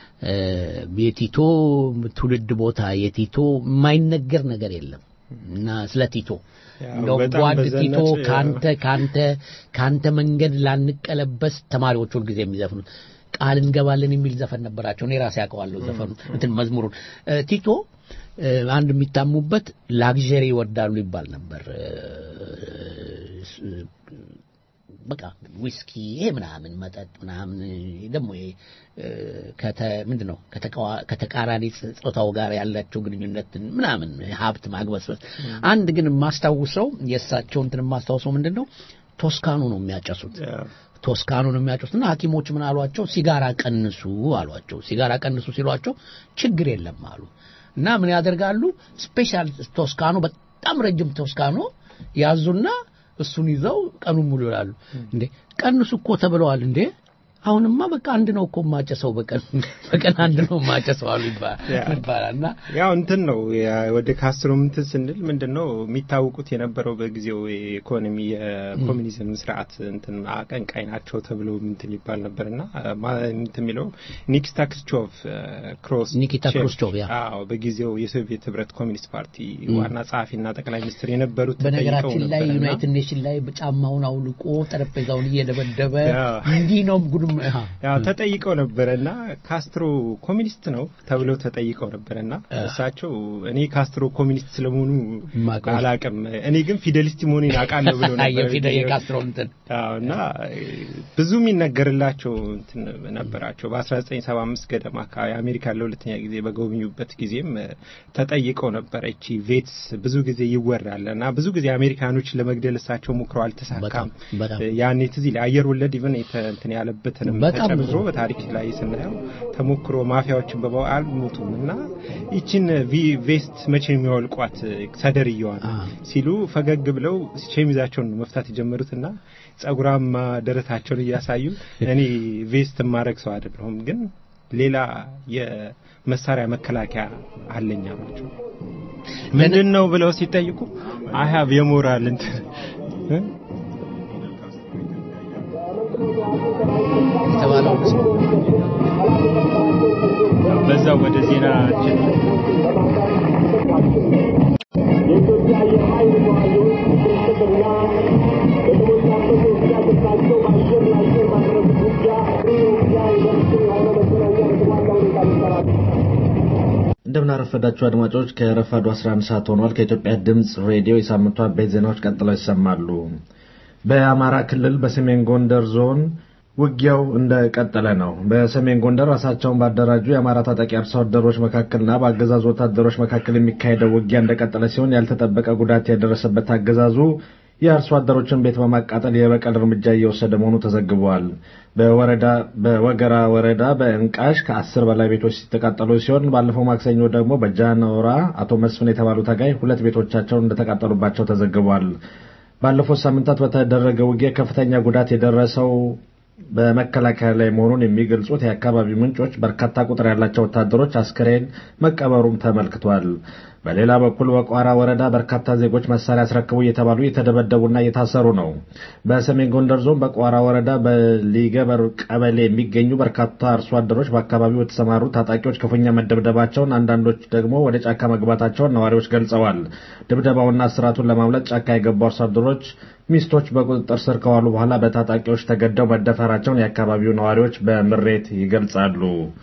የቲቶ ትውልድ ቦታ የቲቶ የማይነገር ነገር የለም እና ስለ ቲቶ ነው ጓድ ቲቶ ካንተ ካንተ ካንተ መንገድ ላንቀለበስ ተማሪዎች ሁሉ ጊዜ የሚዘፍኑት ቃል እንገባለን የሚል ዘፈን ነበራቸው። እኔ ራሴ ያውቀዋለሁ ዘፈኑ እንትን መዝሙሩን። ቲቶ አንድ የሚታሙበት ላግዠሪ ይወዳሉ ይባል ነበር። በቃ ዊስኪ ይሄ ምናምን መጠጥ ምናምን ደግሞ ከተ ምንድነው ከተቃራኒ ጾታው ጋር ያላቸው ግንኙነት ምናምን ሀብት ማግበስበስ። አንድ ግን ማስተዋውሰው የሳቸው እንትን ማስተዋውሰው ምንድነው ቶስካኖ ነው የሚያጨሱት። ቶስካኖ ነው የሚያጨሱትና ሐኪሞች ምን አሏቸው? ሲጋራ ቀንሱ አሏቸው። ሲጋራ ቀንሱ ሲሏቸው ችግር የለም አሉ እና ምን ያደርጋሉ? ስፔሻል ቶስካኖ በጣም ረጅም ቶስካኖ ያዙና እሱን ይዘው ቀኑን ሙሉ ይላሉ። እንዴ ቀንሱ እኮ ተብለዋል እንዴ አሁንማ በቃ አንድ ነው እኮ ማጨሰው በቀን በቀን አንድ ነው ማጨሰው አሉ ይባላልና ያው እንትን ነው ወደ ካስትሮ እንትን ስንል ምንድነው የሚታወቁት የነበረው በጊዜው ኢኮኖሚ የኮሙኒዝም ስርዓት እንትን አቀንቃይ ናቸው ተብሎ እንትን ይባል ነበርና እንትን የሚለው ኒኪታ ክሩስቾቭ ክሮስ ኒኪታ ክሩስቾቭ ያ አዎ በጊዜው የሶቪየት ህብረት ኮሙኒስት ፓርቲ ዋና ጸሐፊና ጠቅላይ ሚኒስትር የነበሩት በነገራችን ላይ ዩናይትድ ኔሽን ላይ በጫማውን አውልቆ ጠረጴዛውን እየደበደበ እንዲህ ነው ጉድ ያው ተጠይቀው ነበርና ካስትሮ ኮሙኒስት ነው ተብለው ተጠይቀው ነበርና እሳቸው እኔ ካስትሮ ኮሙኒስት ስለመሆኑ አላቀም እኔ ግን ፊደሊስት መሆኔን አቃለሁ ብለው ነበር። የፊደል የካስትሮ እንትን አውና ብዙ የሚነገርላቸው እንትን ነበራቸው። በ1975 ገደማ አካባቢ አሜሪካ ለሁለተኛ ጊዜ በጎብኙበት ጊዜም ተጠይቀው ነበር። እቺ ቬትስ ብዙ ጊዜ ይወራልና ብዙ ጊዜ አሜሪካኖች ለመግደል እሳቸው ሞክረው አልተሳካም። ያኔ ትዝ ይላል አየር ወለድ ኢቨን እንትን ያለበት ተጨምሮ በታሪክ ላይ ስናየው ተሞክሮ ማፊያዎችን በበዓል ሞቱና ይችን ቬስት መቼ የሚያወልቋት ሰደርያዋን ሲሉ ፈገግ ብለው ሸሚዛቸውን መፍታት የጀመሩትና ጸጉራማ ደረታቸውን እያሳዩ እኔ ቬስት ማረክ ሰው አይደለሁም ግን ሌላ የመሳሪያ መከላከያ አለኛ ናቸው ምንድነው ብለው ሲጠይቁ አይ ሃቭ የሞራል እንትን የተባለው በዛው ወደ ዜናችን እንደምን አረፈዳችሁ አድማጮች። ከረፋዱ አስራ አንድ ሰዓት ሆኗል። ከኢትዮጵያ ድምጽ ሬዲዮ የሳምንቱ አበይት ዜናዎች ቀጥለው ይሰማሉ። በአማራ ክልል በሰሜን ጎንደር ዞን ውጊያው እንደቀጠለ ነው። በሰሜን ጎንደር ራሳቸውን ባደራጁ የአማራ ታጣቂ አርሶ አደሮች መካከልና በአገዛዙ ወታደሮች መካከል የሚካሄደው ውጊያ እንደቀጠለ ሲሆን ያልተጠበቀ ጉዳት ያደረሰበት አገዛዙ የአርሶ አደሮችን ቤት በማቃጠል የበቀል እርምጃ እየወሰደ መሆኑ ተዘግቧል። በወረዳ በወገራ ወረዳ በእንቃሽ ከአስር በላይ ቤቶች ሲተቃጠሉ ሲሆን ባለፈው ማክሰኞ ደግሞ በጃኖራ አቶ መስፍን የተባሉ ታጋይ ሁለት ቤቶቻቸውን እንደተቃጠሉባቸው ተዘግቧል። ባለፉት ሳምንታት በተደረገ ውጊያ ከፍተኛ ጉዳት የደረሰው በመከላከያ ላይ መሆኑን የሚገልጹት የአካባቢው ምንጮች በርካታ ቁጥር ያላቸው ወታደሮች አስከሬን መቀበሩም ተመልክቷል። በሌላ በኩል በቋራ ወረዳ በርካታ ዜጎች መሳሪያ አስረክቡ እየተባሉ እየተደበደቡና እየታሰሩ ነው። በሰሜን ጎንደር ዞን በቋራ ወረዳ በሊገበር ቀበሌ የሚገኙ በርካታ አርሶ አደሮች በአካባቢው የተሰማሩ ታጣቂዎች ክፉኛ መደብደባቸውን፣ አንዳንዶች ደግሞ ወደ ጫካ መግባታቸውን ነዋሪዎች ገልጸዋል። ድብደባውና እስራቱን ለማምለጥ ጫካ የገቡ አርሶ አደሮች ሚስቶች በቁጥጥር ስር ከዋሉ በኋላ በታጣቂዎች ተገደው መደፈራቸውን የአካባቢው ነዋሪዎች በምሬት ይገልጻሉ።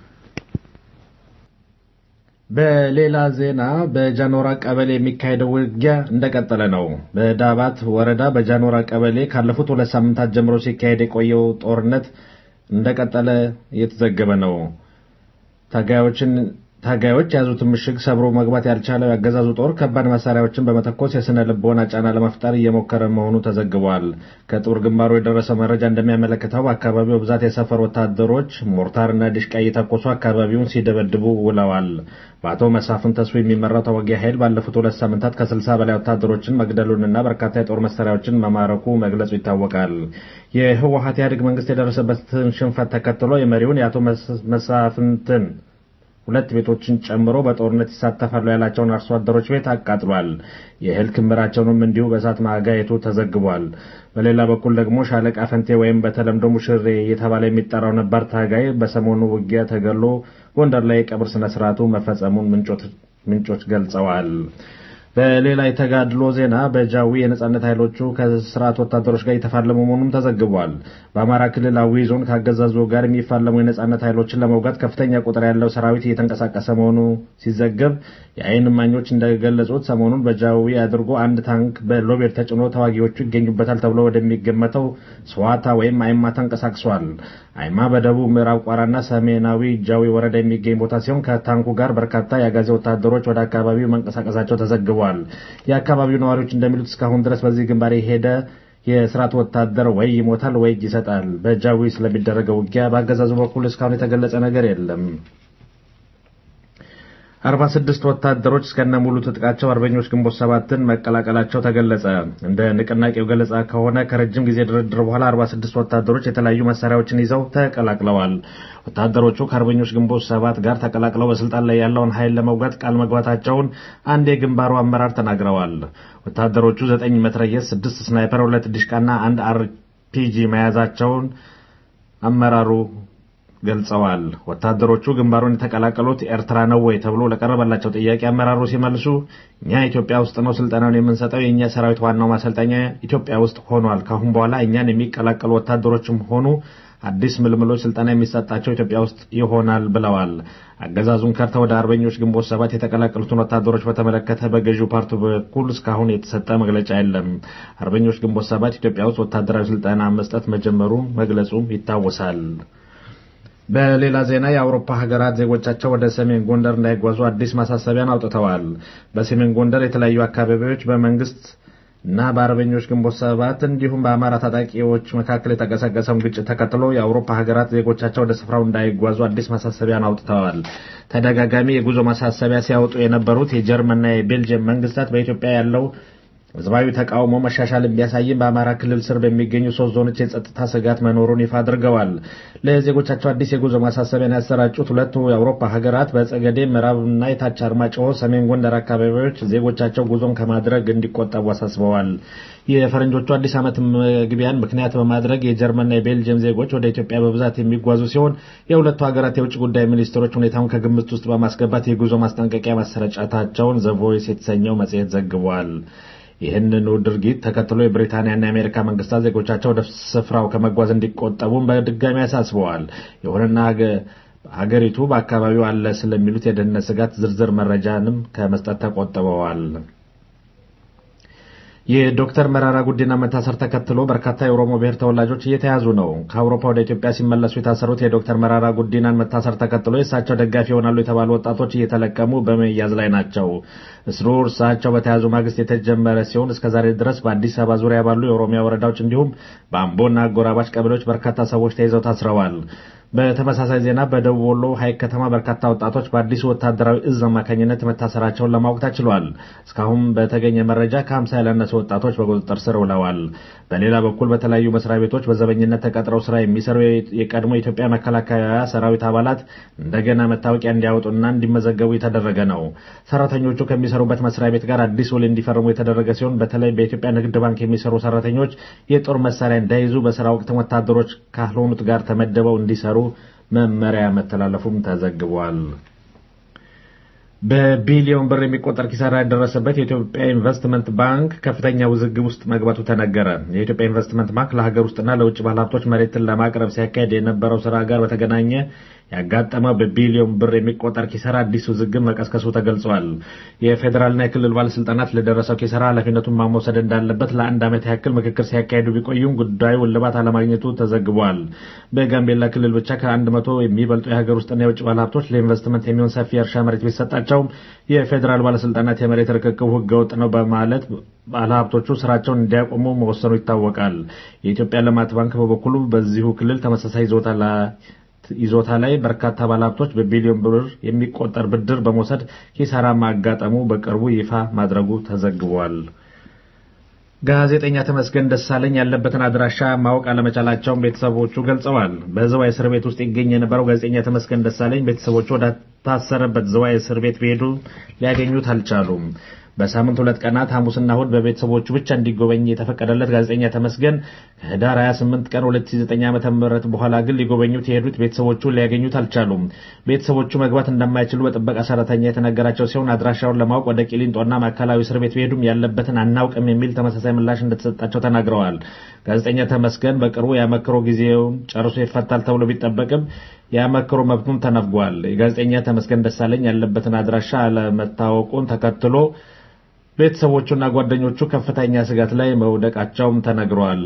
በሌላ ዜና በጃኖራ ቀበሌ የሚካሄደው ውጊያ እንደቀጠለ ነው። በዳባት ወረዳ በጃኖራ ቀበሌ ካለፉት ሁለት ሳምንታት ጀምሮ ሲካሄድ የቆየው ጦርነት እንደቀጠለ እየተዘገበ ነው። ታጋዮችን ታጋዮች ያዙትን ምሽግ ሰብሮ መግባት ያልቻለው ያገዛዙ ጦር ከባድ መሳሪያዎችን በመተኮስ የስነ ልቦና ጫና ለመፍጠር እየሞከረ መሆኑ ተዘግቧል። ከጦር ግንባሩ የደረሰው መረጃ እንደሚያመለክተው አካባቢው ብዛት የሰፈር ወታደሮች ሞርታርና ዲሽቃ እየተኮሱ አካባቢውን ሲደበድቡ ውለዋል። በአቶ መሳፍን ተስፋ የሚመራው ተዋጊ ኃይል ባለፉት ሁለት ሳምንታት ከስልሳ በላይ ወታደሮችን መግደሉንና በርካታ የጦር መሳሪያዎችን መማረኩ መግለጹ ይታወቃል። የህወሓት ኢህአዴግ መንግስት የደረሰበትን ሽንፈት ተከትሎ የመሪውን የአቶ መሳፍንትን ሁለት ቤቶችን ጨምሮ በጦርነት ይሳተፋሉ ያላቸውን አርሶ አደሮች ቤት አቃጥሏል። የእህል ክምራቸውንም እንዲሁ በእሳት ማጋየቱ ተዘግቧል። በሌላ በኩል ደግሞ ሻለቃ ፈንቴ ወይም በተለምዶ ሙሽሬ እየተባለ የሚጠራው ነባር ታጋይ በሰሞኑ ውጊያ ተገሎ ጎንደር ላይ የቀብር ስነ ስርዓቱ መፈጸሙን ምንጮች ገልጸዋል። በሌላ የተጋድሎ ዜና በጃዊ የነጻነት ኃይሎቹ ከስርዓት ወታደሮች ጋር የተፋለሙ መሆኑም ተዘግቧል። በአማራ ክልል አዊ ዞን ካገዛዙ ጋር የሚፋለሙ የነጻነት ኃይሎችን ለመውጋት ከፍተኛ ቁጥር ያለው ሰራዊት እየተንቀሳቀሰ መሆኑ ሲዘገብ የአይን እማኞች እንደገለጹት ሰሞኑን በጃዊ አድርጎ አንድ ታንክ በሎቤድ ተጭኖ ተዋጊዎቹ ይገኙበታል ተብሎ ወደሚገመተው ስዋታ ወይም አይማ ተንቀሳቅሷል። አይማ በደቡብ ምዕራብ ቋራና ሰሜናዊ ጃዊ ወረዳ የሚገኝ ቦታ ሲሆን ከታንኩ ጋር በርካታ የአጋዚ ወታደሮች ወደ አካባቢው መንቀሳቀሳቸው ተዘግቧል። የአካባቢው ነዋሪዎች እንደሚሉት እስካሁን ድረስ በዚህ ግንባር የሄደ የስርዓት ወታደር ወይ ይሞታል ወይ ይሰጣል። በጃዊ ስለሚደረገው ውጊያ በአገዛዙ በኩል እስካሁን የተገለጸ ነገር የለም። አርባ ስድስት ወታደሮች እስከነ ሙሉ ትጥቃቸው አርበኞች ግንቦት ሰባትን መቀላቀላቸው ተገለጸ። እንደ ንቅናቄው ገለጻ ከሆነ ከረጅም ጊዜ ድርድር በኋላ አርባ ስድስት ወታደሮች የተለያዩ መሳሪያዎችን ይዘው ተቀላቅለዋል። ወታደሮቹ ከአርበኞች ግንቦት ሰባት ጋር ተቀላቅለው በስልጣን ላይ ያለውን ኃይል ለመውጋት ቃል መግባታቸውን አንድ የግንባሩ አመራር ተናግረዋል። ወታደሮቹ ዘጠኝ መትረየስ፣ ስድስት ስናይፐር፣ ሁለት ዲሽቃና አንድ አርፒጂ መያዛቸውን አመራሩ ገልጸዋል። ወታደሮቹ ግንባሩን የተቀላቀሉት ኤርትራ ነው ወይ ተብሎ ለቀረበላቸው ጥያቄ አመራሩ ሲመልሱ እኛ ኢትዮጵያ ውስጥ ነው ስልጠናውን የምንሰጠው፣ የኛ ሰራዊት ዋናው ማሰልጠኛ ኢትዮጵያ ውስጥ ሆኗል። ካሁን በኋላ እኛን የሚቀላቀሉ ወታደሮችም ሆኑ አዲስ ምልምሎች ስልጠና የሚሰጣቸው ኢትዮጵያ ውስጥ ይሆናል ብለዋል። አገዛዙን ከርተው ወደ አርበኞች ግንቦት ሰባት የተቀላቀሉትን ወታደሮች በተመለከተ በገዢው ፓርቲ በኩል እስካሁን የተሰጠ መግለጫ የለም። አርበኞች ግንቦት ሰባት ኢትዮጵያ ውስጥ ወታደራዊ ስልጠና መስጠት መጀመሩ መግለጹም ይታወሳል። በሌላ ዜና የአውሮፓ ሀገራት ዜጎቻቸው ወደ ሰሜን ጎንደር እንዳይጓዙ አዲስ ማሳሰቢያን አውጥተዋል። በሰሜን ጎንደር የተለያዩ አካባቢዎች በመንግስት እና በአርበኞች ግንቦት ሰባት እንዲሁም በአማራ ታጣቂዎች መካከል የተቀሰቀሰውን ግጭት ተከትሎ የአውሮፓ ሀገራት ዜጎቻቸው ወደ ስፍራው እንዳይጓዙ አዲስ ማሳሰቢያን አውጥተዋል። ተደጋጋሚ የጉዞ ማሳሰቢያ ሲያወጡ የነበሩት የጀርመንና የቤልጅየም መንግስታት በኢትዮጵያ ያለው ህዝባዊ ተቃውሞ መሻሻል ቢያሳይም በአማራ ክልል ስር በሚገኙ ሶስት ዞኖች የጸጥታ ስጋት መኖሩን ይፋ አድርገዋል። ለዜጎቻቸው አዲስ የጉዞ ማሳሰቢያን ያሰራጩት ሁለቱ የአውሮፓ ሀገራት በጸገዴ፣ ምዕራብና የታች አርማጭሆ፣ ሰሜን ጎንደር አካባቢዎች ዜጎቻቸው ጉዞን ከማድረግ እንዲቆጠቡ አሳስበዋል። የፈረንጆቹ አዲስ ዓመት መግቢያን ምክንያት በማድረግ የጀርመንና የቤልጅየም ዜጎች ወደ ኢትዮጵያ በብዛት የሚጓዙ ሲሆን የሁለቱ ሀገራት የውጭ ጉዳይ ሚኒስትሮች ሁኔታውን ከግምት ውስጥ በማስገባት የጉዞ ማስጠንቀቂያ ማሰራጨታቸውን ዘ ቮይስ የተሰኘው መጽሔት ዘግቧል። ይህንኑ ድርጊት ተከትሎ የብሪታንያና የአሜሪካ መንግስታት ዜጎቻቸው ወደ ስፍራው ከመጓዝ እንዲቆጠቡም በድጋሚ አሳስበዋል። ይሁንና ሀገሪቱ በአካባቢው አለ ስለሚሉት የደህንነት ስጋት ዝርዝር መረጃንም ከመስጠት ተቆጥበዋል። የዶክተር መራራ ጉዲና መታሰር ተከትሎ በርካታ የኦሮሞ ብሔር ተወላጆች እየተያዙ ነው። ከአውሮፓ ወደ ኢትዮጵያ ሲመለሱ የታሰሩት የዶክተር መራራ ጉዲናን መታሰር ተከትሎ የእሳቸው ደጋፊ ይሆናሉ የተባሉ ወጣቶች እየተለቀሙ በመያዝ ላይ ናቸው። እስሩ እርሳቸው በተያዙ ማግስት የተጀመረ ሲሆን እስከዛሬ ድረስ በአዲስ አበባ ዙሪያ ባሉ የኦሮሚያ ወረዳዎች እንዲሁም በአምቦና አጎራባች ቀበሌዎች በርካታ ሰዎች ተይዘው ታስረዋል። በተመሳሳይ ዜና በደቡብ ወሎ ሐይቅ ከተማ በርካታ ወጣቶች በአዲሱ ወታደራዊ እዝ አማካኝነት መታሰራቸውን ለማወቅ ተችሏል። እስካሁን በተገኘ መረጃ ከሀምሳ ያላነሱ ወጣቶች በቁጥጥር ስር ውለዋል። በሌላ በኩል በተለያዩ መስሪያ ቤቶች በዘበኝነት ተቀጥረው ስራ የሚሰሩ የቀድሞ የኢትዮጵያ መከላከያ ሰራዊት አባላት እንደገና መታወቂያ እንዲያወጡና እንዲመዘገቡ የተደረገ ነው። ሰራተኞቹ ከሚሰሩበት መስሪያ ቤት ጋር አዲስ ውል እንዲፈርሙ የተደረገ ሲሆን በተለይ በኢትዮጵያ ንግድ ባንክ የሚሰሩ ሰራተኞች የጦር መሳሪያ እንዳይዙ በስራ ወቅት ወታደሮች ካልሆኑት ጋር ተመደበው እንዲሰሩ መመሪያ መተላለፉም ተዘግቧል። በቢሊዮን ብር የሚቆጠር ኪሳራ ያደረሰበት የኢትዮጵያ ኢንቨስትመንት ባንክ ከፍተኛ ውዝግብ ውስጥ መግባቱ ተነገረ። የኢትዮጵያ ኢንቨስትመንት ባንክ ለሀገር ውስጥና ለውጭ ባለሀብቶች መሬትን ለማቅረብ ሲያካሄድ የነበረው ስራ ጋር በተገናኘ ያጋጠመው በቢሊዮን ብር የሚቆጠር ኪሳራ አዲስ ውዝግብ መቀስቀሱ ተገልጿል። የፌዴራልና የክልል ባለስልጣናት ለደረሰው ኪሳራ ኃላፊነቱን ማመውሰድ እንዳለበት ለአንድ ዓመት ያክል ምክክር ሲያካሄዱ ቢቆዩም ጉዳዩ እልባት አለማግኘቱ ተዘግቧል። በጋምቤላ ክልል ብቻ ከአንድ መቶ የሚበልጡ የሀገር ውስጥና የውጭ ባለሀብቶች ለኢንቨስትመንት የሚሆን ሰፊ የእርሻ መሬት ቢሰጣቸውም የፌዴራል ባለስልጣናት የመሬት ርክክብ ህገወጥ ነው በማለት ባለሀብቶቹ ስራቸውን እንዲያቆሙ መወሰኑ ይታወቃል። የኢትዮጵያ ልማት ባንክ በበኩሉ በዚሁ ክልል ተመሳሳይ ይዞታ ላይ ይዞታ ላይ በርካታ ባለሀብቶች በቢሊዮን ብር የሚቆጠር ብድር በመውሰድ ኪሳራ ማጋጠሙ በቅርቡ ይፋ ማድረጉ ተዘግቧል። ጋዜጠኛ ተመስገን ደሳለኝ ያለበትን አድራሻ ማወቅ አለመቻላቸውን ቤተሰቦቹ ገልጸዋል። በዝዋይ እስር ቤት ውስጥ ይገኝ የነበረው ጋዜጠኛ ተመስገን ደሳለኝ ቤተሰቦቹ ወደ ታሰረበት ዝዋይ እስር ቤት ቢሄዱ ሊያገኙት አልቻሉም። በሳምንት ሁለት ቀናት ሐሙስና እሁድ በቤተሰቦቹ ብቻ እንዲጎበኝ የተፈቀደለት ጋዜጠኛ ተመስገን ከህዳር ሃያ ስምንት ቀን ሁለት ሺህ ዘጠኝ ዓመተ ምህረት በኋላ ግን ሊጎበኙት የሄዱት ቤተሰቦቹ ሊያገኙት አልቻሉም። ቤተሰቦቹ መግባት እንደማይችሉ በጥበቃ ሰራተኛ የተነገራቸው ሲሆን አድራሻውን ለማወቅ ወደ ቂሊንጦና ማዕከላዊ እስር ቤት ቢሄዱም ያለበትን አናውቅም የሚል ተመሳሳይ ምላሽ እንደተሰጣቸው ተናግረዋል። ጋዜጠኛ ተመስገን በቅርቡ ያመክሮ ጊዜውን ጨርሶ ይፈታል ተብሎ ቢጠበቅም ያመክሮ መብቱን ተነፍጓል። የጋዜጠኛ ተመስገን ደሳለኝ ያለበትን አድራሻ አለመታወቁን ተከትሎ ቤተሰቦቹና ጓደኞቹ ከፍተኛ ስጋት ላይ መውደቃቸውም ተነግሯል።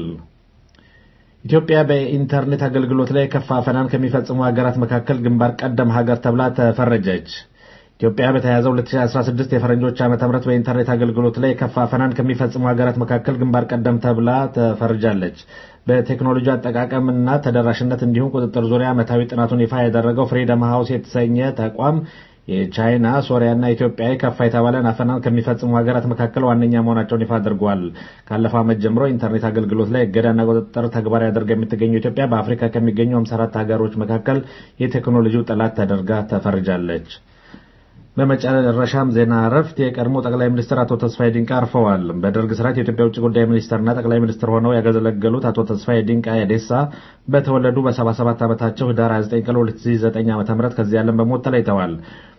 ኢትዮጵያ በኢንተርኔት አገልግሎት ላይ ከፋ አፈናን ከሚፈጽሙ ሀገራት መካከል ግንባር ቀደም ሀገር ተብላ ተፈረጀች። ኢትዮጵያ በተያዘው ሁለት ሺህ አስራ ስድስት የፈረንጆች ዓመተ ምህረት በኢንተርኔት አገልግሎት ላይ ከፋ አፈናን ከሚፈጽሙ ሀገራት መካከል ግንባር ቀደም ተብላ ተፈርጃለች። በቴክኖሎጂ አጠቃቀምና ተደራሽነት እንዲሁም ቁጥጥር ዙሪያ ዓመታዊ ጥናቱን ይፋ ያደረገው ፍሪደም ሃውስ የተሰኘ ተቋም የቻይና፣ ሶሪያና ኢትዮጵያ ከፋ የተባለን አፈናን ከሚፈጽሙ ሀገራት መካከል ዋነኛ መሆናቸውን ይፋ አድርጓል። ካለፈው ዓመት ጀምሮ ኢንተርኔት አገልግሎት ላይ እገዳና ቁጥጥር ተግባራዊ ያደርጋ የምትገኘው ኢትዮጵያ በአፍሪካ ከሚገኙ ሃምሳ አራት ሀገሮች መካከል የቴክኖሎጂው ጠላት ተደርጋ ተፈርጃለች። በመጨረሻም ዜና እረፍት የቀድሞ ጠቅላይ ሚኒስትር አቶ ተስፋዬ ዲንቃ አርፈዋል። በደርግ ስርዓት የኢትዮጵያ ውጭ ጉዳይ ሚኒስትርና ጠቅላይ ሚኒስትር ሆነው ያገለገሉት አቶ ተስፋዬ ዲንቃ ያዴሳ በተወለዱ በሰባ ሰባት ዓመታቸው ህዳር ሃያ ዘጠኝ ቀን ሁለት ሺህ ዘጠኝ ዓመተ ምህረት ከዚህ ዓለም በሞት ተለይተዋል።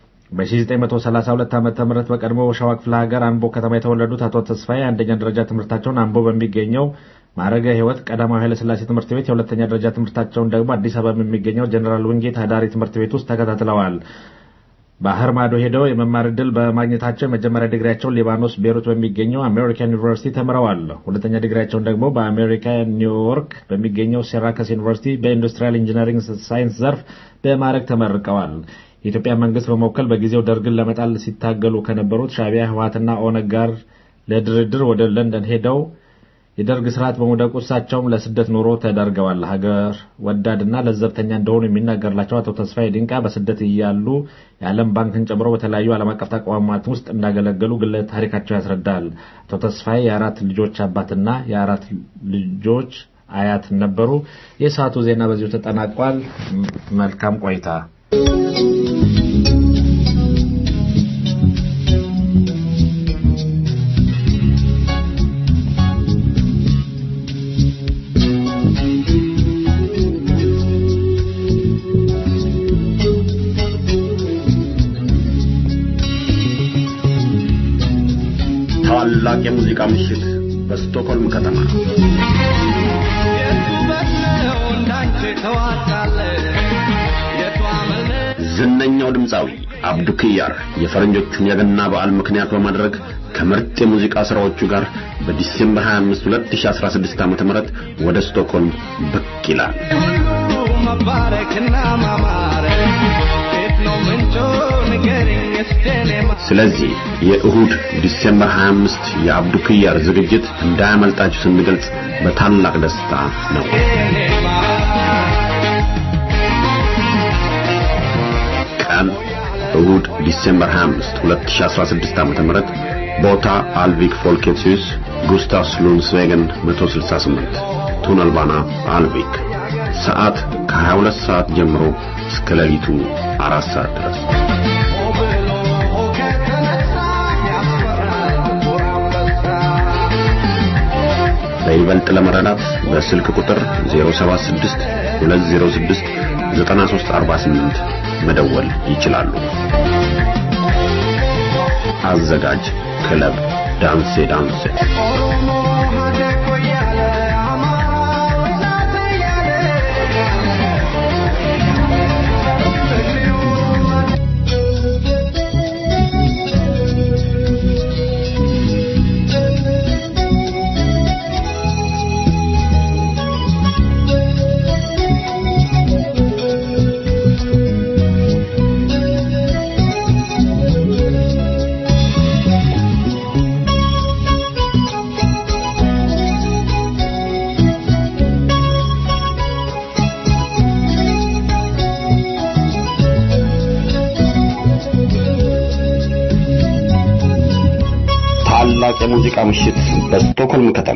በ1932 ዓመተ ምህረት በቀድሞ ሸዋ ክፍለ ሀገር አምቦ ከተማ የተወለዱት አቶ ተስፋዬ አንደኛ ደረጃ ትምህርታቸውን አምቦ በሚገኘው ማረገ ህይወት ቀዳማዊ ኃይለ ሥላሴ ትምህርት ቤት፣ የሁለተኛ ደረጃ ትምህርታቸውን ደግሞ አዲስ አበባ በሚገኘው ጀነራል ወንጌት አዳሪ ትምህርት ቤት ውስጥ ተከታትለዋል። ባህር ማዶ ሄደው የመማር ዕድል በማግኘታቸው የመጀመሪያ ዲግሪያቸውን ሊባኖስ ቤሩት በሚገኘው አሜሪካን ዩኒቨርሲቲ ተምረዋል። ሁለተኛ ዲግሪያቸውን ደግሞ በአሜሪካ ኒውዮርክ በሚገኘው ሴራከስ ዩኒቨርሲቲ በኢንዱስትሪያል ኢንጂነሪንግ ሳይንስ ዘርፍ በማዕረግ ተመርቀዋል። የኢትዮጵያ መንግስት በመወከል በጊዜው ደርግን ለመጣል ሲታገሉ ከነበሩት ሻዕቢያ፣ ህወሓትና ኦነግ ጋር ለድርድር ወደ ለንደን ሄደው የደርግ ስርዓት በመውደቁ እሳቸውም ለስደት ኑሮ ተዳርገዋል። ሀገር ወዳድና ለዘብተኛ እንደሆኑ የሚናገርላቸው አቶ ተስፋዬ ዲንቃ በስደት እያሉ የዓለም ባንክን ጨምሮ በተለያዩ ዓለም አቀፍ ተቋማት ውስጥ እንዳገለገሉ ግለ ታሪካቸው ያስረዳል። አቶ ተስፋዬ የአራት ልጆች አባትና የአራት ልጆች አያት ነበሩ። የሰዓቱ ዜና በዚሁ ተጠናቋል። መልካም ቆይታ። ታላቅ የሙዚቃ ምሽት በስቶክሆልም ከተማ ዝነኛው ድምጻዊ አብዱ ኪያር የፈረንጆቹን የገና በዓል ምክንያት በማድረግ ከምርጥ የሙዚቃ ስራዎቹ ጋር በዲሴምበር ሃያ አምስት ሁለት ሺህ አስራ ስድስት ዓመተ ምህረት ወደ ስቶክሆልም ብቅ ይላል። ስለዚህ የእሁድ ዲሴምበር ሃያ አምስት የአብዱ ኪያር ዝግጅት እንዳያመልጣችሁ ስንገልጽ በታላቅ ደስታ ነው። ቀን እሁድ ዲሴምበር ሃያ አምስት ሁለት ሺህ አስራ ስድስት ዓመተ ምህረት ቦታ አልቪክ ፎልኬትስ ጉስታቭስ ሉንስዌገን መቶ ስልሳ ስምንት ቱነልባና አልቪክ ሰዓት ከሃያ ሁለት ሰዓት ጀምሮ እስከ ሌሊቱ አራት ሰዓት ድረስ በይበልጥ ለመረዳት በስልክ ቁጥር ዜሮ ሰባት ስድስት ሁለት ዜሮ ስድስት ዘጠና ሶስት አርባ ስምንት መደወል ይችላሉ። አዘጋጅ ክለብ ዳንሴ ዳንሴ የሙዚቃ ምሽት በስቶክሆልም ከተማ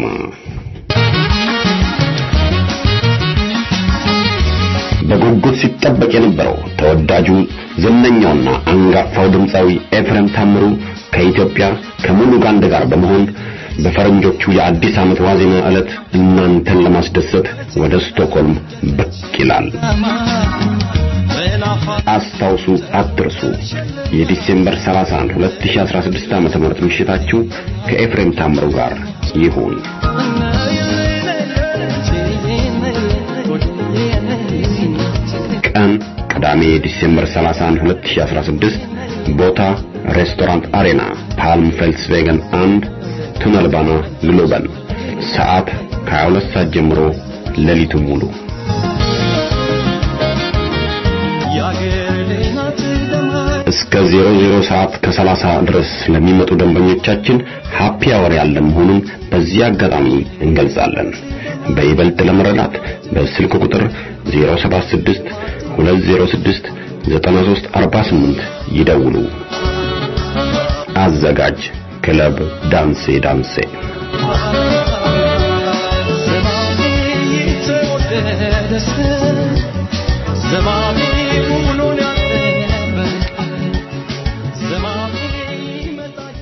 በጉጉት ሲጠበቅ የነበረው ተወዳጁ ዝነኛውና አንጋፋው ድምጻዊ ኤፍሬም ታምሩ ከኢትዮጵያ ከሙሉ ጋንድ ጋር በመሆን በፈረንጆቹ የአዲስ ዓመት ዋዜማ ዕለት እናንተን ለማስደሰት ወደ ስቶክሆልም ብቅ ይላል። አስታውሱ አትርሱ። የዲሴምበር ሰላሳ አንድ ሁለት ሺህ አስራ ስድስት ዓመተ ምህረት ምሽታችሁ ከኤፍሬም ታምሩ ጋር ይሁን። ቀን ቅዳሜ ዲሴምበር ሰላሳ አንድ ሁለት ሺህ አስራ ስድስት ቦታ ሬስቶራንት አሬና ፓልም ፌልስቬገን አንድ ቱነልባና ግሎበን ሰዓት ከሃያ ሁለት ሰዓት ጀምሮ ሌሊቱን ሙሉ እስከ ዜሮ ዜሮ ሰዓት ከሰላሳ ድረስ ለሚመጡ ደንበኞቻችን ሃፒ አወር ያለ መሆኑን በዚህ አጋጣሚ እንገልጻለን። በይበልጥ ለመረዳት በስልክ ቁጥር ዜሮ ሰባት ስድስት ሁለት ዜሮ ስድስት ዘጠና ሶስት አርባ ስምንት ይደውሉ። አዘጋጅ ክለብ ዳንሴ ዳንሴ ዘማሚ ሁሉን ያለበት ዘማሚ መጣዬ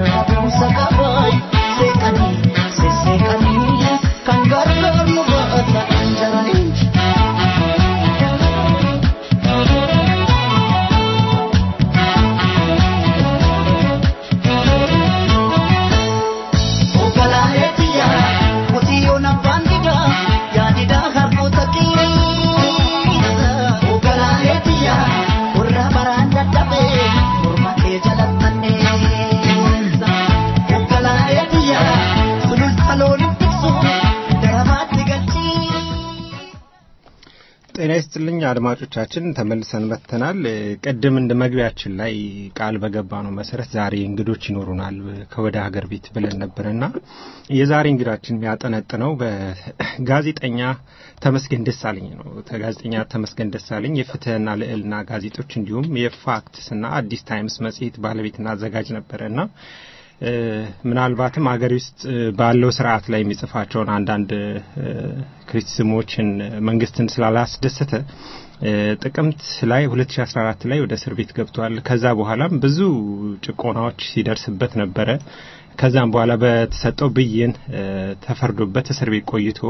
ጤና ይስጥልኝ አድማጮቻችን ተመልሰን መጥተናል። ቀደም እንደ መግቢያችን ላይ ቃል በገባ ነው መሰረት ዛሬ እንግዶች ይኖሩናል ከወደ ሀገር ቤት ብለን ነበርና የዛሬ እንግዳችን የሚያጠነጥነው በጋዜጠኛ ተመስገን ደሳለኝ ነው። ጋዜጠኛ ተመስገን ደሳለኝ የፍትህና ልዕልና ጋዜጦች እንዲሁም የፋክትስና አዲስ ታይምስ መጽሔት ባለቤትና አዘጋጅ ነበርና ምናልባትም ሀገር ውስጥ ባለው ስርዓት ላይ የሚጽፋቸውን አንዳንድ ክሪቲሲዝሞችን መንግስትን ስላላስደሰተ ጥቅምት ላይ ሁለት ሺህ አስራ አራት ላይ ወደ እስር ቤት ገብቷል። ከዛ በኋላም ብዙ ጭቆናዎች ሲደርስበት ነበረ። ከዛም በኋላ በተሰጠው ብይን ተፈርዶበት እስር ቤት ቆይቶ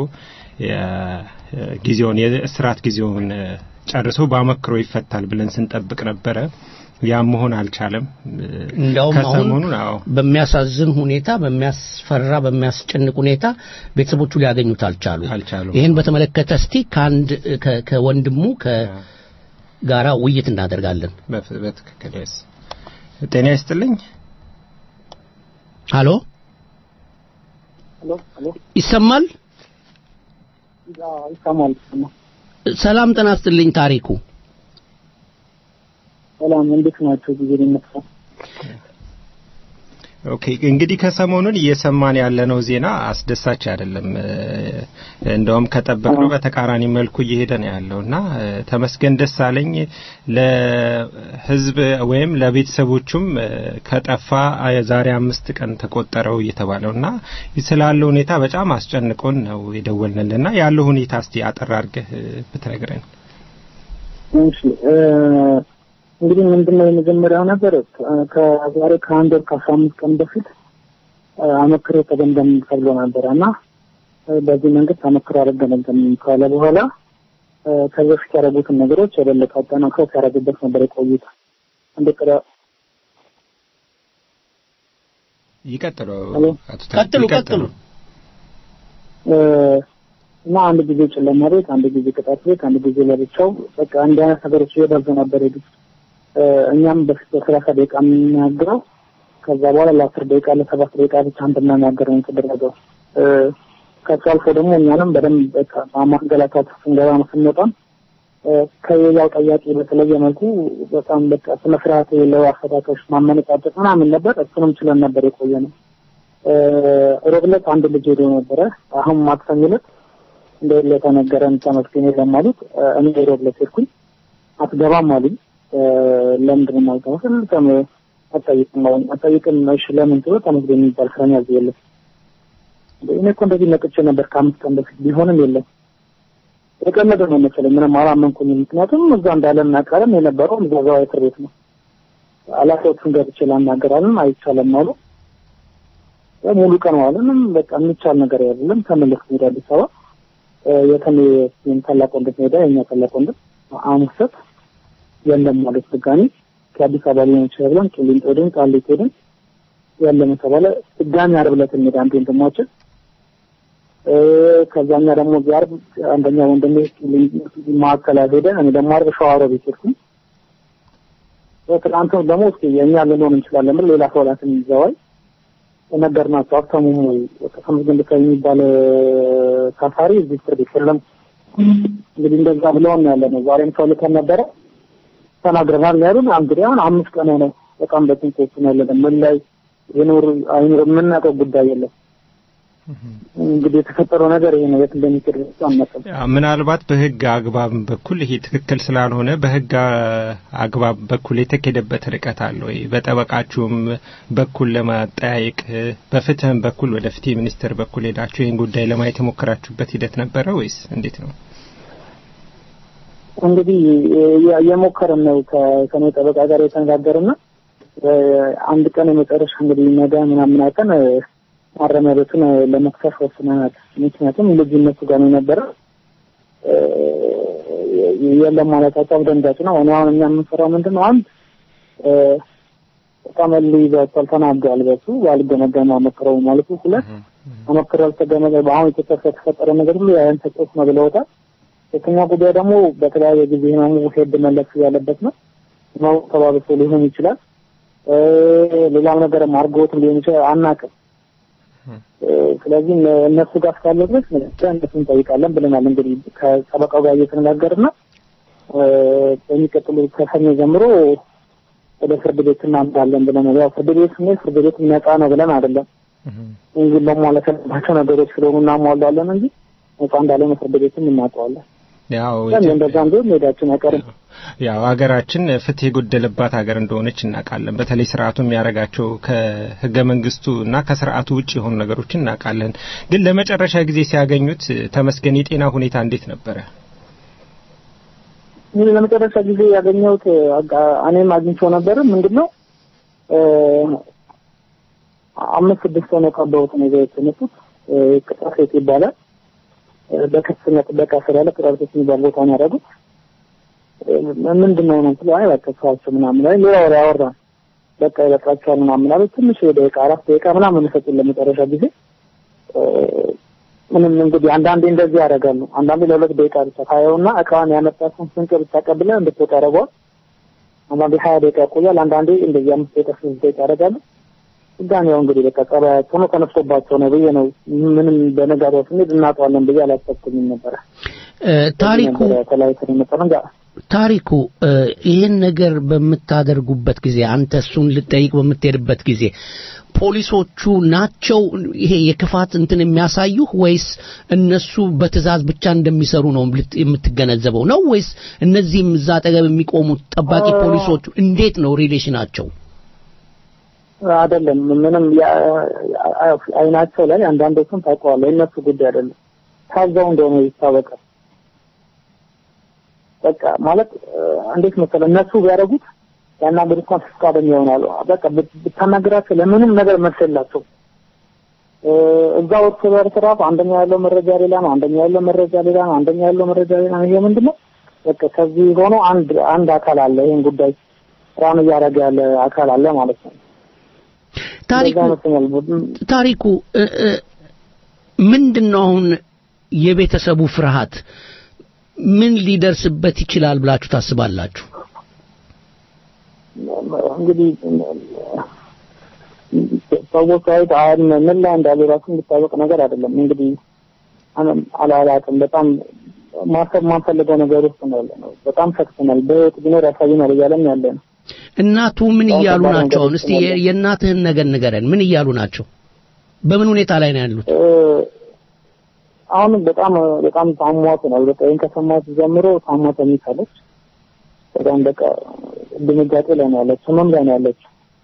ጊዜውን የእስራት ጊዜውን ጨርሶ በአመክሮ ይፈታል ብለን ስንጠብቅ ነበረ። ያ መሆን አልቻለም። እንደውም አሁን በሚያሳዝን ሁኔታ በሚያስፈራ በሚያስጨንቅ ሁኔታ ቤተሰቦቹ ሊያገኙት አልቻሉ ይሄን በተመለከተ እስቲ ካንድ ከወንድሙ ከጋራ ውይይት እናደርጋለን። በትክክልስ ጤና ይስጥልኝ። ሃሎ ሃሎ ሃሎ ይሰማል? ይሰማል። ሰላም ጤና ይስጥልኝ ታሪኩ። ሰላም እንዴት ናችሁ? ጊዜ ለምትፈ ኦኬ እንግዲህ ከሰሞኑን እየሰማን ያለነው ዜና አስደሳች አይደለም። እንደውም ከጠበቅነው በተቃራኒ መልኩ እየሄደ ነው ያለውና ተመስገን ደሳለኝ ለህዝብ ወይም ለቤተሰቦቹም ከጠፋ ዛሬ አምስት ቀን ተቆጠረው እየተባለውና ስላለው ሁኔታ በጣም አስጨንቆን ነው የደወልንልና ያለው ሁኔታ እስቲ አጠር አድርገህ ብትነግረን። እሺ እንግዲህ ምንድነው የመጀመሪያው ነገር ከዛሬ ከአንድ ወር ከአስራ አምስት ቀን በፊት አመክሮ ተገምገም ተብሎ ነበርና በዚህ መንገድ አመክሮ አረጋገጠን ካለ በኋላ ከዚህ በፊት ያደረጉትን ነገሮች የበለጠ አጠናክረው ያደረጉበት ነበር የቆዩት። እንደቀረ ይቀጥሉ ቀጥሉ ቀጥሉ እና አንድ ጊዜ ጨለማ ቤት፣ አንድ ጊዜ ቅጣት ቤት፣ አንድ ጊዜ ለብቻው በቃ አንድ አይነት ነገሮች እየበዙ ነበር ሄዱ። እኛም በፊት በሰላሳ ደቂቃ የምናገረው ከዛ በኋላ ለአስር ደቂቃ ለሰባት ደቂቃ ብቻ እንደምናገረው ተደረገው። ከቻልኩ ደግሞ እኛንም በደንብ በቃ ማማገላታት ስንገባ ስንወጣም ከሌላው ጠያቂ በተለየ መልኩ በጣም በቃ ስነስርዓት የሌለው አፈታቶች ማመነጫጨት ምናምን ነበር። እሱንም ችለን ነበር የቆየነው። ሮብለት አንድ ልጅ ሄዶ ነበረ። አሁን ማክሰኞ ዕለት እንደሌለ ተነገረን ተመስገን ለማለት እኔ ሮብለት ሄድኩኝ። አትገባም አሉኝ። ለምንድን ነው የማልገባው? ተም አጣይቅም ነው አጣይቅም እሺ ለምን ትወጣ ተመስገን የሚባል ፍራኛ የለም። እኔ እኮ እንደዚህ ነቅቼ ነበር ከአምስት ቀን በፊት ቢሆንም የለም። የቀለደ ነው መሰለኝ ምንም አላመንኩኝ። ምክንያቱም እዛ እንዳለን አቃረም የነበረው እዛው እስር ቤት ነው። አላፈቱን ገብቼ ላናገራለን አይቻልም አሉ። ሙሉ ቀን ዋለንም በቃ የሚቻል ነገር አይደለም። ተመለስ ወደ አዲስ አበባ የተኔ ታላቅ ወንድም ሄዳ የኛ ታላቅ ወንድም አሙሰት የለም ማለት ድጋሚ ከአዲስ አበባ ሊሆን ይችላል ቂሊንጦ ሄደን ቃሊቲ ሄደን የለም ተባለ። ድጋሚ ዓርብ ዕለት እንሄድ አንድ ወንድማችን ከዛኛ ደግሞ ዓርብ አንደኛ ወንድሜ ማዕከላ ሄደ። እኔ ደግሞ ዓርብ ሸዋሮ ቤት ሄድኩኝ። በትናንቱ ደግሞ እስኪ የኛ ልንሆን እንችላለን ብለን ሌላ ሰውላትን ይዘዋል ነገርናቸው። አፍታሙ ተመስገን ደሳለኝ የሚባል ታሳሪ እዚህ እስር ቤት የለም እንግዲህ እንደዛ ብለውን ያለነው ዛሬም ሰው ልከን ነበረ ተናግረናል ያሉን። እንግዲህ አሁን አምስት ቀን ሆነ። በጣም በጥንቆት ነው ያለነው። ምን ላይ የኖር አይኖር የምናውቀው ጉዳይ የለም። እንግዲህ የተፈጠረው ነገር ይሄ ነው። የት እንደሚቀር አናውቅም። ምናልባት በህግ አግባብ በኩል ይሄ ትክክል ስላልሆነ በህግ አግባብ በኩል የተከደበት ርቀት አለ ወይ? በጠበቃችሁም በኩል ለማጠያየቅ በፍትህም በኩል ወደ ፍትህ ሚኒስቴር በኩል ሄዳችሁ ይሄን ጉዳይ ለማየት የሞከራችሁበት ሂደት ነበረ ወይስ እንዴት ነው? እንግዲህ የሞከረን ነው ከኔ ጠበቃ ጋር የተነጋገርና አንድ ቀን የመጨረሻ እንግዲህ ነገ ምናምን አቀን ማረሚያ ቤቱን ለመክፈፍ ወስነናል። ምክንያቱም ልጅነቱ ጋር ነው የነበረ የለም ማለታቸው አብደንዳጭ ነው። አሁን እኛ የምንሰራው ምንድነው አንድ ተመልሊ በተል ተናግሯል በሱ ያልገመገመ መከረው ማለት ነው። ሁለት መከረው ተገመገመ አሁን የተፈጠረ ነገር ሁሉ ያን ተቆስ ነው ብለውታል። የከኛ ጉዳይ ደግሞ በተለያየ ጊዜ ነው ሄድ መለስ ያለበት ነው ነው ተባብሶ ሊሆን ይችላል። ሌላም ነገር ማርጎት ሊሆን ይችላል አናውቅም። ስለዚህ እነሱ ጋር ካለው ድረስ እንደሱን ጠይቃለን ብለናል። እንግዲህ ከጠበቃው ጋር እየተነጋገርና በሚቀጥለው ከሰኞ ጀምሮ ወደ ፍርድ ቤት እናምጣለን ብለናል። ያው ፍርድ ቤት ነው ፍርድ ቤት የሚያጣ ነው ብለን አይደለም እንግዲህ ለማለት ባቸው ነገሮች ስለሆኑ እናሟላለን እንጂ ነፃ እንዳለ ፍርድ ቤትም እናጣዋለን። ያው እንደዛም ቢሆን ሜዳችን አይቀርም። ያው ሀገራችን ፍትህ የጎደለባት ሀገር እንደሆነች እናውቃለን። በተለይ ስርዓቱ የሚያረጋቸው ከህገ መንግስቱና ከስርዓቱ ውጪ የሆኑ ነገሮችን እናውቃለን። ግን ለመጨረሻ ጊዜ ሲያገኙት ተመስገን የጤና ሁኔታ እንዴት ነበረ? ምን ለመጨረሻ ጊዜ ያገኘሁት እኔም አግኝቼው ነበር። ምንድነው አምስት ስድስት ነው ከበውት ነው የተነሱት ቅጣት ይባላል። በከፍተኛ ጥበቃ ስራ ላይ ቅጣት የሚባል ቦታ ነው ያደረጉት። ምንድነው ነው ስለዚህ አይወጣቸው ምናምን ላይ ሌላ ወሬ አወራ በቃ በቃቸው ምናምን አለ። ትንሽ ደቂቃ አራት ደቂቃ ምናምን ሰጥተን ለመጨረሻ ጊዜ ምንም እንግዲህ አንዳንዴ እንደዚህ ያደርጋሉ። አንዳንዴ ለሁለት ደቂቃ ብቻ ታየውና አካባቢ ያመጣውን ስንቅ ብታቀብለ እንድትወጣ ያደርጋል። አንዳንዴ ሀያ ደቂቃ ቆያል። አንዳንዴ እንደዚህ አምስት ደቂቃ ስድስት ደቂቃ ያደርጋሉ። ጋር ነው እንግዲህ በቃ ቀባያቸው ነው ተነስቶባቸው ነው ብዬ ነው ምንም በነጋታው ስንሄድ እናጣዋለን ብዬ አላሰብኩም ነበር። ታሪኩ ታሪኩ ይሄን ነገር በምታደርጉበት ጊዜ አንተ እሱን ልጠይቅ በምትሄድበት ጊዜ ፖሊሶቹ ናቸው ይሄ የክፋት እንትን የሚያሳዩህ ወይስ እነሱ በትዕዛዝ ብቻ እንደሚሰሩ ነው የምትገነዘበው ነው ወይስ እነዚህም እዛ አጠገብ የሚቆሙት ጠባቂ ፖሊሶቹ እንዴት ነው ሪሌሽናቸው? አይደለም ምንም አይናቸው ላይ አንዳንዶቹን ታውቀዋለህ። እነሱ ጉዳይ አይደለም ታዛው እንደሆነ ይታወቃል። በቃ ማለት እንዴት መሰለህ እነሱ ቢያደርጉት ያናገሩት እንኳን ፈቃደኛ ይሆናሉ። በቃ ብታናገራቸው ለምንም ነገር መስላቸው እዛው ተበርተራፍ አንደኛ ያለው መረጃ ሌላ ነው፣ አንደኛ ያለው መረጃ ሌላ ነው፣ አንደኛ ያለው መረጃ ሌላ ነው። ይሄ ምንድነው በቃ ከዚህ ሆኖ አንድ አንድ አካል አለ ይሄን ጉዳይ ራን ያደረገ ያለ አካል አለ ማለት ነው። ታሪኩ ታሪኩ ምንድነው አሁን የቤተሰቡ ፍርሃት ምን ሊደርስበት ይችላል ብላችሁ ታስባላችሁ? እንግዲህ ሰዎች አይደል ምን ላይ እንዳለ ራሱ እንድታወቅ ነገር አይደለም። እንግዲህ አላላቅም በጣም ማሰብ ማንፈልገው ነገር ውስጥ ነው ያለነው። በጣም ፈክተናል። በህይወት ቢኖር ያሳየናል እያለን ያለ ነው። እናቱ ምን እያሉ ናቸው? እስቲ የእናትህን ነገር ንገረን። ምን እያሉ ናቸው? በምን ሁኔታ ላይ ነው ያሉት? አሁን በጣም በጣም ታሟት ነው። በጣም ከሰማት ጀምሮ ታሟት የሚፈልግ በጣም በቃ ድንጋጤ ላይ ነው ያለች፣ ህመም ላይ ነው ያለች።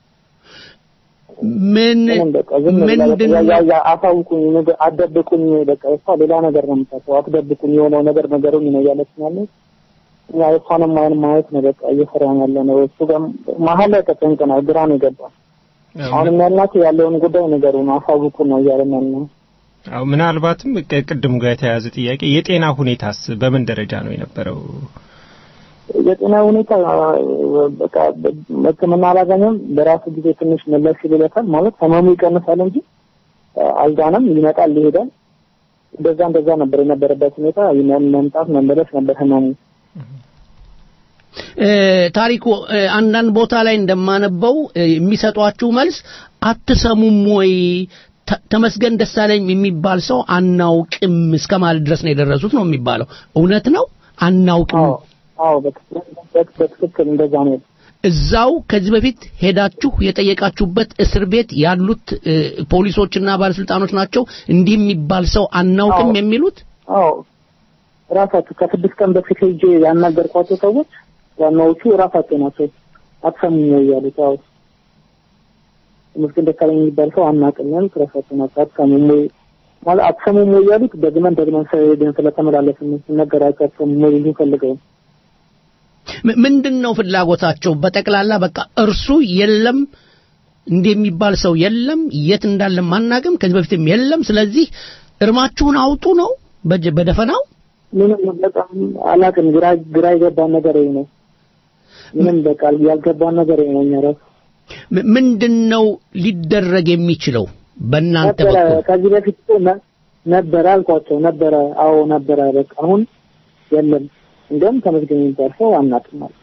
ምን ምንድነው አታውቁኝ ነገር አደብቁኝ በቃ እሷ ሌላ ነገር ነው የምታውቀው። አትደብቁኝ የሆነው ነገር ነገሩኝ ነው ያለች ማለት ያ እሷንም ማን ማየት ነው በቃ እየፈራን ያለ ነው። እሱ ጋር መሀል ላይ ተጨንቀናል፣ ግራ ነው የገባን። አሁን ያልናቸው ያለውን ጉዳይ ነገሩን አሳውቁ ነው እያለን ነው። አው ምናልባትም ከቅድም ጋር የተያዘ ጥያቄ የጤና ሁኔታስ በምን ደረጃ ነው የነበረው? የጤና ሁኔታ በቃ ሕክምና አላገኘም። በራሱ ጊዜ ትንሽ መለስ ይልለታል ማለት ህመሙ ይቀንሳል እንጂ አልዳንም፣ ይመጣል ይሄዳል። እንደዛ እንደዛ ነበር የነበረበት ሁኔታ። መምጣት መመለስ ነበር ህመሙ። ታሪኩ አንዳንድ ቦታ ላይ እንደማነበው የሚሰጧችሁ መልስ አትሰሙም ወይ ተመስገን ደሳለኝ የሚባል ሰው አናውቅም እስከማለት ድረስ ነው የደረሱት ነው የሚባለው። እውነት ነው? አናውቅም? አዎ በትክክል እንደዛ ነው። እዛው ከዚህ በፊት ሄዳችሁ የጠየቃችሁበት እስር ቤት ያሉት ፖሊሶችና ባለስልጣኖች ናቸው እንዲህ የሚባል ሰው አናውቅም የሚሉት? አዎ ራሳቸው ከስድስት ቀን በፊት ሄጄ ያናገርኳቸው ሰዎች ዋናዎቹ ራሳቸው ናቸው። አትሰሙም ወይ ያሉት? አዎ ተመስገን ደሳለኝ የሚባል ሰው አናውቅም ያሉት ራሳቸው ናቸው። አትሰሙም ወይ ማለት አትሰሙም ወይ ያሉት ደግመን ደግመን ስለተመላለስን ነገራቸው አትሰሙም ወይ ፈልገው ምንድነው ፍላጎታቸው? በጠቅላላ በቃ እርሱ የለም እንደሚባል ሰው የለም፣ የት እንዳለ ማናገም ከዚህ በፊትም የለም፣ ስለዚህ እርማችሁን አውጡ ነው በደፈናው? ምንም በጣም አላቅም። ግራ ግራ የገባን ነገር ነው። ምንም በቃ ያልገባን ነገር ነው። እኛራስ ምንድነው ሊደረግ የሚችለው በእናንተ በኩል? ከዚህ በፊት ነበር አልኳቸው ነበር። አዎ ነበር። በቃ አሁን የለም። እንደም ተመስገን ይባርፈው አናጥም ማለት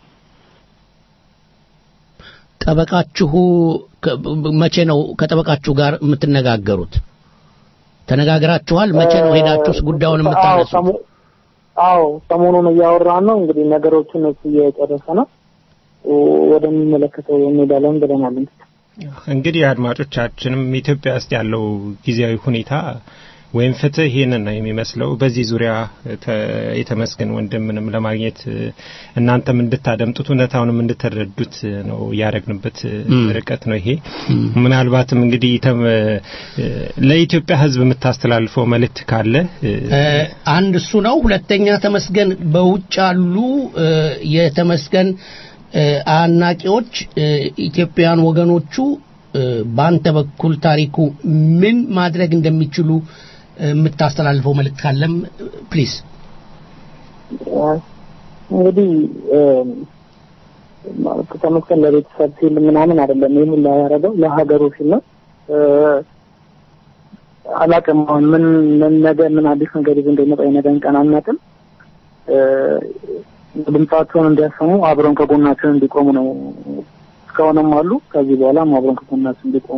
ጠበቃችሁ መቼ ነው ከጠበቃችሁ ጋር የምትነጋገሩት? ተነጋግራችኋል? መቼ ነው ሄዳችሁስ ጉዳዩን የምታነሱት? አዎ ሰሞኑን እያወራን ነው። እንግዲህ ነገሮችን እሱ እየጨረሰ ነው። ወደሚመለከተው እንሄዳለን ብለናል። እንግዲህ አድማጮቻችንም ኢትዮጵያ ውስጥ ያለው ጊዜያዊ ሁኔታ ወይም ፍትህ ይሄንን ነው የሚመስለው። በዚህ ዙሪያ የተመስገን ወንድምንም ለማግኘት እናንተም እንድታደምጡት እውነታውንም እንድትረዱት ነው ያረግንበት ርቀት ነው ይሄ። ምናልባትም እንግዲህ ለኢትዮጵያ ሕዝብ የምታስተላልፈው መልእክት ካለ አንድ እሱ ነው። ሁለተኛ ተመስገን በውጭ ያሉ የተመስገን አናቂዎች ኢትዮጵያውያን ወገኖቹ ባንተ በኩል ታሪኩ ምን ማድረግ እንደሚችሉ የምታስተላልፈው መልእክት ካለም ፕሊዝ። እንግዲህ ተመስገን ለቤተሰብ ሲል ምናምን አይደለም ይሄን ያደረገው ለሀገሩ ሲል ነው። አላውቅም ምን ምን ነገር ምን አዲስ ነገር ይዘን እንደመጣ የነገን ቀን አናውቅም። ድምጻቸውን እንዲያሰሙ አብረን ከጎናችን እንዲቆሙ ነው። እስካሁንም አሉ። ከዚህ በኋላም አብረን ከጎናችን እንዲቆሙ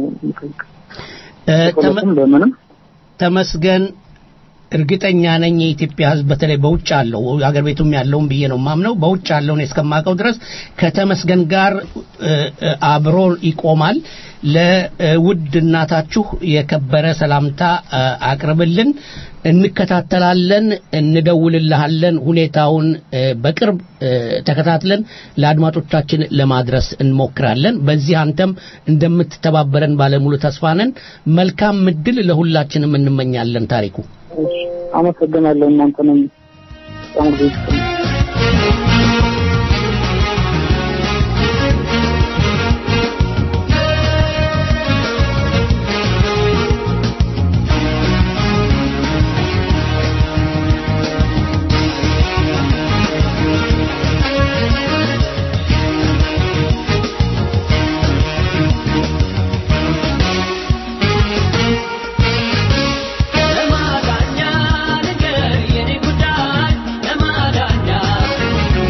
ነው። ተመስገን እርግጠኛ ነኝ የኢትዮጵያ ሕዝብ በተለይ በውጭ ያለው ሀገር ቤቱም ያለውን ብዬ ነው ማምነው በውጭ ያለውን እስከማቀው ድረስ ከተመስገን ጋር አብሮ ይቆማል። ለውድ እናታችሁ የከበረ ሰላምታ አቅርብልን። እንከታተላለን፣ እንደውልልሃለን። ሁኔታውን በቅርብ ተከታትለን ለአድማጮቻችን ለማድረስ እንሞክራለን። በዚህ አንተም እንደምትተባበረን ባለሙሉ ተስፋ ነን። መልካም ምድል ለሁላችንም እንመኛለን። ታሪኩ አመሰግናለሁ። እናንተንም ታንጉ ለማዳኛ ነገር የኔ ጉዳይ ለማዳኛ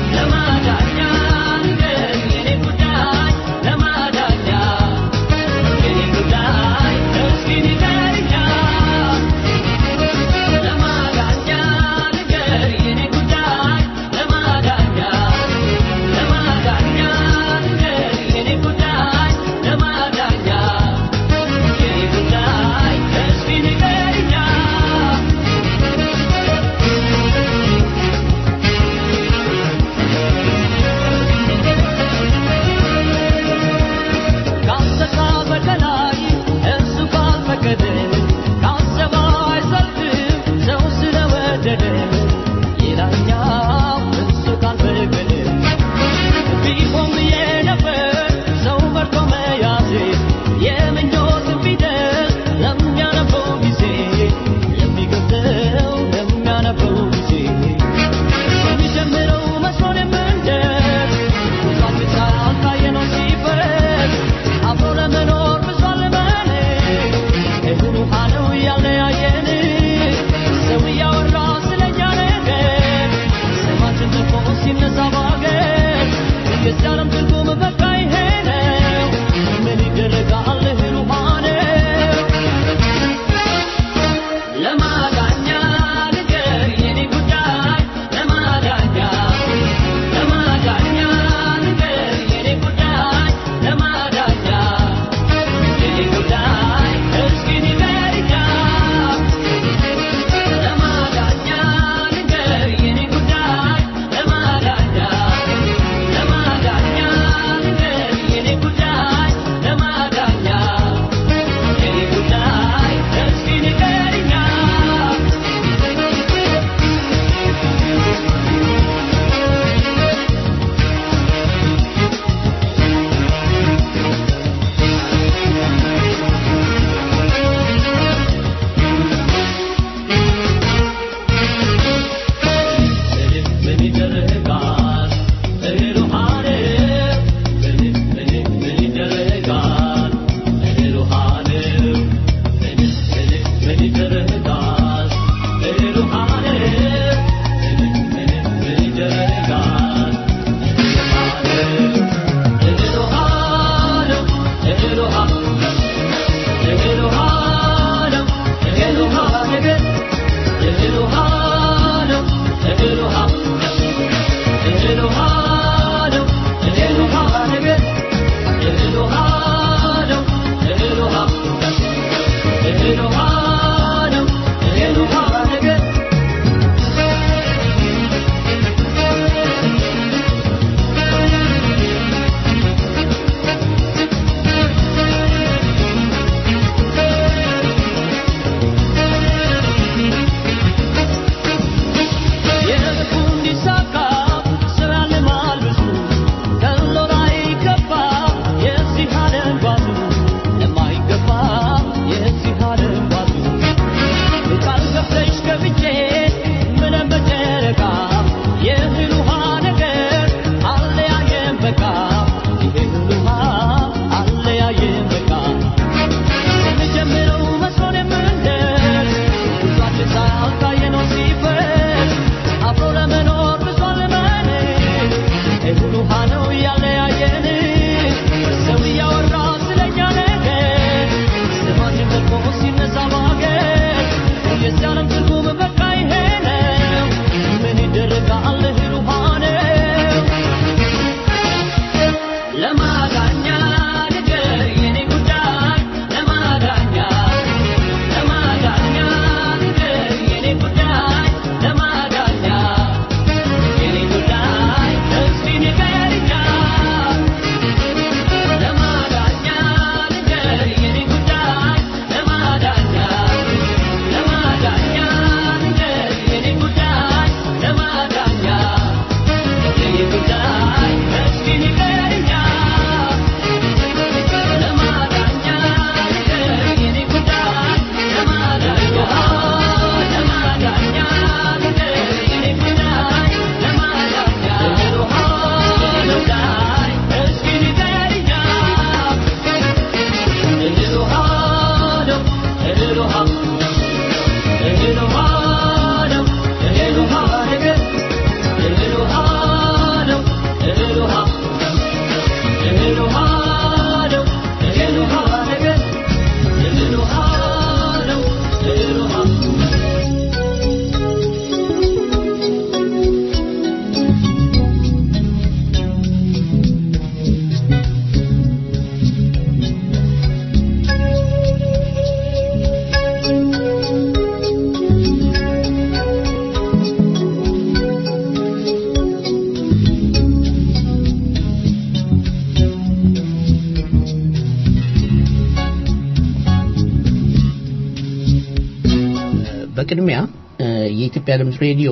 በቅድሚያ የኢትዮጵያ ድምጽ ሬዲዮ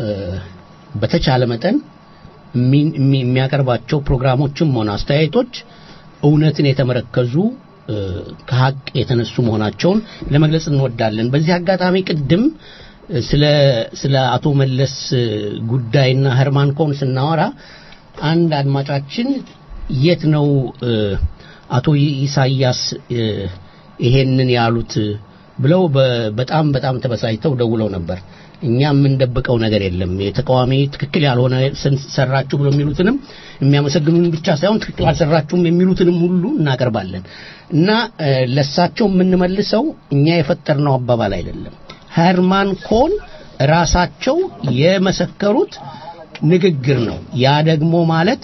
በተቻለ መጠን የሚያቀርባቸው ፕሮግራሞችም ሆነ አስተያየቶች እውነትን የተመረከዙ ከሀቅ የተነሱ መሆናቸውን ለመግለጽ እንወዳለን። በዚህ አጋጣሚ ቅድም ስለ ስለ አቶ መለስ ጉዳይና ሄርማን ኮን ስናወራ አንድ አድማጫችን የት ነው አቶ ኢሳያስ ይሄንን ያሉት ብለው በጣም በጣም ተበሳጭተው ደውለው ነበር። እኛም እንደበቀው ነገር የለም። የተቃዋሚ ትክክል ያልሆነ ሰራችሁ ብሎ የሚሉትንም የሚያመሰግኑን ብቻ ሳይሆን ትክክል አልሰራችሁም የሚሉትንም ሁሉ እናቀርባለን እና ለሳቸው የምንመልሰው እኛ የፈጠርነው አባባል አይደለም። ሄርማን ኮን ራሳቸው የመሰከሩት ንግግር ነው። ያ ደግሞ ማለት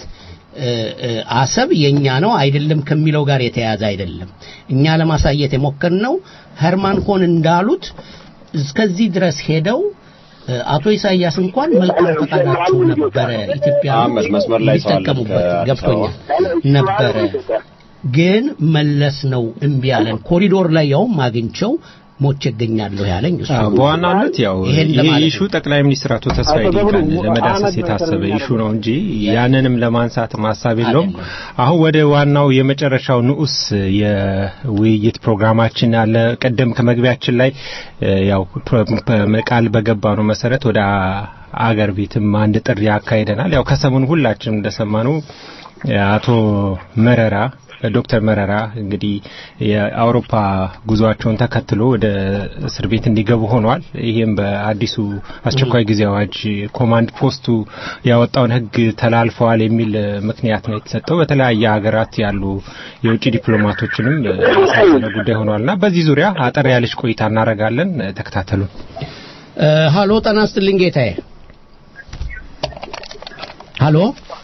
አሰብ የኛ ነው አይደለም ከሚለው ጋር የተያያዘ አይደለም። እኛ ለማሳየት የሞከርነው ሄርማን ኮን እንዳሉት እስከዚህ ድረስ ሄደው አቶ ኢሳያስ እንኳን መልካም ፈቃዳቸው ነበረ ኢትዮጵያ መስመር ላይ ተጠቀሙበት ገብቶኛል ነበረ ግን መለስ ነው እምቢ ያለን ኮሪዶር ላይ ያው ማግኝቸው ሞች ይገኛለሁ ያለኝ እሱ በዋናነት ያው ይሄ ኢሹ ጠቅላይ ሚኒስትር አቶ ተስፋዬ ዲንካን ለመዳሰስ የታሰበ ኢሹ ነው እንጂ ያንንም ለማንሳት ማሳብ የለውም። አሁን ወደ ዋናው የመጨረሻው ንዑስ የውይይት ፕሮግራማችን ያለ ቀደም ከመግቢያችን ላይ ያው ቃል በገባ ነው መሰረት ወደ አገር ቤትም አንድ ጥሪ ያካሂደናል። ያው ከሰሞኑ ሁላችንም እንደሰማነው አቶ መረራ ዶክተር መረራ እንግዲህ የአውሮፓ ጉዟቸውን ተከትሎ ወደ እስር ቤት እንዲገቡ ሆኗል። ይሄም በአዲሱ አስቸኳይ ጊዜ አዋጅ ኮማንድ ፖስቱ ያወጣውን ህግ ተላልፈዋል የሚል ምክንያት ነው የተሰጠው። በተለያየ ሀገራት ያሉ የውጭ ዲፕሎማቶችንም ያሳሰበ ጉዳይ ሆኗልና በዚህ ዙሪያ አጠር ያለች ቆይታ እናደርጋለን። ተከታተሉ። ሃሎ ጤና ይስጥልኝ ጌታዬ። ሃሎ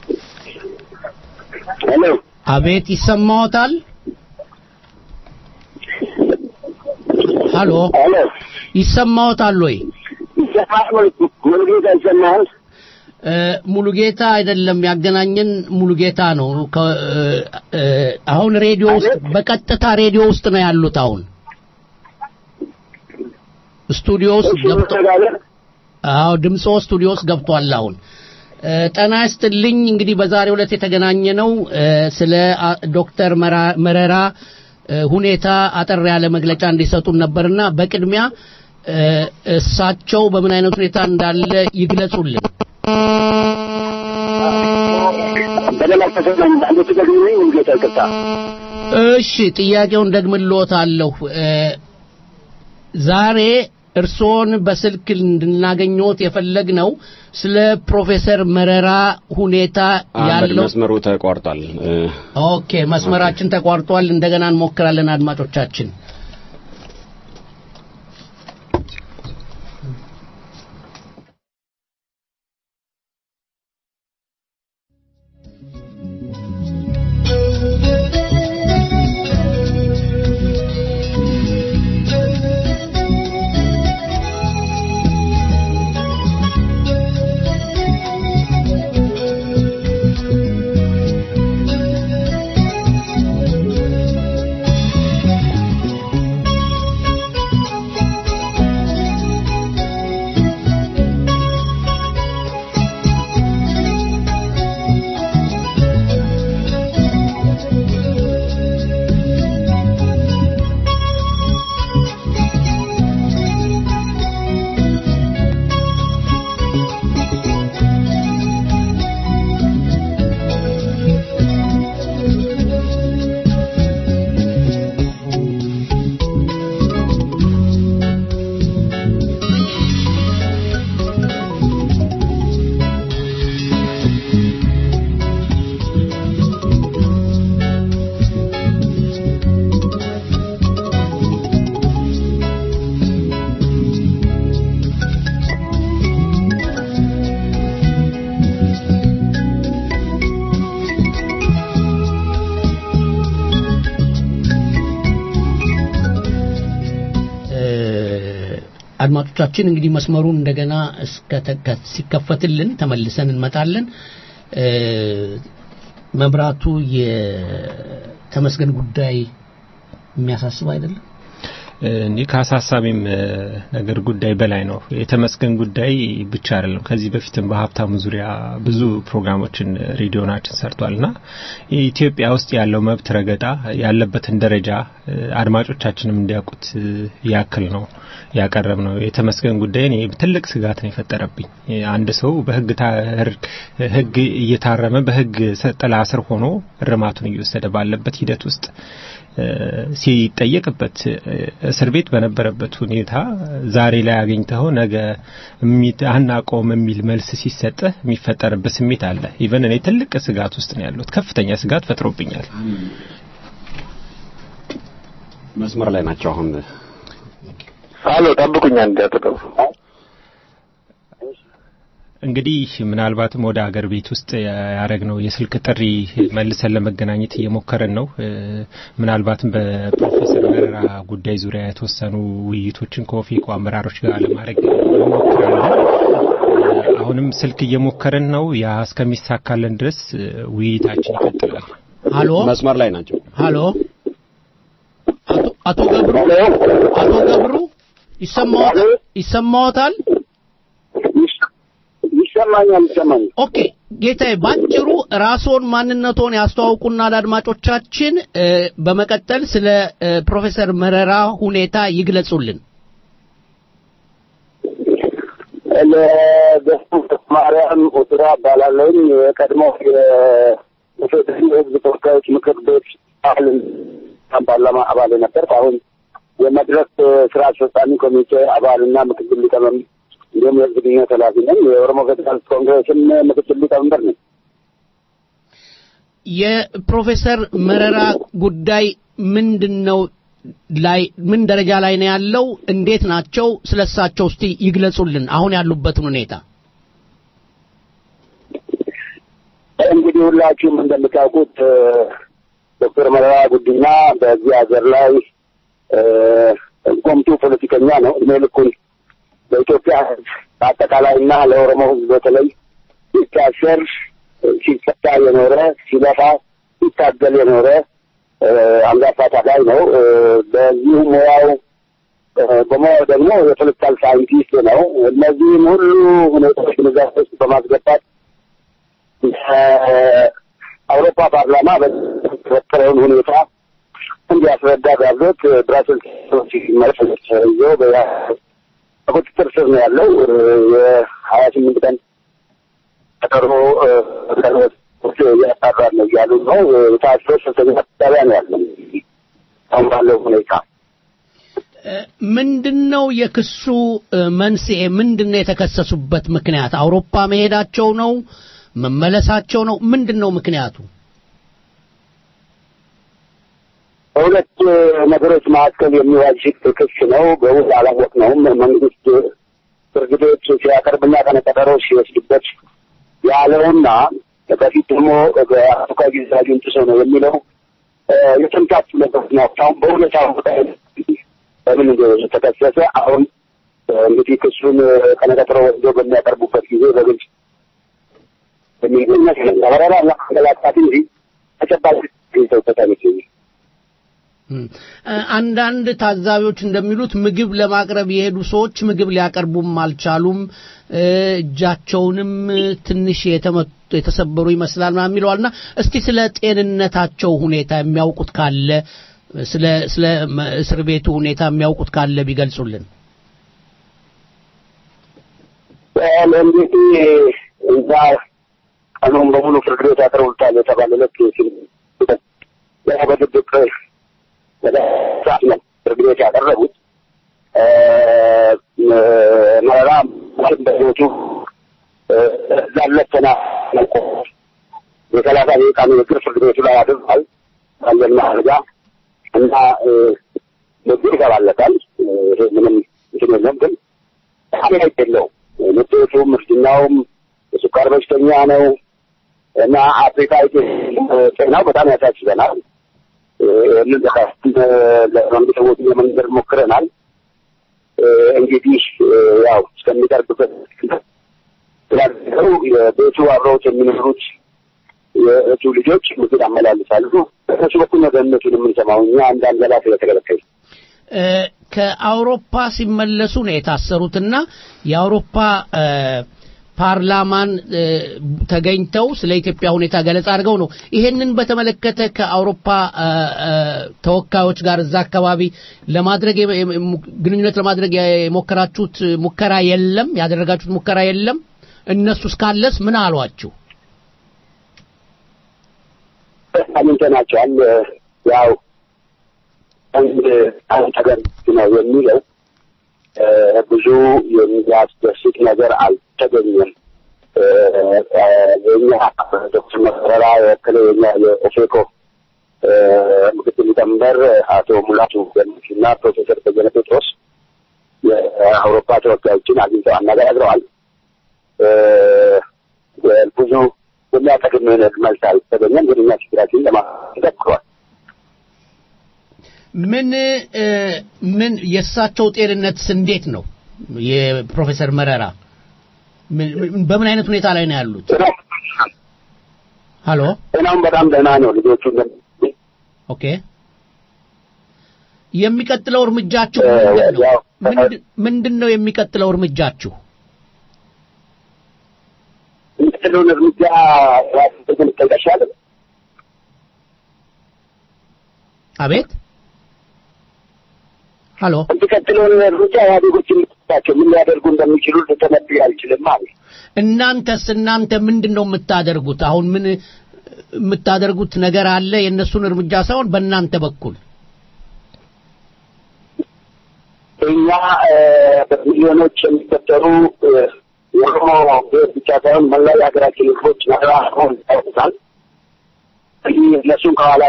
ሄሎ አቤት ይሰማዎታል? አሎ ይሰማዎታል ወይ? ይሰማል። ሙሉጌታ ይሰማል? ሙሉጌታ አይደለም ያገናኘን ሙሉጌታ ነው። አሁን ሬዲዮ ውስጥ በቀጥታ ሬዲዮ ውስጥ ነው ያሉት። አሁን ስቱዲዮ ውስጥ ገብቷል። አዎ ድምጾ ስቱዲዮ ውስጥ ገብቷል። አሁን ጤና ይስጥልኝ። እንግዲህ በዛሬው ዕለት የተገናኘ ነው ስለ ዶክተር መረራ ሁኔታ አጠር ያለ መግለጫ እንዲሰጡን ነበርና በቅድሚያ እሳቸው በምን አይነት ሁኔታ እንዳለ ይግለጹልን። እሺ ጥያቄውን ደግምልዎታለሁ። ዛሬ እርሶን በስልክ እንድናገኘዎት የፈለግነው ስለ ፕሮፌሰር መረራ ሁኔታ ያለው መስመሩ ተቋርጧል። ኦኬ መስመራችን ተቋርጧል። እንደገና እንሞክራለን አድማጮቻችን። አድማጮቻችን እንግዲህ መስመሩን እንደገና እስከ ሲከፈትልን ተመልሰን እንመጣለን። መብራቱ የተመስገን ጉዳይ የሚያሳስብ አይደለም። እንዴ ካሳሳቢም ነገር ጉዳይ በላይ ነው። የተመስገን ጉዳይ ብቻ አይደለም። ከዚህ በፊትም በሀብታሙ ዙሪያ ብዙ ፕሮግራሞችን ሬዲዮናችን ሰርቷልና ኢትዮጵያ ውስጥ ያለው መብት ረገጣ ያለበትን ደረጃ አድማጮቻችንም እንዲያውቁት ያክል ነው ያቀረብ ነው። የተመስገን ጉዳይ እኔ ትልቅ ስጋት ነው የፈጠረብኝ። አንድ ሰው በህግ ህግ እየታረመ በህግ ጥላ ስር ሆኖ እርማቱን እየወሰደ ባለበት ሂደት ውስጥ ሲጠየቅበት እስር ቤት በነበረበት ሁኔታ ዛሬ ላይ አገኝተው ነገ አናቆም የሚል መልስ ሲሰጥ የሚፈጠርበት ስሜት አለ። ኢቨን እኔ ትልቅ ስጋት ውስጥ ነው ያለሁት። ከፍተኛ ስጋት ፈጥሮብኛል። መስመር ላይ ናቸው አሁን። አሎ ጠብቁኝ አንዴ አጠገቡ። እንግዲህ ምናልባትም ወደ ሀገር ቤት ውስጥ ያረግነው የስልክ ጥሪ መልሰን ለመገናኘት እየሞከረን ነው። ምናልባትም በፕሮፌሰር መረራ ጉዳይ ዙሪያ የተወሰኑ ውይይቶችን ከኦፌኮ አመራሮች ጋር ለማድረግ እንሞክራለን። አሁንም ስልክ እየሞከረን ነው። ያ እስከሚሳካልን ድረስ ውይይታችን ይቀጥላል። ሃሎ መስመር ላይ ናቸው። ሃሎ አቶ አቶ ገብሩ አቶ ገብሩ ይሰማዎታል? ይሰማዎታል? ይሰማኛል ይሰማኛል። ኦኬ ጌታዬ ባጭሩ ራስዎን ማንነቶን ያስተዋውቁና ለአድማጮቻችን በመቀጠል ስለ ፕሮፌሰር መረራ ሁኔታ ይግለጹልን። ለደስታ ማርያም ኡትራ ባላለኝ የቀድሞ የፌዴራል ህዝብ ተወካዮች ምክር ቤት ፓርላማ አባል ነበር። አሁን የመድረክ ስራ አስፈጻሚ ኮሚቴ አባልና ምክትል ሊቀመንበር እንደም የዝግኛ ተላፊ ነኝ። የኦሮሞ ፌዴራል ኮንግሬስም ምክትል ሊቀመንበር ነኝ። የፕሮፌሰር መረራ ጉዳይ ምንድነው ላይ ምን ደረጃ ላይ ነው ያለው? እንዴት ናቸው? ስለሳቸው እስቲ ይግለጹልን አሁን ያሉበትን ሁኔታ። እንግዲህ ሁላችሁም እንደምታውቁት ዶክተር መረራ ጉዲና በዚህ ሀገር ላይ ቆምቱ ፖለቲካ ከፍተኛ ነው። እድሜ ልኩን በኢትዮጵያ በአጠቃላይና ለኦሮሞ ሕዝብ በተለይ ሲታሰር ሲቀጣ የኖረ ሲለፋ ሲታገል የኖረ አንጋፋ ታጋይ ነው። በዚህ ሙያው በሙያው ደግሞ የፖለቲካል ሳይንቲስት ነው። እነዚህም ሁሉ ሁኔታዎች ግንዛቤ ውስጥ በማስገባት አውሮፓ ፓርላማ በተፈጠረውን ሁኔታ እንዲያስረዳ ጋብዞት ብራስልስ ሲመለስ ይዞ በቁጥጥር ስር ነው ያለው። የሀያ ስምንት ቀን ቀጠሮ እያጣራ ነው እያሉ ነው። የታሰረ ሶስተኛ ጣቢያ ነው ያለው አሁን ባለው ሁኔታ። ምንድነው የክሱ መንስኤ? ምንድነው የተከሰሱበት ምክንያት? አውሮፓ መሄዳቸው ነው? መመለሳቸው ነው? ምንድነው ምክንያቱ? ሁለት ነገሮች መካከል የሚዋጅብ ክስ ነው። በውል አላወቅነውም። መንግስት ፍርድ ቤት ሲያቀርብና ቀነቀጠሮ ሲወስድበት ያለውና በፊት ደግሞ በአስቸኳይ ጊዜ አዋጁን ጥሶ ነው የሚለው የተምታቱ ነገሮች ናቸው። አሁን በሁኔታው በምን ተከሰሰ? አሁን እንግዲህ ክሱን ቀነቀጠሮ ወስዶ በሚያቀርቡበት ጊዜ በግልጽ በሚገኘት ለበረራ ለማንገላታት እንጂ ተጨባጭ ጊዜውበት አይመስለኝም። አንዳንድ ታዛቢዎች እንደሚሉት ምግብ ለማቅረብ የሄዱ ሰዎች ምግብ ሊያቀርቡም አልቻሉም፣ እጃቸውንም ትንሽ የተመቱ የተሰበሩ ይመስላል ማለት የሚለዋልና እስቲ ስለ ጤንነታቸው ሁኔታ የሚያውቁት ካለ ስለ ስለ እስር ቤቱ ሁኔታ የሚያውቁት ካለ ቢገልጹልን። እንግዲህ እዛ ቀኑን በሙሉ ፍርድ ቤት አቅርበውታል የተባለለት በድብቅ ለዳሳት ነው ፍርድ ቤት ያቀረቡት። መረራ ማለት በህይወቱ ዛለተና መልቆ የሰላሳ ደቂቃ ንግግር ፍርድ ቤቱ ላይ አድርጓል ባለን መረጃ እና ንግግር ይገባለታል። ይሄ ምንም እንትን የለም። ግን ታዲያ የለው ንዴቱም እርጅናውም የስኳር በሽተኛ ነው እና አፍሪካ ጤናው በጣም ያሳስበናል። ይህንን ለመንግስት ሰዎች የመንገር ሞክረናል። እንግዲህ ያው እስከሚቀርብበት ስላሉ የቤቱ አብረውት የሚኖሩት የእቱ ልጆች ምግብ አመላልሳሉ። ከእነሱ በኩል ነው ደህንነቱን የምንሰማው እኛ አንዳንድ ገላ ስለተከለከሉ። ከአውሮፓ ሲመለሱ ነው የታሰሩትና የአውሮፓ ፓርላማን ተገኝተው ስለ ኢትዮጵያ ሁኔታ ገለጻ አድርገው ነው። ይሄንን በተመለከተ ከአውሮፓ ተወካዮች ጋር እዛ አካባቢ ለማድረግ ግንኙነት ለማድረግ የሞከራችሁት ሙከራ የለም? ያደረጋችሁት ሙከራ የለም? እነሱስ ካለስ ምን አሏችሁ? አግኝተናቸዋል። ያው አንድ አንድ ነገር ነው የሚለው ብዙ የሚያስደስት ነገር አልተገኘም። የኛ ዶክተር መረራ የክለ የኛ የኦፌኮ ምክትል ሊቀመንበር አቶ ሙላቱ ገመቹና ፕሮፌሰር በየነ ጴጥሮስ የአውሮፓ ተወካዮችን አግኝተው አነጋግረዋል። ብዙ የሚያጠቅም መልስ አልተገኘም። ግን እኛ ችግራችንን ለማስረዳት ምን ምን የሳቸው ጤንነትስ እንዴት ነው? የፕሮፌሰር መረራ በምን አይነት ሁኔታ ላይ ነው ያሉት? ሃሎ እናም በጣም ደህና ነው። ልጆቹ ኦኬ። የሚቀጥለው እርምጃችሁ ምንድነው? ምንድነው የሚቀጥለው እርምጃችሁ? የሚቀጥለው እርምጃ ያስፈልግ ተቀሻለ። አቤት ሃሎ የሚቀጥለው እርምጃ ያደጉት ምንድናቸው? ምን ሊያደርጉ እንደሚችሉ ልተነብይ አልችልም ማለት። እናንተስ እናንተ ምንድነው የምታደርጉት? አሁን ምን የምታደርጉት ነገር አለ? የእነሱን እርምጃ ሳይሆን በእናንተ በኩል እኛ በሚሊዮኖች የሚቆጠሩ የኦሮሞ ብቻ ሳይሆን መላው የሀገራችን ህዝቦች መራሆን ይታወቃል። እነሱን ከኋላ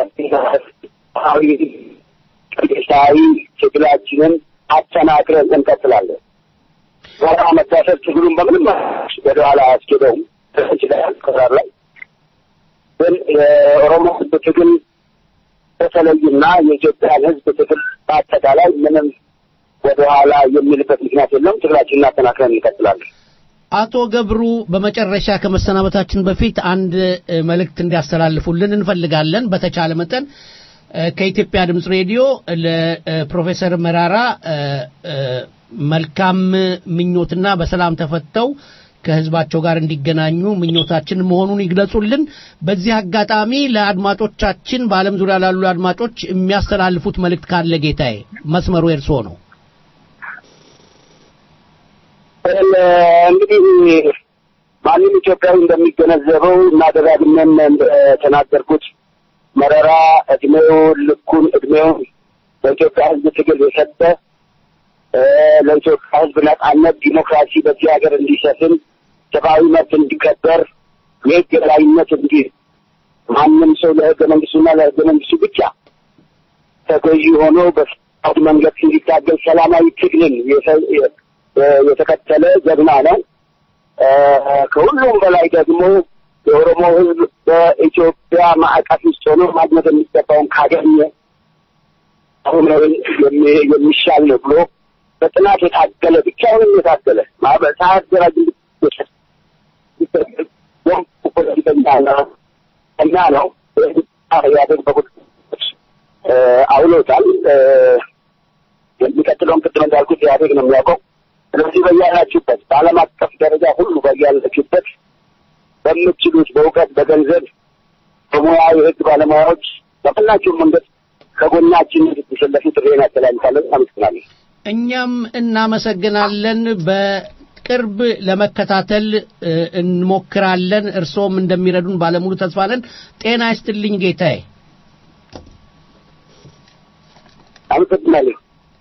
ቅዱሳዊ ትግላችንን አጠናክረን እንቀጥላለን። ወራ መታሰር ትግሉን በምንም ወደ ኋላ አያስኬደውም። ተችላል ከዛር ላይ ግን የኦሮሞ ህዝብ ትግል በተለይና የኢትዮጵያን ህዝብ ትግል በአጠቃላይ ምንም ወደ ወደ ኋላ የሚልበት ምክንያት የለም። ትግላችንን አጠናክረን እንቀጥላለን። አቶ ገብሩ በመጨረሻ ከመሰናበታችን በፊት አንድ መልእክት እንዲያስተላልፉልን እንፈልጋለን። በተቻለ መጠን ከኢትዮጵያ ድምጽ ሬዲዮ ለፕሮፌሰር መራራ መልካም ምኞትና በሰላም ተፈተው ከህዝባቸው ጋር እንዲገናኙ ምኞታችን መሆኑን ይግለጹልን። በዚህ አጋጣሚ ለአድማጮቻችን በአለም ዙሪያ ላሉ አድማጮች የሚያስተላልፉት መልእክት ካለ ጌታዬ መስመሩ የርሶ ነው። እንግዲህ ማንም ኢትዮጵያዊ እንደሚገነዘበው እና ደጋግመን እንደተናገርኩት መረራ እድሜው ልኩን እድሜውን ለኢትዮጵያ ህዝብ ትግል የሰጠ ለኢትዮጵያ ህዝብ ነጻነት፣ ዲሞክራሲ በዚህ ሀገር እንዲሰፍን፣ ሰብአዊ መብት እንዲከበር፣ የህግ የበላይነት እንዲ ማንም ሰው ለህገ መንግስቱና ለህገ መንግስቱ ብቻ ተገዢ ሆኖ በሰላማዊ መንገድ እንዲታገል ሰላማዊ ትግልን የተከተለ ጀግና ነው። ከሁሉም በላይ ደግሞ የኦሮሞ ህዝብ በኢትዮጵያ ማዕቀፍ ውስጥ ሆኖ ማግኘት የሚገባውን ካገኘ አሁን የሚሻል ነው ብሎ በጥናት የታገለ ብቻውን የታገለ ማህበረሰብ ደረጃ እና ነው ያደረጉት አውሎታል። የሚቀጥለውን ቅድም እንዳልኩት ያደግ ነው የሚያውቀው። ስለዚህ በያላችሁበት በዓለም አቀፍ ደረጃ ሁሉ በያላችሁበት በምትችሉት በእውቀት በገንዘብ በሙያ የህግ ባለሙያዎች በሁላችሁም መንገድ ከጎናችን እንድትሰለፉ ጥሬን አስተላልፋለሁ። አመሰግናለሁ። እኛም እናመሰግናለን። በቅርብ ለመከታተል እንሞክራለን። እርሶም እንደሚረዱን ባለሙሉ ተስፋ ነን። ጤና ይስጥልኝ ጌታዬ። አመሰግናለሁ።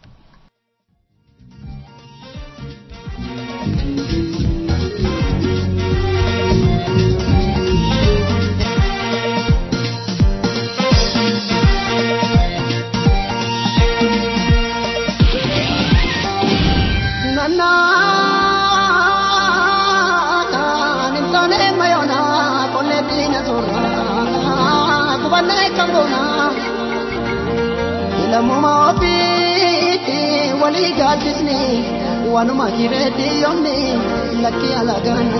Lamuma opiti wali gadisni wanuma jireti yonni lakki alagan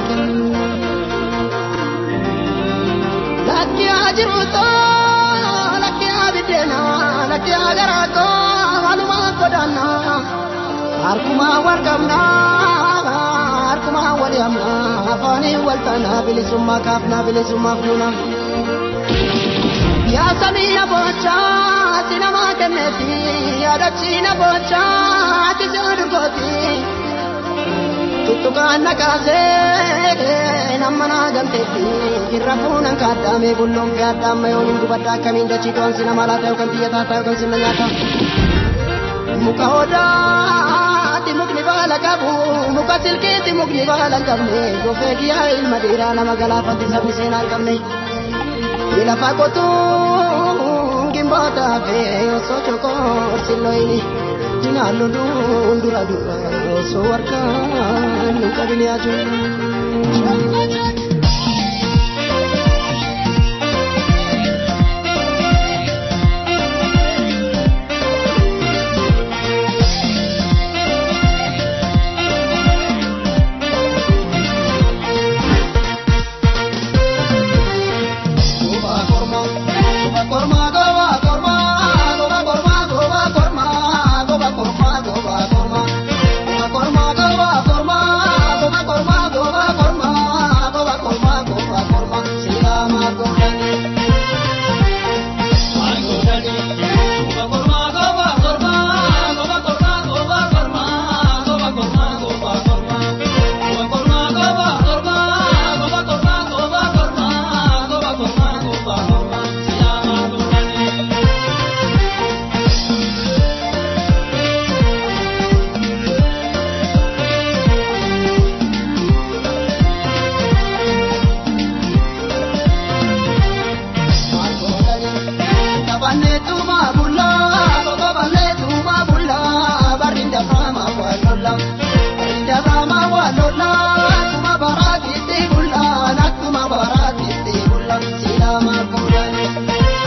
lakki ajruto lakki abidena lakki agarato wanuma kodana arkuma wargamna arkuma waliamna afani waltana bilisumma kafna bilisumma kuna ya samiya bocha sinama keneti ya dachina bocha tizur goti tutukana kaze namana gamteti kirafuna kadame bullon kadame onin dubata kaminda chiton sinama la tayo kan tiyata tayo kan sinanyata mukahoda timukni bala kabu mukasilke timukni bala kabne gofegiya ilmadira namagala fati sabi sena kabne ila fakotu gimbata fe socho ko siloini dinalu dundura dura so warka nukabini aju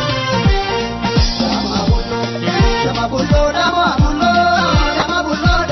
Bullo,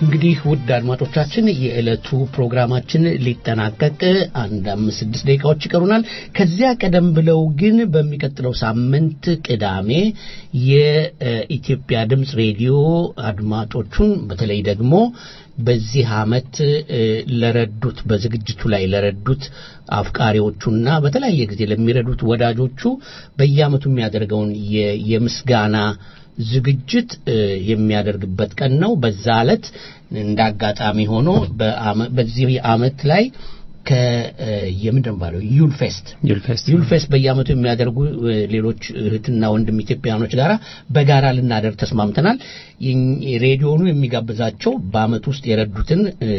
እንግዲህ ውድ አድማጮቻችን የዕለቱ ፕሮግራማችን ሊጠናቀቅ አንድ አምስት ስድስት ደቂቃዎች ይቀሩናል። ከዚያ ቀደም ብለው ግን በሚቀጥለው ሳምንት ቅዳሜ የኢትዮጵያ ድምጽ ሬዲዮ አድማጮቹን በተለይ ደግሞ በዚህ አመት ለረዱት በዝግጅቱ ላይ ለረዱት አፍቃሪዎቹና በተለያየ ጊዜ ለሚረዱት ወዳጆቹ በየአመቱ የሚያደርገውን የምስጋና ዝግጅት የሚያደርግበት ቀን ነው። በዛ ዕለት እንዳጋጣሚ ሆኖ በዚህ አመት ላይ ከየምንድን ባለው ዩልፌስት ዩልፌስት ዩልፌስት በየአመቱ የሚያደርጉ ሌሎች እህትና ወንድም ኢትዮጵያኖች ጋራ በጋራ ልናደርግ ተስማምተናል። ሬዲዮኑ የሚጋብዛቸው በአመት ውስጥ የረዱትን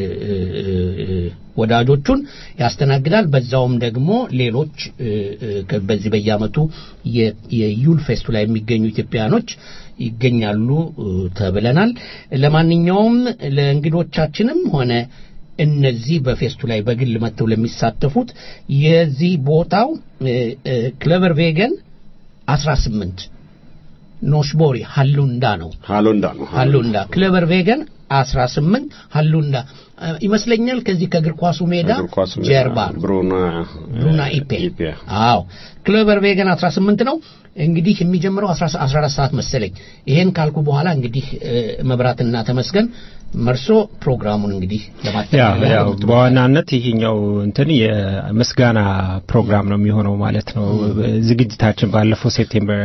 ወዳጆቹን ያስተናግዳል። በዛውም ደግሞ ሌሎች በዚህ በየአመቱ የዩልፌስቱ ላይ የሚገኙ ኢትዮጵያኖች ይገኛሉ ተብለናል። ለማንኛውም ለእንግዶቻችንም ሆነ እነዚህ በፌስቱ ላይ በግል መተው ለሚሳተፉት የዚህ ቦታው ክለቨር ቬገን አስራ ስምንት ኖሽቦሪ ሃሉንዳ ነው ሃሉንዳ ነው ሃሉንዳ ክለቨር ቬገን አስራ ስምንት ሃሉንዳ ይመስለኛል። ከዚህ ከእግር ኳሱ ሜዳ ጀርባ ብሩና ብሩና ኢፔ አዎ ክለቨር ቬገን አስራ ስምንት ነው። እንግዲህ የሚጀምረው አስራ አራት ሰዓት መሰለኝ። ይሄን ካልኩ በኋላ እንግዲህ መብራትና ተመስገን መርሶ ፕሮግራሙን እንግዲህ ለማጠቃለል ያው በዋናነት ይሄኛው እንትን የምስጋና ፕሮግራም ነው የሚሆነው ማለት ነው። ዝግጅታችን ባለፈው ሴፕቴምበር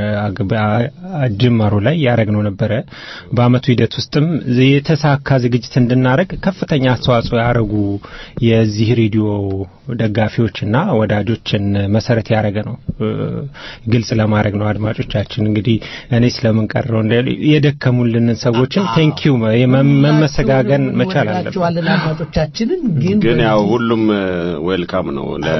አጅማሩ ላይ ያረግነው ነበረ። በአመቱ ሂደት ውስጥም የተሳካ ዝግጅት እንድናረግ ከፍተኛ አስተዋጽኦ ያረጉ የዚህ ሬዲዮ ደጋፊዎችና ወዳጆችን መሰረት ያረገ ነው። ግልጽ ለማድረግ ነው አድማጮቻችን እንግዲህ እኔ ስለምን ቀረው እንደ የደከሙልን ሰዎችን ቴንክ ዩ መመሰጋገን መቻል አለብን። አድማጮቻችንን ግን ግን ያው ሁሉም ዌልካም ነው ለ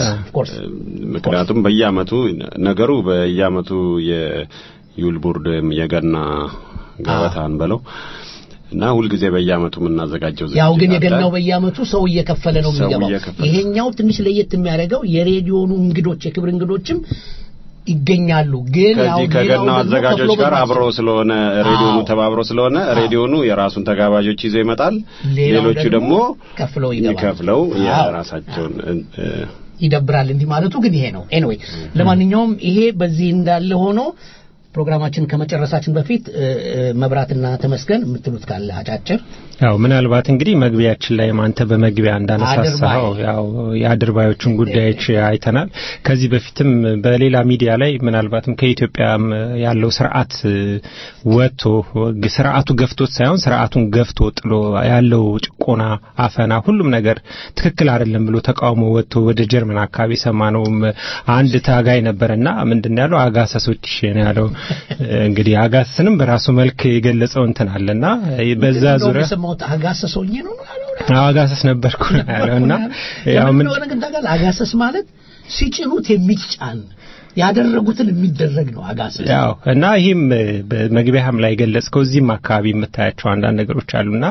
ምክንያቱም በየአመቱ ነገሩ በየአመቱ የዩልቡርድ የገና ገበታን በለው እና ሁሉ ጊዜ በየአመቱ ምናዘጋጀው ዝግጅት ያው ግን የገናው በየአመቱ ሰው እየከፈለ ነው የሚገባው። ይሄኛው ትንሽ ለየት የሚያደርገው የሬዲዮኑ እንግዶች የክብር እንግዶችም ይገኛሉ። ግን ያው ከገናው አዘጋጆች ጋር አብሮ ስለሆነ ሬዲዮኑ ተባብሮ ስለሆነ ሬዲዮኑ የራሱን ተጋባዦች ይዞ ይመጣል። ሌሎቹ ደግሞ ከፍለው ይገባሉ ከፍለው የራሳቸውን ይደብራል እንዲህ ማለቱ ግን ይሄ ነው። ኤኒዌይ ለማንኛውም ይሄ በዚህ እንዳለ ሆኖ ፕሮግራማችን ከመጨረሳችን በፊት መብራትና ተመስገን የምትሉት ካለ አጫጭር ያው ምናልባት እንግዲህ መግቢያችን ላይ ማንተ በመግቢያ እንዳነሳሳው ያው የአድርባዮቹን ጉዳዮች አይተናል። ከዚህ በፊትም በሌላ ሚዲያ ላይ ምናልባትም ከኢትዮጵያ ያለው ስርዓት ወጥቶ ስርዓቱ ገፍቶት ሳይሆን ስርዓቱን ገፍቶ ጥሎ ያለው ጭቆና አፈና ሁሉም ነገር ትክክል አይደለም ብሎ ተቃውሞ ወጥቶ ወደ ጀርመን አካባቢ ሰማነው አንድ ታጋይ ነበርና ምንድነው ያለው አጋሰሶች ነው ያለው። እንግዲህ አጋሰስንም በራሱ መልክ የገለጸው እንትን አለና በዛ ዙሪያ ሞት አጋሰሶኝ ነው አጋሰስ ነበርኩ ያለውና ያው ምን ሆነ ግን ታውቃለህ አጋሰስ ማለት ሲጭኑት የሚጫን ያደረጉትን የሚደረግ ነው አጋሰስ ያው እና ይሄም በመግቢያም ላይ ገለጽከው እዚህም አካባቢ የምታያቸው አንዳንድ ነገሮች አሉና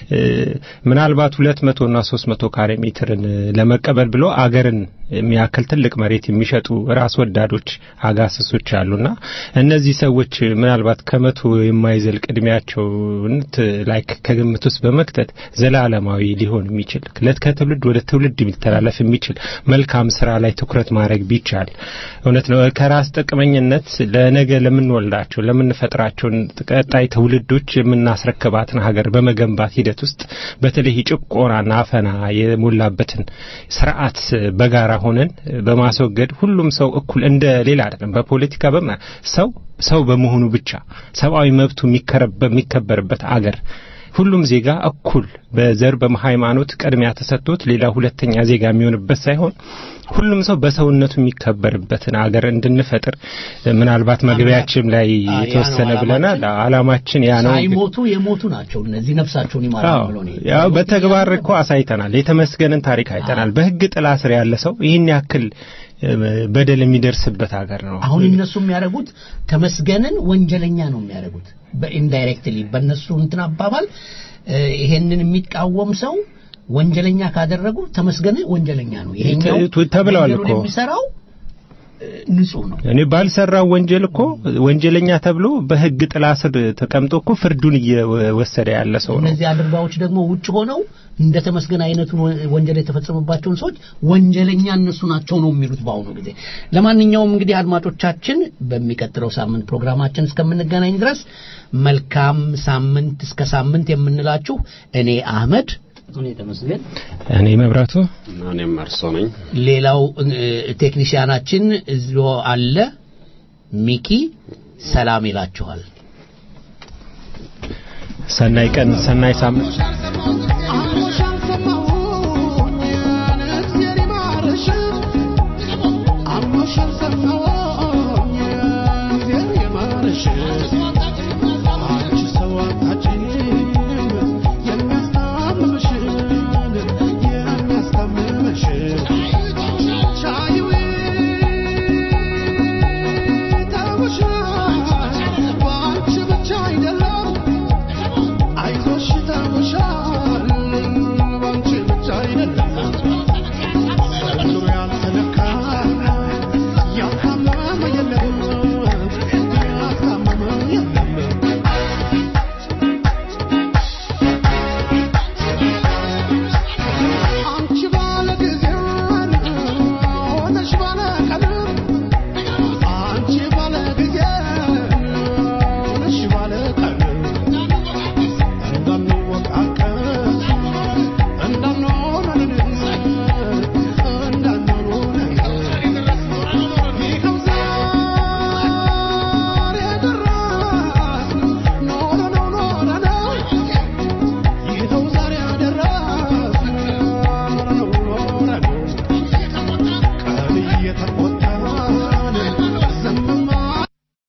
ምናልባት ሁለት መቶ እና ሶስት መቶ ካሬ ሜትርን ለመቀበል ብሎ አገርን የሚያክል ትልቅ መሬት የሚሸጡ ራስ ወዳዶች አጋሰሶች አሉና እነዚህ ሰዎች ምናልባት ከመቶ የማይዘልቅ እድሜያቸውን ላይክ ከግምት ውስጥ በመክተት ዘላለማዊ ሊሆን የሚችል ከለት ከትውልድ ወደ ትውልድ የሚተላለፍ የሚችል መልካም ስራ ላይ ትኩረት ማድረግ ቢቻል እውነት ነው። ከራስ ጥቅመኝነት ለነገ ለምንወልዳቸው ለምንፈጥራቸው ቀጣይ ትውልዶች የምናስረክባትን ሀገር በመገንባት ሂደት ውስጥ በተለይ ጭቆናና አፈና የሞላበትን ስርዓት በጋራ ሆነን በማስወገድ ሁሉም ሰው እኩል እንደ ሌላ አይደለም በፖለቲካ በመ ሰው ሰው በመሆኑ ብቻ ሰብአዊ መብቱ የሚከበርበት አገር ሁሉም ዜጋ እኩል በዘር በሃይማኖት ቅድሚያ ተሰጥቶት ሌላ ሁለተኛ ዜጋ የሚሆንበት ሳይሆን ሁሉም ሰው በሰውነቱ የሚከበርበትን አገር እንድንፈጥር ምናልባት መግቢያችን ላይ የተወሰነ ብለናል። አላማችን ያ ነው። ሳይሞቱ የሞቱ ናቸው እነዚህ ነፍሳቸውን ይማራሉ ብሎ ነው። ያው በተግባር እኮ አሳይተናል። የተመስገንን ታሪክ አይተናል። በህግ ጥላ ስር ያለ ሰው ይህን ያክል በደል የሚደርስበት ሀገር ነው። አሁን እነሱ የሚያደርጉት ተመስገንን ወንጀለኛ ነው የሚያደርጉት በኢንዳይሬክትሊ በእነሱ እንትን አባባል ይሄንን የሚቃወም ሰው ወንጀለኛ ካደረጉ ተመስገን ወንጀለኛ ነው። ይሄኛው ተብለዋል እኮ የሚሰራው ንጹህ ነው እኔ ባልሰራው ወንጀል እኮ ወንጀለኛ ተብሎ በህግ ጥላ ስር ተቀምጦ እኮ ፍርዱን እየወሰደ ያለ ሰው ነው እነዚህ አድርባዎች ደግሞ ውጭ ሆነው እንደ ተመስገን አይነቱን ወንጀል የተፈጸመባቸውን ሰዎች ወንጀለኛ እነሱ ናቸው ነው የሚሉት ባሁኑ ጊዜ ለማንኛውም እንግዲህ አድማጮቻችን በሚቀጥለው ሳምንት ፕሮግራማችን እስከምንገናኝ ድረስ መልካም ሳምንት እስከ ሳምንት የምንላችሁ እኔ አህመድ እኔ ተመስገን እኔ መብራቱ እኔ ማርሶ ነኝ ሌላው ቴክኒሻናችን እዚሁ አለ ሚኪ ሰላም ይላችኋል ሰናይ ቀን ሰናይ ሳምንት